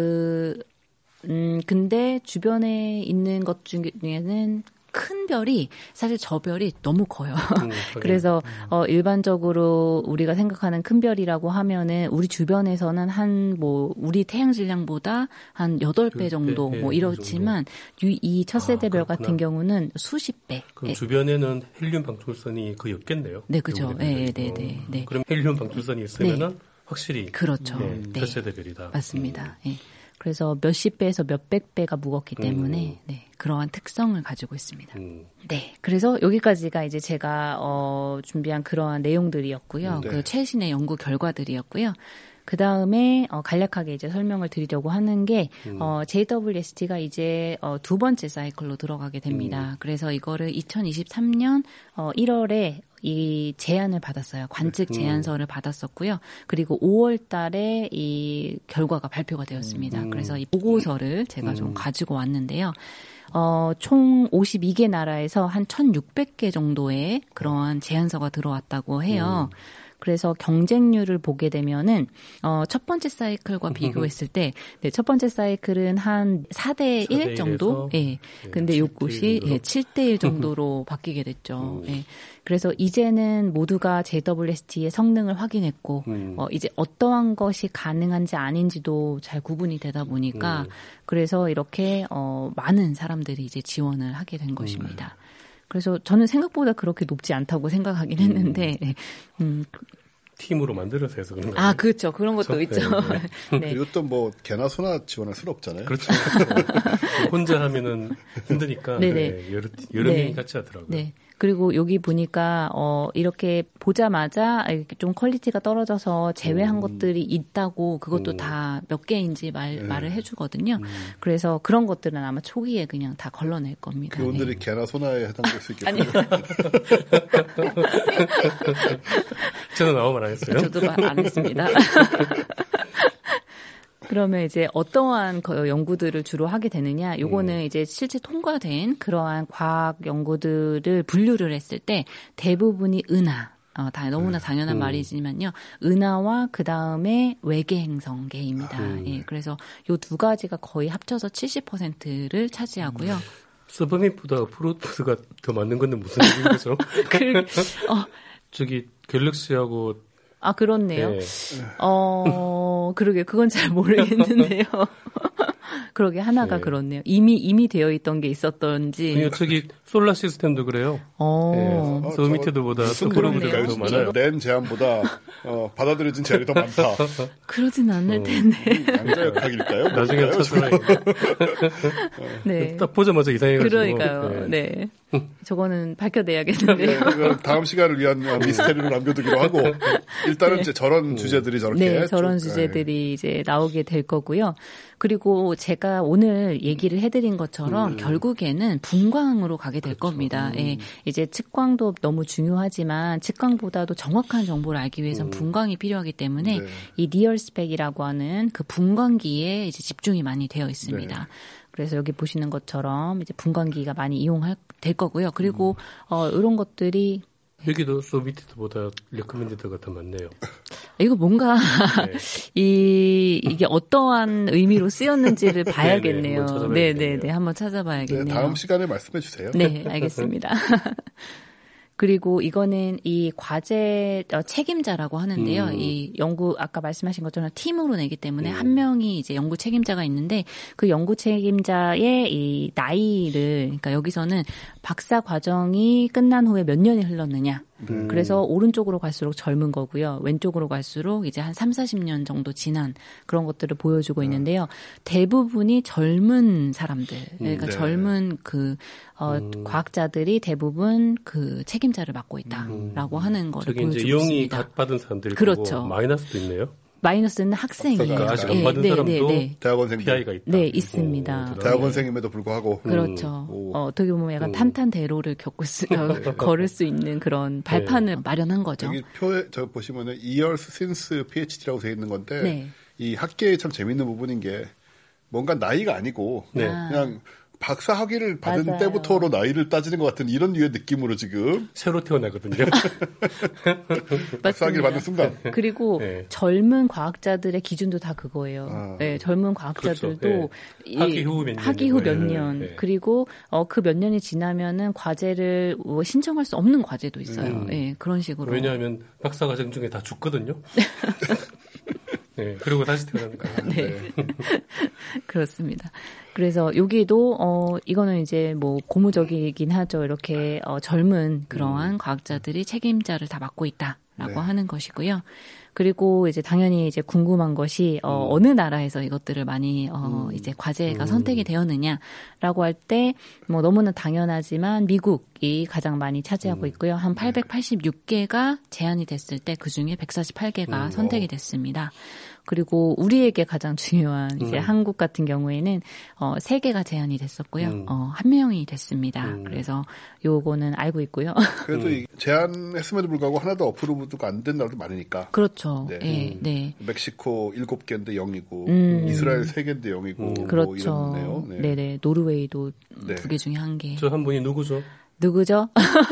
근데 주변에 있는 것 중에는 큰 별이 사실 저 별이 너무 커요. 그래서 일반적으로 우리가 생각하는 큰 별이라고 하면은 우리 주변에서는 우리 태양 질량보다 한 8배 정도 뭐 이렇지만 이 첫 세대 별 같은 경우는 수십 배. 그럼 주변에는 헬륨 방출선이 거의 없겠네요. 네, 그죠. 네. 그럼 헬륨 방출선이 있으면은 확실히 그렇죠. 첫 세대 별이다. 맞습니다. 그래서 몇십 배에서 몇백 배가 무겁기 때문에 그러한 특성을 가지고 있습니다. 네, 그래서 여기까지가 이제 제가 준비한 그러한 내용들이었고요. 그 최신의 연구 결과들이었고요. 그 다음에 간략하게 이제 설명을 드리려고 하는 게 JWST가 이제 두 번째 사이클로 들어가게 됩니다. 그래서 이거를 2023년 1월에 이 제안을 받았어요. 관측 제안서를 받았었고요. 그리고 5월 달에 이 결과가 발표가 되었습니다. 그래서 이 보고서를 제가 좀 가지고 왔는데요. 총 52개 나라에서 한 1,600개 정도의 그러한 제안서가 들어왔다고 해요. 그래서 경쟁률을 보게 되면은 첫 번째 사이클과 비교했을 때 첫 번째 사이클은 한 4대 1 정도? 예. 근데 요것이 7대 1 정도로 바뀌게 됐죠. 예. 그래서 이제는 모두가 JWST의 성능을 확인했고 이제 어떠한 것이 가능한지 아닌지도 잘 구분이 되다 보니까 그래서 이렇게 많은 사람들이 이제 지원을 하게 된 것입니다. 그래서 저는 생각보다 그렇게 높지 않다고 생각하긴 했는데 팀으로 만들어서 해서 그런 거예요. 그렇죠. 그런 것도 있죠. 네. 그리고 또 뭐 개나 소나 지원할 수는 없잖아요. 그렇죠. 혼자 하면은 힘드니까 여러 명이 같이 하더라고요. 네. 그리고 여기 보니까 이렇게 보자마자 이렇게 좀 퀄리티가 떨어져서 제외한 것들이 있다고 그것도 다 몇 개인지 말을 해주거든요. 그래서 그런 것들은 아마 초기에 그냥 다 걸러낼 겁니다. 그분들이 개나 소나에 해당될 수 있겠네요. 저는 아무 말 안 했어요. 저도 말 안 했습니다. 그러면 이제 어떠한 연구들을 주로 하게 되느냐? 요거는 이제 실제 통과된 그러한 과학 연구들을 분류를 했을 때 대부분이 은하. 너무나 당연한 말이지만요. 은하와 그 다음에 외계 행성계입니다. 예, 그래서 요 두 가지가 거의 합쳐서 70%를 차지하고요. 서브밋보다 프로토스가 더 맞는 건데 무슨 얘기죠? 저기 갤럭시하고 그렇네요. 네. 그러게 그건 잘 모르겠는데요. 그러게 하나가 그렇네요. 이미 되어 있던 게 있었던지. 저기 솔라 시스템도 그래요. 서미티드보다 프로그램이 더 많아요. 낸 제안보다 받아들여진 제안이 더 많다. 그러진 않을 텐데. 양자역학일까요? 나중에 찾아봐요. 네. 딱 보자마자 이상해가지고. 그러니까요. 네. 저거는 밝혀내야겠는데요. 네, 다음 시간을 위한 미스테리를 남겨두기로 하고 일단은 이제 저런 주제들이 저렇게 저런 주제들이 이제 나오게 될 거고요. 그리고 제가 오늘 얘기를 해드린 것처럼 결국에는 분광으로 가게 될 겁니다. 예, 이제 측광도 너무 중요하지만 측광보다도 정확한 정보를 알기 위해서는 분광이 필요하기 때문에 이 리얼 스펙이라고 하는 그 분광기에 이제 집중이 많이 되어 있습니다. 그래서 여기 보시는 것처럼 이제 분광기가 많이 될 거고요. 그리고 이런 것들이 여기도 소비티드보다 레커멘디드가 더 많네요. 이거 뭔가 이게 어떠한 의미로 쓰였는지를 봐야겠네요. 네네네, 한번 찾아봐야겠네요. 다음 시간에 말씀해 주세요. 네, 알겠습니다. 그리고 이거는 이 과제 책임자라고 하는데요. 이 연구 아까 말씀하신 것처럼 팀으로 내기 때문에 한 명이 이제 연구 책임자가 있는데 그 연구 책임자의 이 나이를 그러니까 여기서는 박사 과정이 끝난 후에 몇 년이 흘렀느냐. 그래서 오른쪽으로 갈수록 젊은 거고요. 왼쪽으로 갈수록 이제 한 30-40년 정도 지난 그런 것들을 보여주고 있는데요. 대부분이 젊은 사람들, 그러니까 젊은 과학자들이 대부분 그 책임자를 맡고 있다라고 하는 거를 보여주고 있습니다. 저기 이제 영이 받은 사람들이 그렇죠. 마이너스도 있네요. 마이너스는 학생이에요. 그러니까 아직 안 받은 사람도 대학원생 PI가 있다. 네, 있습니다. 대학원생임에도 불구하고. 그렇죠. 어떻게 보면 약간 탄탄대로를 걸을 수 있는 그런 발판을 마련한 거죠. 여기 표에 저 보시면은 years since PhD라고 되어 있는 건데 이 학계에 참 재밌는 부분인 게 뭔가 나이가 아니고 그냥 박사 학위를 받은 때부터로 나이를 따지는 것 같은 이런 류의 느낌으로 지금 새로 태어나거든요. 박사 학위를 받는 순간. 그리고 젊은 과학자들의 기준도 다 그거예요. 네, 젊은 과학자들도 그렇죠. 학위 후 몇 년. 그리고 그 몇 년이 지나면은 과제를 신청할 수 없는 과제도 있어요. 네, 그런 식으로. 왜냐하면 박사 과정 중에 다 죽거든요. 네, 그리고 다시 태어나니까. 네. 그렇습니다. 그래서 여기도 이거는 이제 뭐 고무적이긴 하죠. 이렇게 젊은 그러한 과학자들이 책임자를 다 맡고 있다라고 하는 것이고요. 그리고 이제 당연히 이제 궁금한 것이 어느 나라에서 이것들을 많이 이제 과제가 선택이 되었느냐라고 할 때 뭐 너무나 당연하지만 미국이 가장 많이 차지하고 있고요. 한 886개가 제안이 됐을 때 그중에 148개가 선택이 됐습니다. 그리고 우리에게 가장 중요한 이제 한국 같은 경우에는 3개가 제한이 됐었고요. 1명이 됐습니다. 그래서 요거는 알고 있고요. 그래도 제한했음에도 불구하고 하나도 어프로브가 안 된 나라도 많으니까. 그렇죠. 네. 네. 멕시코 7개인데 0이고 이스라엘 3개인데 0이고 그렇죠. 뭐 이렇네요. 네. 네네. 노르웨이도 2개 중에 1개. 저 한 분이 누구죠? 누구죠?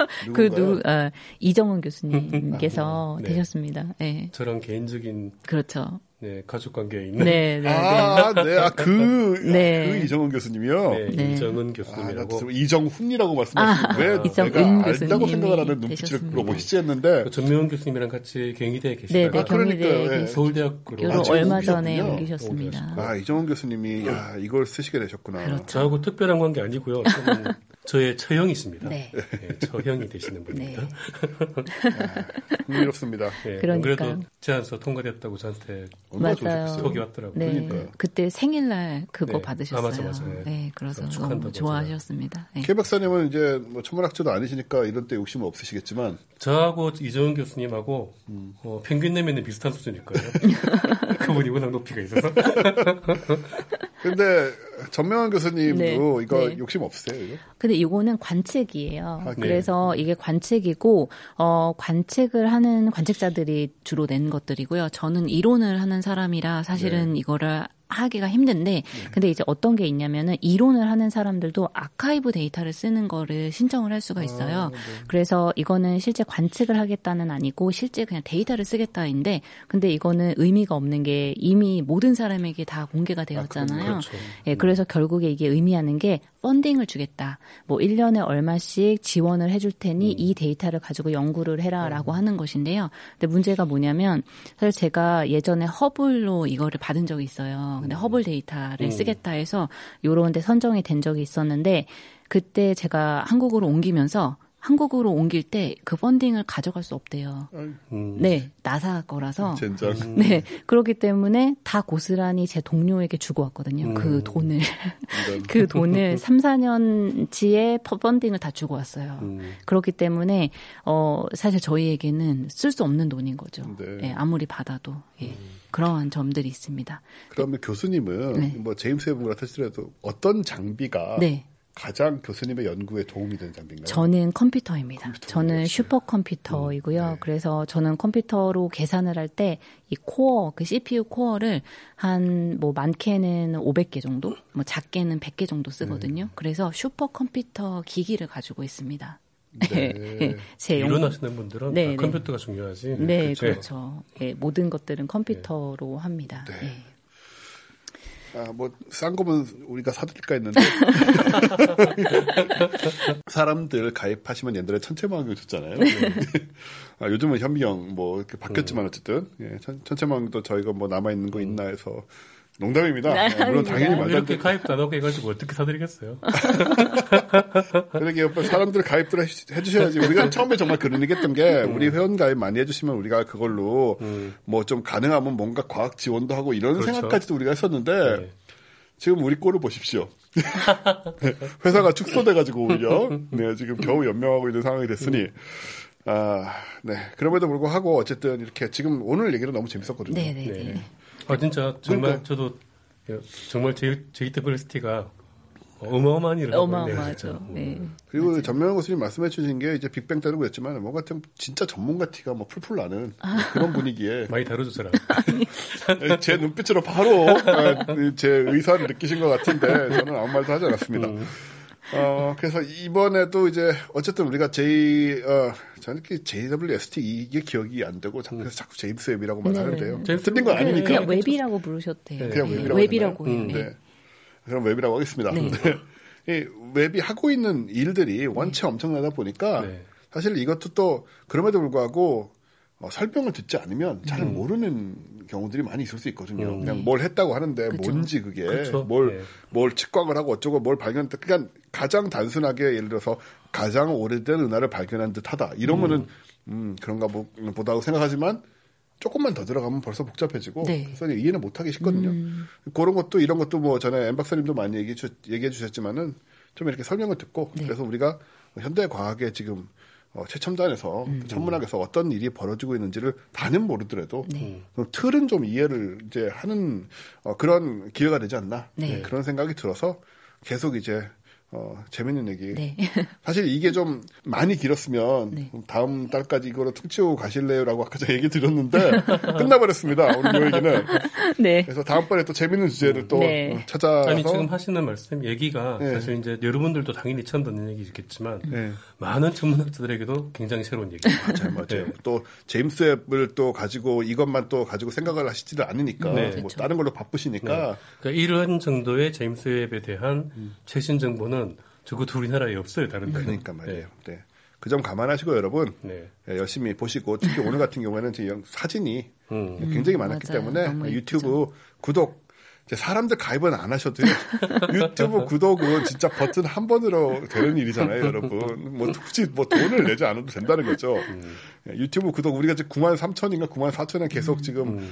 이정은 교수님께서 네. 되셨습니다. 네. 저랑 개인적인 그렇죠. 네, 가족 관계에 있는 네. 그 네. 이정은 교수님이요. 네, 네. 이정은 교수님이라고 이정훈이라고 말씀하시고 왜 내가 알다고 생각을 하는 눈빛을 보시지 했는데 전명훈 교수님이랑 같이 경희대에 네, 계시다가 경희대 서울대학교로 얼마 전에 옮기셨습니다. 이정훈 교수님이 이걸 쓰시게 되셨구나. 그렇죠. 저하고 특별한 관계 아니고요. 저의 처형이십니다. 네. 네, 처형이 되시는 분입니다. 흥미롭습니다. 네, 그러니까요. 그래도 제안서 통과됐다고 저한테 맞아요. 톡이 왔더라고요. 네. 그러니까요. 그때 생일날 그거 네. 받으셨어요. 맞아. 네, 그래서 축하한다고 너무 좋아하셨습니다. 네. K 박사님은 이제 뭐 천문학자도 아니시니까 이런 때 욕심은 없으시겠지만 저하고 이정은 교수님하고 평균 내면은 비슷한 수준일 거예요. 그분이 워낙 높이가 있어서. 근데 전명환 교수님도 네. 이거 네. 욕심 없으세요? 이거? 근데 이거는 관책이에요. 네. 그래서 이게 관책이고 관책을 하는 관책자들이 주로 낸 것들이고요. 저는 이론을 하는 사람이라 사실은 이거를 하기가 힘든데 근데 이제 어떤 게 있냐면은 이론을 하는 사람들도 아카이브 데이터를 쓰는 거를 신청을 할 수가 있어요. 그래서 이거는 실제 관측을 하겠다는 아니고 실제 그냥 데이터를 쓰겠다인데 근데 이거는 의미가 없는 게 이미 모든 사람에게 다 공개가 되었잖아요. 그렇죠. 예, 그래서 결국에 이게 의미하는 게 펀딩을 주겠다. 뭐 1년에 얼마씩 지원을 해줄 테니 이 데이터를 가지고 연구를 해라라고 하는 것인데요. 근데 문제가 뭐냐면 사실 제가 예전에 허블로 이거를 받은 적이 있어요. 근데 허블 데이터를 쓰겠다 해서 요런 데 선정이 된 적이 있었는데 그때 제가 한국으로 옮기면서 한국으로 옮길 때 그 펀딩을 가져갈 수 없대요. 네, 나사 거라서. 젠장. 네, 그렇기 때문에 다 고스란히 제 동료에게 주고 왔거든요. 그 돈을. 그 돈을 3, 4년치의 펀딩을 다 주고 왔어요. 그렇기 때문에 사실 저희에게는 쓸 수 없는 돈인 거죠. 네. 예, 아무리 받아도. 예. 그러한 점들이 있습니다. 그러면 교수님은 뭐 제임스 웨브 같으시더라도 어떤 장비가 가장 교수님의 연구에 도움이 되는 장비인가요? 저는 컴퓨터입니다. 저는 슈퍼컴퓨터이고요. 그래서 저는 컴퓨터로 계산을 할 때 이 코어, 그 CPU 코어를 한 뭐 많게는 500개 정도, 뭐 작게는 100개 정도 쓰거든요. 그래서 슈퍼컴퓨터 기기를 가지고 있습니다. 네. 이론하시는 분들은 다 컴퓨터가 중요하지. 네, 그렇죠. 네, 모든 것들은 컴퓨터로 합니다. 네. 네. 뭐 싼 거면 우리가 사드릴까 했는데 사람들 가입하시면 옛날에 천체망원경 줬잖아요. 요즘은 현미경 뭐 이렇게 바뀌었지만 어쨌든 천체망원경도 저희가 뭐 남아 있는 거 있나 해서 농담입니다. 물론 당연히 말도 이렇게 가입도 안 하고 해가지고 어떻게 사드리겠어요? 그러게 사람들 가입들 해주셔야지. 우리가 처음에 정말 그런 얘기했던 게 우리 회원 가입 많이 해주시면 우리가 그걸로 뭐 좀 가능하면 뭔가 과학 지원도 하고 이런 생각까지도 우리가 했었는데 지금 우리 꼴을 보십시오. 회사가 축소돼가지고 오히려 지금 겨우 연명하고 있는 상황이 됐으니 그럼에도 불구하고 어쨌든 이렇게 지금 오늘 얘기는 너무 재밌었거든요. 네. 진짜 정말 저도 정말 JWST가 어마어마한 일을 하고 있네요. 어마어마하죠. 네. 그리고 맞아요. 전명환 교수님 말씀해 주신 게 이제 빅뱅 때는 그랬지만 뭔가 좀 진짜 전문가 티가 뭐 풀풀 나는 그런 분위기에 많이 다루죠, 사람. 제 눈빛으로 바로 제 의사를 느끼신 것 같은데 저는 아무 말도 하지 않았습니다. 그래서 이번에도 이제 어쨌든 우리가 저는 JWST 이게 기억이 안 되고 그래서 자꾸 제임스 웹이라고 말하는데요. 틀린 건 아니니까. 그냥 웹이라고 부르셔도 돼요. 그냥 웹이라고 해요. 네. 그럼 웹이라고 하겠습니다. 이 웹이 하고 있는 일들이 원체 엄청나다 보니까 사실 이것도 또 그럼에도 불구하고 설명을 듣지 않으면 잘 모르는 경우들이 많이 있을 수 있거든요. 그냥 뭘 했다고 하는데 뭔지 그게 뭘 측광을 하고 어쩌고 뭘 발견했다. 그러니까 가장 단순하게 예를 들어서 가장 오래된 은하를 발견한 듯하다. 이러면은 그런가 보다고 생각하지만 조금만 더 들어가면 벌써 복잡해지고 그래서 이해는 못하기 쉽거든요. 그런 것도 이런 것도 뭐 전에 엠 박사님도 많이 얘기해 주셨지만은 좀 이렇게 설명을 듣고 그래서 우리가 현대 과학에 지금 최첨단에서 천문학에서 어떤 일이 벌어지고 있는지를 다는 모르더라도 틀은 좀 이해를 이제 하는 그런 기회가 되지 않나 그런 생각이 들어서 계속 이제 재밌는 얘기. 네. 사실 이게 좀 많이 길었으면 다음 달까지 이거로 퉁치고 가실래요라고 아까 제가 얘기 드렸는데 끝나버렸습니다. 오늘 이 얘기는. 네. 그래서 다음번에 또 재밌는 주제를 또 찾아서. 아니 지금 하시는 말씀 얘기가 사실 이제 여러분들도 당연히 처음 듣는 얘기겠지만 많은 천문학자들에게도 굉장히 새로운 얘기예요. 맞아요. 또 제임스 웹을 또 가지고 이것만 또 가지고 생각을 하시지를 않으니까 뭐 그렇죠. 다른 걸로 바쁘시니까. 그러니까 이런 정도의 제임스 웹에 대한 최신 정보는 적어도 우리나라에 없어요. 다른 데는. 그러니까 말이에요. 네. 그 점 감안하시고 여러분 열심히 보시고 특히 오늘 같은 경우에는 제 사진이 굉장히 많았기 때문에 유튜브 구독 이제 사람들 가입은 안 하셔도요. 유튜브 구독은 진짜 버튼 한 번으로 되는 일이잖아요, 여러분. 뭐 굳이 뭐 돈을 내지 않아도 된다는 거죠. 유튜브 구독 우리가 지금 93,000인가 94,000원 계속 지금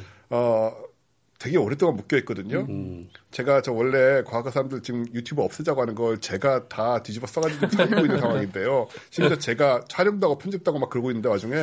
되게 오랫동안 묶여 있거든요. 제가 저 원래 과학과 사람들 지금 유튜브 없애자고 하는 걸 제가 다 뒤집어 써가지고 살고 있는 상황인데요. 심지어 제가 촬영도 하고 편집도 하고 막 그러고 있는데 와중에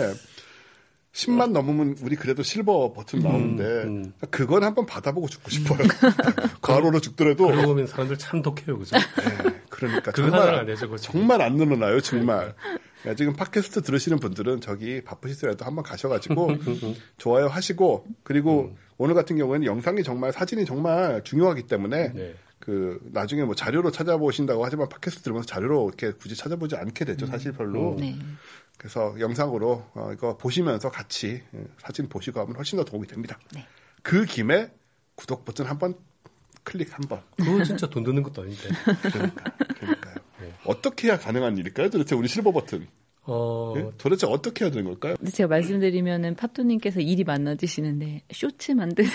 10만 넘으면 우리 그래도 실버 버튼 나오는데 그건 한번 받아보고 죽고 싶어요. 과로로 죽더라도. 그러고 보면 사람들 참 독해요, 그죠? 네, 그러니까 정말 안 늘어나요, 정말. 지금 팟캐스트 들으시는 분들은 저기 바쁘시더라도 한번 가셔가지고 좋아요 하시고 그리고 오늘 같은 경우에는 영상이 정말 사진이 정말 중요하기 때문에 그 나중에 뭐 자료로 찾아보신다고 하지만 팟캐스트 들으면서 자료로 이렇게 굳이 찾아보지 않게 되죠, 사실 별로. 그래서 영상으로 이거 보시면서 같이 사진 보시고 하면 훨씬 더 도움이 됩니다. 그 김에 구독 버튼 한번 클릭 한번. 그거 진짜 돈 드는 것도 아닌데. 그러니까요. 어떻게 해야 가능한 일일까요? 도대체 우리 실버 버튼. 도대체 어떻게 해야 되는 걸까요? 제가 말씀드리면은 팝토님께서 일이 많아지시는데 쇼츠 만드는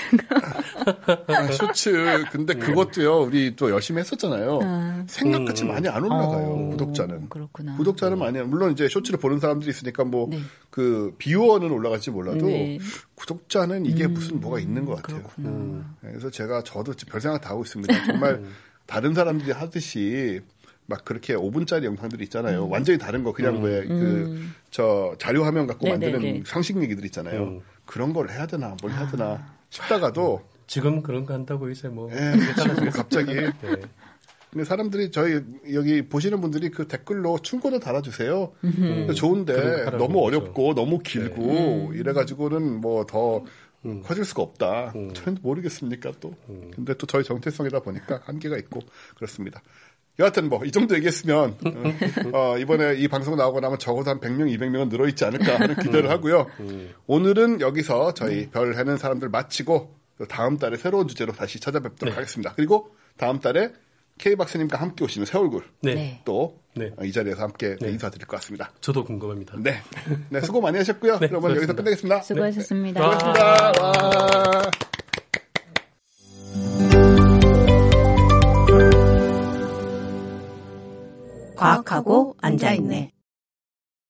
거. 쇼츠. 근데 그것도요. 우리 또 열심히 했었잖아요. 생각같이 많이 안 올라가요. 구독자는. 그렇구나. 구독자는 많이 물론 이제 쇼츠를 보는 사람들이 있으니까 뭐 그 비유어는 올라갈지 몰라도 구독자는 이게 무슨 뭐가 있는 것 같아요. 그래서 저도 별 생각 다 하고 있습니다. 정말 다른 사람들이 하듯이 막 그렇게 5분짜리 영상들이 있잖아요. 완전히 다른 거 그냥 왜 저 자료 화면 갖고 만드는 상식 얘기들 있잖아요. 그런 걸 해야 되나 뭘 해야 되나 싶다가도 지금 그런 거 한다고 이제 뭐 지금 갑자기 근데 사람들이 저희 여기 보시는 분들이 그 댓글로 충고도 달아주세요. 좋은데 너무 어렵고 너무 길고 이래가지고는 뭐 더 커질 수가 없다. 저는 모르겠습니까 또. 근데 또 저희 정체성이다 보니까 한계가 있고 그렇습니다. 여하튼 뭐 이 정도 얘기했으면 이번에 이 방송 나오고 나면 적어도 한 100명, 200명은 늘어있지 않을까 하는 기대를 하고요. 오늘은 여기서 저희 별 해는 사람들 마치고 다음 달에 새로운 주제로 다시 찾아뵙도록 하겠습니다. 그리고 다음 달에 K 박사님과 함께 오시는 새 얼굴 또 이 자리에서 함께 인사드릴 것 같습니다. 저도 궁금합니다. 네, 수고 많이 하셨고요. 그러면 여기서 끝내겠습니다. 수고하셨습니다. 수고하셨습니다. 와. 과학하고 앉아있네.